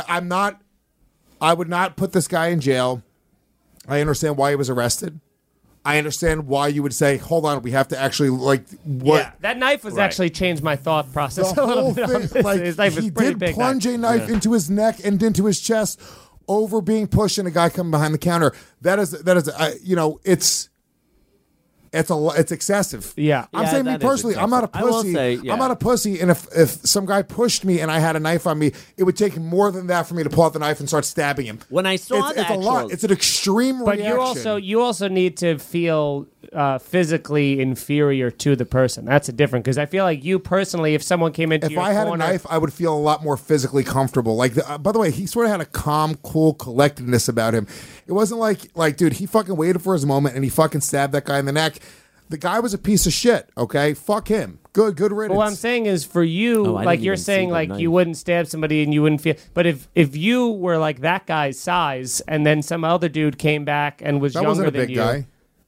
Speaker 3: I would not put this guy in jail. I understand why he was arrested. I understand why you would say, hold on, we have to actually, like, what?
Speaker 1: Yeah, that knife was actually changed my thought process
Speaker 3: The
Speaker 1: a little
Speaker 3: whole
Speaker 1: bit. on
Speaker 3: thing,
Speaker 1: this.
Speaker 3: like,
Speaker 1: His knife is
Speaker 3: he
Speaker 1: pretty
Speaker 3: did
Speaker 1: big.
Speaker 3: plunge a knife into his neck and into his chest over being pushed and a guy coming behind the counter. That is, it's excessive.
Speaker 1: Yeah.
Speaker 3: I'm
Speaker 6: Yeah,
Speaker 3: saying me
Speaker 6: that is
Speaker 3: personally, I'm not a
Speaker 6: excessive. I will
Speaker 3: pussy.
Speaker 6: say, yeah.
Speaker 3: I'm not a pussy, and if some guy pushed me and I had a knife on me, it would take more than that for me to pull out the knife and start stabbing him.
Speaker 6: When I saw
Speaker 3: it's a lot. It's an extreme
Speaker 1: But
Speaker 3: reaction.
Speaker 1: you also need to feel physically inferior to the person. That's a different, because I feel like you personally, if someone came into
Speaker 3: If
Speaker 1: your
Speaker 3: I had
Speaker 1: corner,
Speaker 3: a knife, I would feel a lot more physically comfortable. Like, by the way, he sort of had a calm, cool collectedness about him. It wasn't like, dude, he fucking waited for his moment and he fucking stabbed that guy in the neck. The guy was a piece of shit. Okay, fuck him. Good riddance.
Speaker 1: But what I'm saying is, for you,
Speaker 6: Oh, I
Speaker 1: like
Speaker 6: didn't
Speaker 1: you're
Speaker 6: even see
Speaker 1: saying,
Speaker 6: the
Speaker 1: like
Speaker 6: knife.
Speaker 1: you wouldn't stab somebody and you wouldn't feel. But if you were like that guy's size, and then some other dude came back and was
Speaker 3: that
Speaker 1: younger
Speaker 3: wasn't a
Speaker 1: than
Speaker 3: big
Speaker 1: you,
Speaker 3: guy.
Speaker 1: what?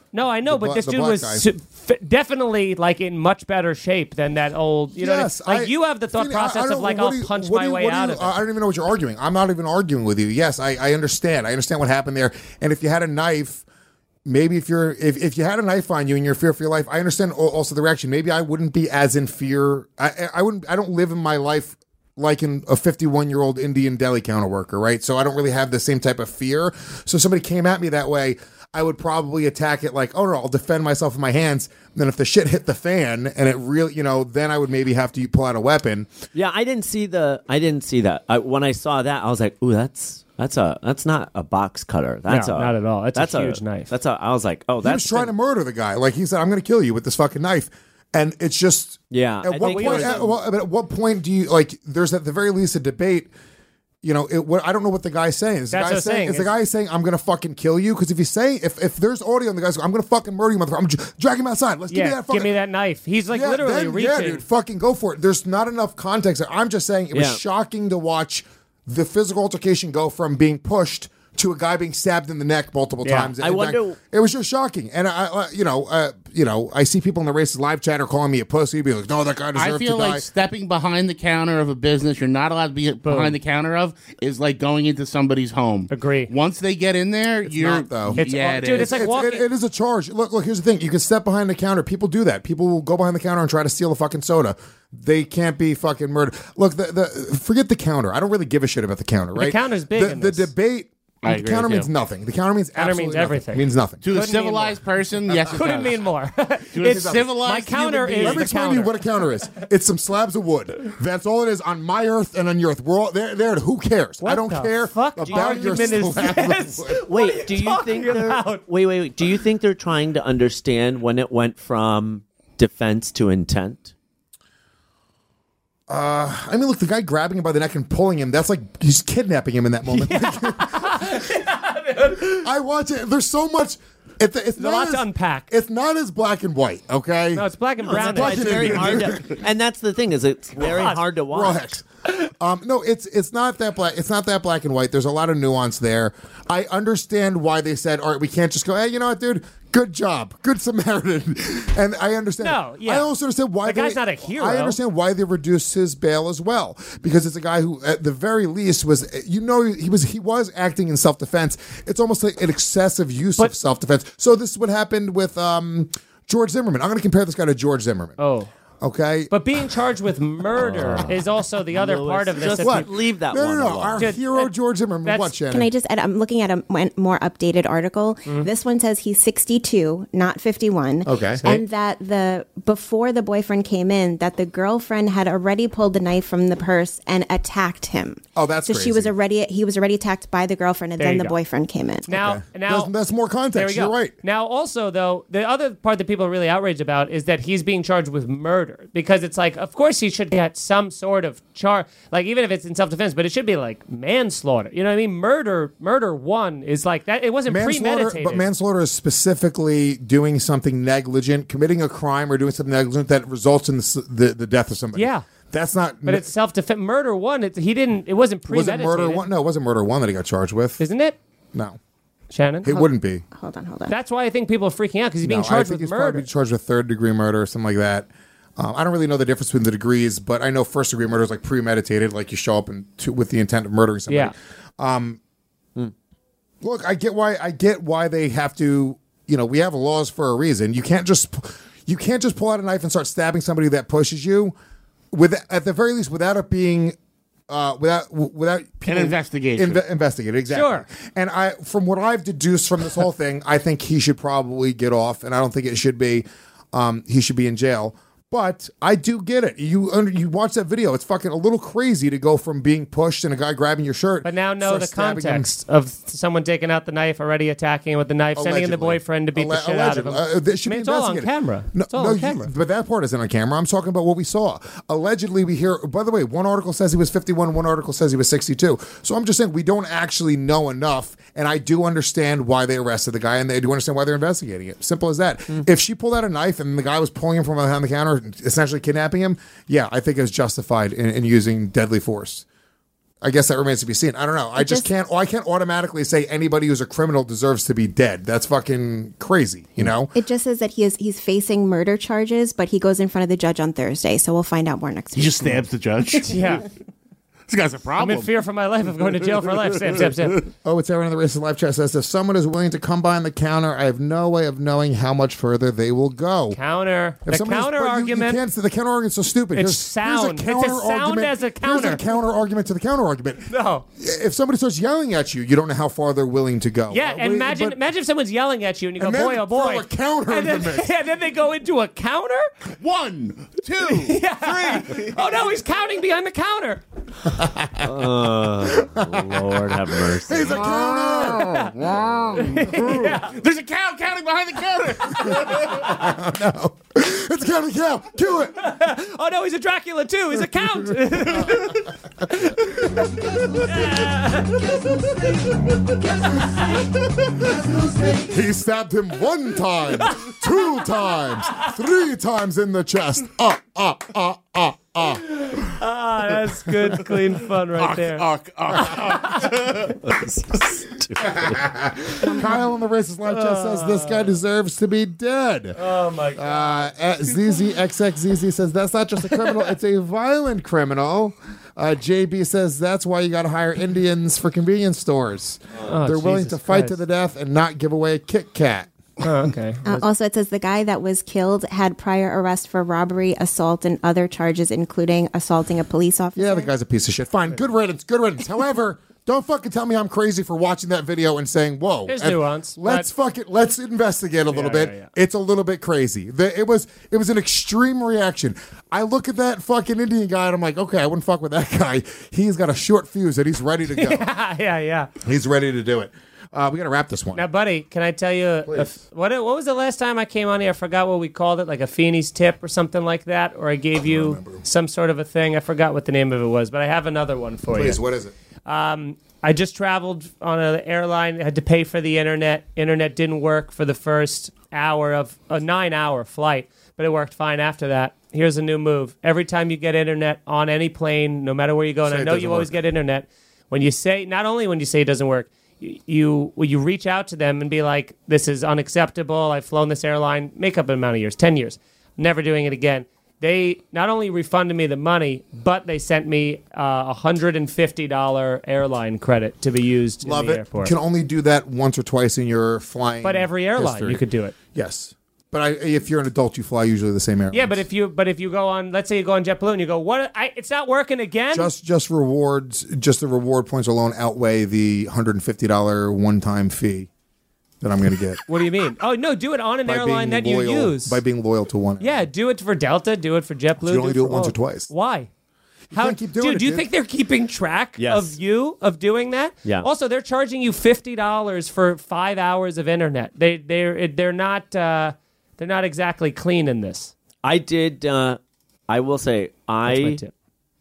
Speaker 1: No, I know, but this
Speaker 3: the
Speaker 1: dude
Speaker 3: black
Speaker 1: was
Speaker 3: guy.
Speaker 1: definitely like in much better shape than that old. You know,
Speaker 3: Yes,
Speaker 1: what I mean? Like you have the thought
Speaker 3: Feeny,
Speaker 1: process
Speaker 3: don't-
Speaker 1: of like
Speaker 3: what
Speaker 1: I'll
Speaker 3: do you-
Speaker 1: punch
Speaker 3: what
Speaker 1: my
Speaker 3: do you-
Speaker 1: way
Speaker 3: what do
Speaker 1: out
Speaker 3: you-
Speaker 1: of it.
Speaker 3: I don't even know what you're arguing. I'm not even arguing with you. Yes, I understand. I understand what happened there. And if you had a knife, maybe if you had a knife on you and you're in fear for your life, I understand also the reaction. Maybe I wouldn't be as in fear. I don't live in my life like in a 51-year-old Indian deli counter worker, right? So I don't really have the same type of fear. So if somebody came at me that way, I would probably attack it like, oh no, I'll defend myself with my hands. And then if the shit hit the fan and it really, then I would maybe have to pull out a weapon.
Speaker 6: Yeah, I didn't see that. When I saw that, I was like, ooh, that's not a box cutter. That's
Speaker 1: No, not at all. That's a huge knife.
Speaker 6: I was like, oh,
Speaker 3: He was trying to murder the guy. Like he said, I'm going to kill you with this fucking knife. And it's just,
Speaker 6: Yeah, I
Speaker 3: At what
Speaker 6: think
Speaker 3: point?
Speaker 6: it was-
Speaker 3: At what point do you like? There's at the very least a debate. I don't know what the guy's saying. Is the
Speaker 1: That's
Speaker 3: guy
Speaker 1: what I'm saying.
Speaker 3: Is the guy saying I'm gonna fucking kill you? Because if there's audio and the guy's I'm gonna fucking murder you, motherfucker, I'm drag him outside. Let's give me
Speaker 1: Yeah,
Speaker 3: that. Fucking,
Speaker 1: give me that knife. He's like
Speaker 3: Yeah,
Speaker 1: literally
Speaker 3: then,
Speaker 1: reaching.
Speaker 3: Yeah, dude, fucking go for it. There's not enough context. I'm just saying it was
Speaker 6: Yeah.
Speaker 3: shocking to watch the physical altercation go from being pushed to a guy being stabbed in the neck multiple
Speaker 1: Yeah.
Speaker 3: times.
Speaker 6: I wonder-
Speaker 3: It was just shocking, and I see people in the races live chat are calling me a pussy. Be like, no, that guy deserved
Speaker 5: I feel
Speaker 3: to die.
Speaker 5: like stepping behind the counter of a business you're not allowed to be behind the counter of is like going into somebody's home.
Speaker 1: Agree.
Speaker 5: Once they get in there, you're
Speaker 3: not, though.
Speaker 1: It's-
Speaker 5: yeah,
Speaker 1: dude, it's like walking.
Speaker 3: It is a charge. Look, here's the thing. You can step behind the counter. People do that. People will go behind the counter and try to steal a fucking soda. They can't be fucking murdered. Look, forget the counter. I don't really give a shit about the counter, right?
Speaker 1: counter's big in
Speaker 3: The
Speaker 1: this.
Speaker 3: debate,
Speaker 5: I
Speaker 3: the
Speaker 5: agree
Speaker 3: counter
Speaker 5: with you.
Speaker 3: means nothing. The counter means
Speaker 1: Counter
Speaker 3: absolutely
Speaker 1: means
Speaker 3: nothing.
Speaker 1: everything.
Speaker 3: It means nothing.
Speaker 5: to a
Speaker 1: Couldn't mean
Speaker 5: civilized person, yes, it
Speaker 1: Couldn't
Speaker 5: does.
Speaker 1: mean more.
Speaker 5: To a
Speaker 1: It's
Speaker 5: civilized
Speaker 1: my counter
Speaker 5: human being.
Speaker 1: is
Speaker 3: Let me
Speaker 1: the
Speaker 3: explain to you
Speaker 1: counter.
Speaker 3: what a counter is. It's some slabs of wood. That's all it is on my earth and on your earth. We're all there. Who cares?
Speaker 1: What
Speaker 3: I don't
Speaker 1: the
Speaker 3: care
Speaker 1: fuck
Speaker 3: about your
Speaker 1: argument is
Speaker 3: slabs
Speaker 1: this?
Speaker 3: of wood.
Speaker 6: Wait, do you think
Speaker 1: talking
Speaker 6: they're
Speaker 1: about?
Speaker 6: wait? Do you think they're trying to understand when it went from defense to intent?
Speaker 3: I mean, look, the guy grabbing him by the neck and pulling him, that's like he's kidnapping him in that moment. I watch it. There's so much. It's
Speaker 1: There's a
Speaker 3: not
Speaker 1: lot
Speaker 3: as,
Speaker 1: to unpack.
Speaker 3: It's not as black and white, okay?
Speaker 1: No, it's black and brown.
Speaker 6: That's why
Speaker 3: black
Speaker 6: it's
Speaker 3: and
Speaker 6: very
Speaker 3: white.
Speaker 6: hard to, and that's the thing is it's very hard to
Speaker 3: We're all
Speaker 6: watch.
Speaker 3: hex. No, it's not that black. It's not that black and white. There's a lot of nuance there. I understand why they said, "All right, we can't just go." Hey, you know what, dude? Good job, good Samaritan. And I understand.
Speaker 1: No, yeah.
Speaker 3: I also understand why
Speaker 1: The guy's not a hero.
Speaker 3: I understand why they reduced his bail as well, because it's a guy who, at the very least, was he was acting in self defense. It's almost like an excessive use of self defense. So this is what happened with George Zimmerman. I'm going to compare this guy to George Zimmerman.
Speaker 1: Oh.
Speaker 3: Okay.
Speaker 1: But being charged with murder is also the other part of this.
Speaker 6: just
Speaker 1: that
Speaker 6: what?
Speaker 1: people-
Speaker 6: Leave that
Speaker 3: No,
Speaker 6: one
Speaker 3: no, no.
Speaker 6: alone.
Speaker 3: Our
Speaker 1: Dude,
Speaker 3: hero, George Zimmerman.
Speaker 1: that's-
Speaker 3: What, Shannon?
Speaker 7: Can I just add? I'm looking at a more updated article.
Speaker 3: Mm-hmm.
Speaker 7: This one says he's 62, not 51.
Speaker 3: Okay.
Speaker 7: And that before the boyfriend came in, that the girlfriend had already pulled the knife from the purse and attacked him.
Speaker 3: Oh, that's
Speaker 7: so
Speaker 3: crazy.
Speaker 7: he was already attacked by the girlfriend, and
Speaker 1: There
Speaker 7: then
Speaker 1: you
Speaker 7: the
Speaker 1: go.
Speaker 7: boyfriend came in.
Speaker 1: Now,
Speaker 3: that's more context.
Speaker 1: There we go.
Speaker 3: You're right.
Speaker 1: Now, also though, the other part that people are really outraged about is that he's being charged with murder, because it's like, of course, he should get some sort of charge, like even if it's in self-defense, but it should be like manslaughter. You know what I mean? Murder one is like that. It wasn't premeditated.
Speaker 3: But manslaughter is specifically doing something negligent, committing a crime or doing something negligent that results in the death of somebody.
Speaker 1: Yeah.
Speaker 3: That's not.
Speaker 1: But it's self-defense. Murder one. It wasn't
Speaker 3: was it
Speaker 1: premeditated.
Speaker 3: murder one? No, it wasn't murder one that he got charged with.
Speaker 1: Isn't it,
Speaker 3: No,
Speaker 1: Shannon?
Speaker 3: it wouldn't be.
Speaker 7: Hold on.
Speaker 1: That's why I think people are freaking out, because he's being
Speaker 3: No, I
Speaker 1: charged
Speaker 3: think
Speaker 1: with
Speaker 3: he's probably
Speaker 1: murder.
Speaker 3: charged with third-degree murder or something like that. I don't really know the difference between the degrees, but I know first-degree murder is like premeditated, like you show up with the intent of murdering somebody.
Speaker 1: Yeah.
Speaker 3: Look, I get why they have to. We have laws for a reason. You can't just pull out a knife and start stabbing somebody that pushes you. At the very least, without it being. Without people
Speaker 5: An investigation.
Speaker 3: Investigate, exactly.
Speaker 1: Sure.
Speaker 3: And from what I've deduced from this whole thing, I think he should probably get off, and I don't think it should be. He should be in jail. But I do get it. You watch that video. It's fucking a little crazy to go from being pushed and a guy grabbing your shirt.
Speaker 1: But now know
Speaker 3: start
Speaker 1: the
Speaker 3: stabbing him.
Speaker 1: context of someone taking out the knife, already attacking him with the knife, sending in the
Speaker 3: Allegedly.
Speaker 1: boyfriend to beat the shit out of him.
Speaker 3: That should
Speaker 1: I mean,
Speaker 3: be
Speaker 1: it's all on
Speaker 3: investigated.
Speaker 1: camera.
Speaker 3: No,
Speaker 1: It's all
Speaker 3: no,
Speaker 1: on camera.
Speaker 3: But that part isn't on camera. I'm talking about what we saw. Allegedly, we hear. By the way, one article says he was 51. One article says he was 62. So I'm just saying we don't actually know enough. And I do understand why they arrested the guy, and they do understand why they're investigating it. Simple as that. If she pulled out a knife and the guy was pulling him from behind the counter, essentially kidnapping him, yeah, I think it's justified in using deadly force. I guess that remains to be seen. I don't know. I can't automatically say anybody who's a criminal deserves to be dead. That's fucking crazy, you know?
Speaker 7: It just says that he's facing murder charges, but he goes in front of the judge on Thursday, so we'll find out more next
Speaker 5: He
Speaker 7: week.
Speaker 5: just stabs the judge.
Speaker 1: Yeah.
Speaker 5: This guy's a
Speaker 1: I'm
Speaker 5: problem.
Speaker 1: in fear for my life of going to jail for life. Sam.
Speaker 3: Oh, it's Aaron in the Racist Live Chat says, if someone is willing to come behind the counter, I have no way of knowing how much further they will go.
Speaker 1: Counter.
Speaker 3: If
Speaker 1: The
Speaker 3: somebody's-
Speaker 1: counter
Speaker 3: but you
Speaker 1: argument.
Speaker 3: can't say the counter argument's so stupid.
Speaker 1: It's sound. It's a sound as a counter.
Speaker 3: Here's a counter argument to the counter argument.
Speaker 1: No.
Speaker 3: If somebody starts yelling at you, you don't know how far they're willing to go.
Speaker 1: Yeah, and imagine if someone's yelling at you and you go,
Speaker 3: And then
Speaker 1: boy, oh boy.
Speaker 3: throw a counter
Speaker 1: and
Speaker 3: in the mix.
Speaker 1: then they go into a counter?
Speaker 5: 1, 2, 3.
Speaker 1: Oh no, he's counting behind the counter.
Speaker 6: Lord have mercy.
Speaker 3: He's a counter.
Speaker 5: There's a cow counting behind the counter.
Speaker 3: No. It's a counting cow. Kill it.
Speaker 1: Oh no, he's a Dracula too. He's a count.
Speaker 3: He stabbed him 1 time, 2 times, 3 times in the chest.
Speaker 1: Ah, that's good, clean fun right there.
Speaker 3: Kyle on the Racist Live Chat says this guy deserves to be dead.
Speaker 1: Oh my god.
Speaker 3: ZZXXZZ says that's not just a criminal, it's a violent criminal. JB says that's why you got to hire Indians for convenience stores. They're willing
Speaker 1: Jesus
Speaker 3: to fight
Speaker 1: Christ.
Speaker 3: to the death and not give away a Kit Kat.
Speaker 1: Oh, okay.
Speaker 7: Also, it says the guy that was killed had prior arrest for robbery, assault, and other charges, including assaulting a police officer.
Speaker 3: Yeah, the guy's a piece of shit. Fine, good riddance, good riddance. However, don't fucking tell me I'm crazy for watching that video and saying, "Whoa."
Speaker 1: There's
Speaker 3: and
Speaker 1: nuance,
Speaker 3: Let's investigate a little bit.
Speaker 1: yeah.
Speaker 3: It's a little bit crazy. It was an extreme reaction. I look at that fucking Indian guy and I'm like, okay, I wouldn't fuck with that guy. He's got a short fuse and he's ready to go.
Speaker 1: yeah.
Speaker 3: He's ready to do it. We got to wrap this one.
Speaker 1: Now, buddy, can I tell you what was the last time I came on here? I forgot what we called it, like a Feeney's tip or something like that, or I gave you some sort of a thing. I forgot what the name of it was, but I have another one for
Speaker 3: Please,
Speaker 1: you.
Speaker 3: what is it?
Speaker 1: I just traveled on an airline, had to pay for the internet. Internet didn't work for the first hour of a 9-hour flight, but it worked fine after that. Here's a new move. Every time you get internet on any plane, no matter where you go, and
Speaker 3: Say
Speaker 1: I
Speaker 3: it
Speaker 1: know
Speaker 3: doesn't
Speaker 1: you always
Speaker 3: work.
Speaker 1: get internet, when you say, not only when you say it doesn't work, you reach out to them and be like, this is unacceptable. I've flown this airline, make up an amount of years, 10 years. Never doing it again. They not only refunded me the money, but they sent me a $150 airline credit to be used
Speaker 3: Love
Speaker 1: in the
Speaker 3: it.
Speaker 1: airport.
Speaker 3: Can only do that once or twice in your flying.
Speaker 1: But every airline,
Speaker 3: history.
Speaker 1: you could do it.
Speaker 3: Yes. But if you're an adult, you fly usually the same airline.
Speaker 1: Yeah, but if you go on, let's say you go on JetBlue and you go, what? It's not working again.
Speaker 3: just rewards, just the reward points alone outweigh the $150 one-time fee that I'm going to get.
Speaker 1: What do you mean? Oh no, do it on an
Speaker 3: By
Speaker 1: airline
Speaker 3: being
Speaker 1: that you
Speaker 3: loyal-
Speaker 1: use.
Speaker 3: by being loyal to one.
Speaker 1: Yeah, do it for Delta. Do it for JetBlue.
Speaker 3: So you only do it
Speaker 1: for
Speaker 3: once
Speaker 1: all.
Speaker 3: or twice.
Speaker 1: Why?
Speaker 3: can't keep doing
Speaker 1: dude,
Speaker 3: it,
Speaker 1: do you
Speaker 3: dude.
Speaker 1: think they're keeping track
Speaker 6: Yes.
Speaker 1: of doing that?
Speaker 6: Yeah.
Speaker 1: Also, they're charging you $50 for 5 hours of internet. They're not exactly clean in this.
Speaker 6: I did. I will say
Speaker 1: That's my tip.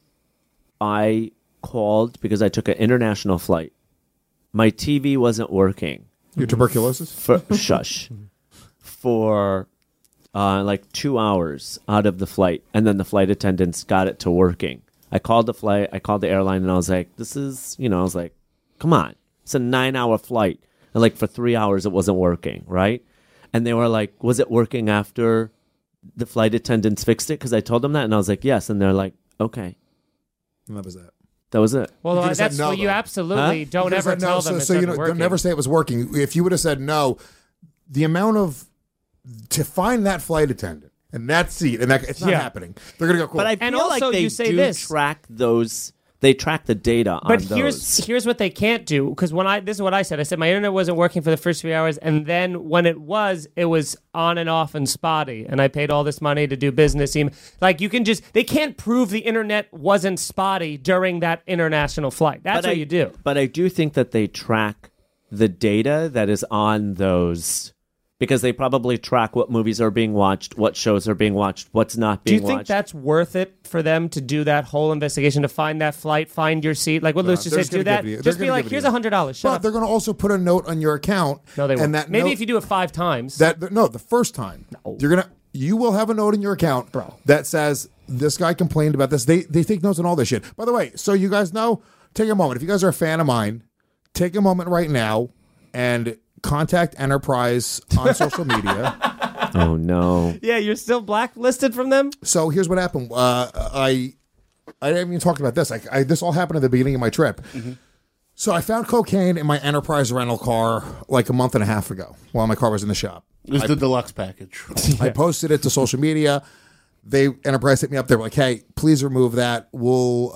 Speaker 6: I called because I took an international flight. My TV wasn't working.
Speaker 3: Your tuberculosis?
Speaker 6: For shush. For like 2 hours out of the flight, and then the flight attendants got it to working. I called the airline, and I was like, "This is," I was like, "Come on, it's a 9-hour flight." And like for 3 hours, it wasn't working, right? And they were like, "Was it working after the flight attendants fixed it?" Because I told them that, and I was like, "Yes." And they're like, "Okay."
Speaker 3: And that was that.
Speaker 6: That was it.
Speaker 1: Well,
Speaker 3: You could've said
Speaker 1: that's
Speaker 3: no,
Speaker 1: what you
Speaker 3: though.
Speaker 1: absolutely
Speaker 6: Huh?
Speaker 1: don't
Speaker 3: You could've
Speaker 1: ever
Speaker 3: said no,
Speaker 1: tell them.
Speaker 3: so
Speaker 1: it's
Speaker 3: don't never say it was working. If you would have said no, the amount of to find that flight attendant and that seat and that it's not
Speaker 1: Yeah.
Speaker 3: happening. They're gonna go cool.
Speaker 6: But I feel
Speaker 1: And also,
Speaker 6: like they
Speaker 1: you say
Speaker 6: do
Speaker 1: this.
Speaker 6: track those. They track the data
Speaker 1: But
Speaker 6: on those.
Speaker 1: here's what they can't do, because this is what I said. I said my internet wasn't working for the first 3 hours, and then when it was on and off and spotty, and I paid all this money to do business. Like they can't prove the internet wasn't spotty during that international flight. That's what you do.
Speaker 6: But I do think that they track the data that is on those, because they probably track what movies are being watched, what shows are being watched, what's not
Speaker 1: Do you
Speaker 6: being
Speaker 1: think
Speaker 6: watched.
Speaker 1: that's worth it for them to do that whole investigation, to find that flight, find your seat? Like, well, let's just
Speaker 3: they're
Speaker 1: say
Speaker 3: just gonna
Speaker 1: do that.
Speaker 3: give it to you.
Speaker 1: Just
Speaker 3: They're
Speaker 1: be
Speaker 3: gonna
Speaker 1: like,
Speaker 3: give it
Speaker 1: here's
Speaker 3: to you.
Speaker 1: $100. Shut
Speaker 3: but
Speaker 1: up.
Speaker 3: they're gonna also put a note on your account.
Speaker 1: No, they won't.
Speaker 3: And that
Speaker 1: Maybe
Speaker 3: note-
Speaker 1: if you do it 5 times.
Speaker 3: the first time you will have a note in your account,
Speaker 1: Bro.
Speaker 3: that says this guy complained about this. They take notes on all this shit. By the way, so you guys know, take a moment. If you guys are a fan of mine, take a moment right now and contact Enterprise on social media.
Speaker 6: Oh no.
Speaker 1: Yeah, you're still blacklisted from them?
Speaker 3: So here's what happened. I haven't even talked about this. This all happened at the beginning of my trip.
Speaker 5: Mm-hmm.
Speaker 3: So I found cocaine in my Enterprise rental car like a month and a half ago while my car was in the shop.
Speaker 5: It was the deluxe package.
Speaker 3: I posted it to social media. Enterprise hit me up. They were like, "Hey, please remove that. We'll,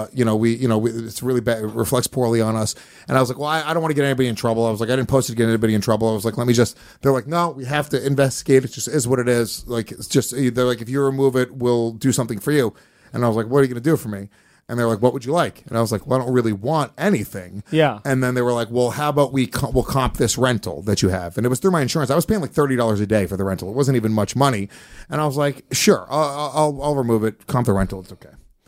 Speaker 3: it's really bad. It reflects poorly on us." And I was like, "Well, I don't want to get anybody in trouble." I was like, "I didn't post it to get anybody in trouble." I was like, "Let me just." They're like, "No, we have to investigate. It just is what it is. Like, it's just." They're like, "If you remove it, we'll do something for you." And I was like, "What are you going to do for me?" And they're like, "What would you like?" And I was like, "Well, I don't really want anything."
Speaker 1: Yeah.
Speaker 3: And then they were like, "Well, how about we'll comp this rental that you have?" And it was through my insurance. I was paying like $30 a day for the rental. It wasn't even much money. And I was like, "Sure, I'll remove it. Comp the rental. It's okay."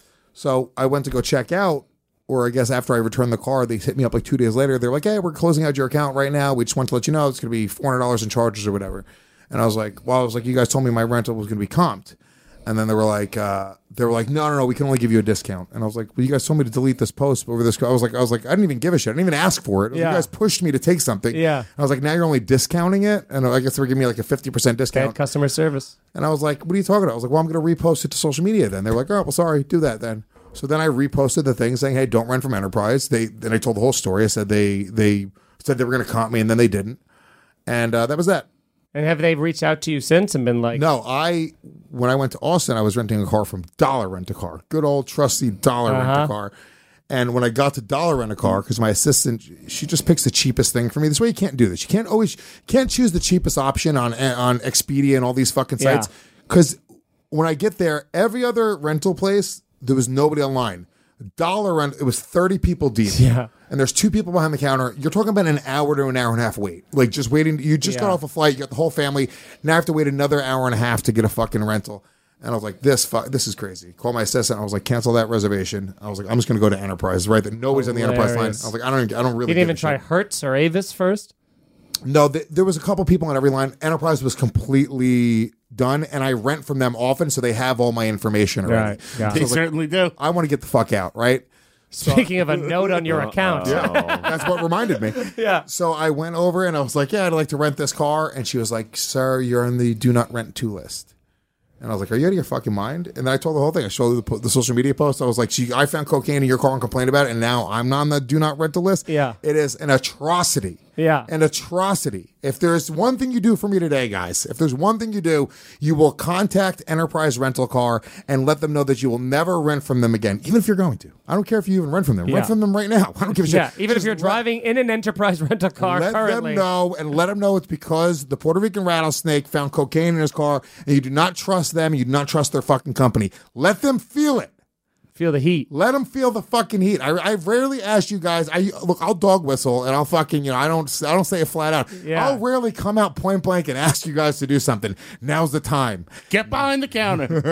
Speaker 3: So I went to go check out, or I guess after I returned the car, they hit me up like 2 days later. They're like, "Hey, we're closing out your account right now. We just want to let you know it's going to be $400 in charges or whatever." And I was like, "You guys told me my rental was going to be comped." And then they were like, no, we can only give you a discount. And I was like, "Well, you guys told me to delete this post over this." I was like, I didn't even give a shit. I didn't even ask for it. You guys pushed me to take something.
Speaker 1: Yeah.
Speaker 3: And I was like, now you're only discounting it, and I guess they were giving me like a 50% discount.
Speaker 1: Bad customer service.
Speaker 3: And I was like, "What are you talking about?" I was like, "Well, I'm going to repost it to social media." Then they were like, "Oh, well, sorry, do that then." So then I reposted the thing saying, "Hey, don't rent from Enterprise." Then I told the whole story. I said they said they were going to comp me, and then they didn't. And that was that.
Speaker 1: And have they reached out to you since and been like...
Speaker 3: No, when I went to Austin, I was renting a car from Dollar Rent-A-Car. Good old trusty Dollar Rent-A-Car. And when I got to Dollar Rent-A-Car, because my assistant, she just picks the cheapest thing for me. This way you can't do this. You can't choose the cheapest option on Expedia and all these fucking sites. Because when I get there, every other rental place, there was nobody online. Dollar Rent, it was 30 people deep.
Speaker 1: Yeah.
Speaker 3: And there's 2 people behind the counter. You're talking about an hour to an hour and a half wait. Like just waiting. You just got off a flight. You got the whole family. Now I have to wait another hour and a half to get a fucking rental. And I was like, this is crazy. Call my assistant. I was like, cancel that reservation. I was like, I'm just going to go to Enterprise. Right. That nobody's on the Enterprise line. I was like, I don't really.
Speaker 1: You didn't even try Hertz or Avis first?
Speaker 3: No, there was a couple people on every line. Enterprise was completely done, and I rent from them often, so they have all my information already.
Speaker 1: Right.
Speaker 5: They certainly do.
Speaker 3: I want to get the fuck out, right?
Speaker 1: Speaking of a note on your account.
Speaker 3: That's what reminded me.
Speaker 1: Yeah.
Speaker 3: So I went over and I was like, "Yeah, I'd like to rent this car." And she was like, "Sir, you're on the do not rent to list." And I was like, "Are you out of your fucking mind?" And then I told the whole thing. I showed the social media post. I was like, I found cocaine in your car and complained about it, and now I'm not on the do not rent to list.
Speaker 1: Yeah.
Speaker 3: It is an atrocity.
Speaker 1: Yeah.
Speaker 3: An atrocity. If there's one thing you do for me today, guys, if there's one thing you do, you will contact Enterprise Rental Car and let them know that you will never rent from them again, even if you're going to. I don't care if you even rent from them.
Speaker 1: Yeah.
Speaker 3: Rent from them right now. I don't give a shit.
Speaker 1: Yeah, even if you're driving in an Enterprise rental car currently.
Speaker 3: Let them know it's because the Puerto Rican rattlesnake found cocaine in his car, and you do not trust them. You do not trust their fucking company. Let them feel it.
Speaker 1: Feel the heat.
Speaker 3: Let them feel the fucking heat. I rarely ask you guys. I'll dog whistle and I'll fucking I don't say it flat out.
Speaker 1: Yeah.
Speaker 3: I'll rarely come out point blank and ask you guys to do something. Now's the time.
Speaker 5: Get behind the counter.
Speaker 3: Go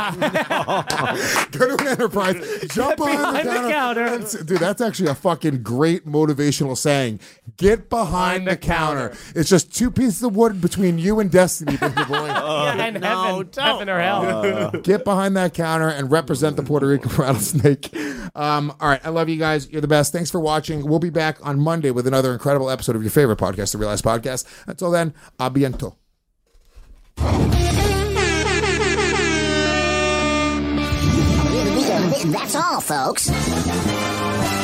Speaker 3: to an Enterprise. Jump behind the counter. Dude, that's actually a fucking great motivational saying. Get behind the counter. It's just 2 pieces of wood between you and destiny, baby boy.
Speaker 1: And heaven or hell.
Speaker 3: Get behind that counter and represent the Puerto Rican rattlesnake. All right. I love you guys. You're the best. Thanks for watching. We'll be back on Monday with another incredible episode of your favorite podcast, The Realize Podcast. Until then, a biento.
Speaker 10: That's all, folks.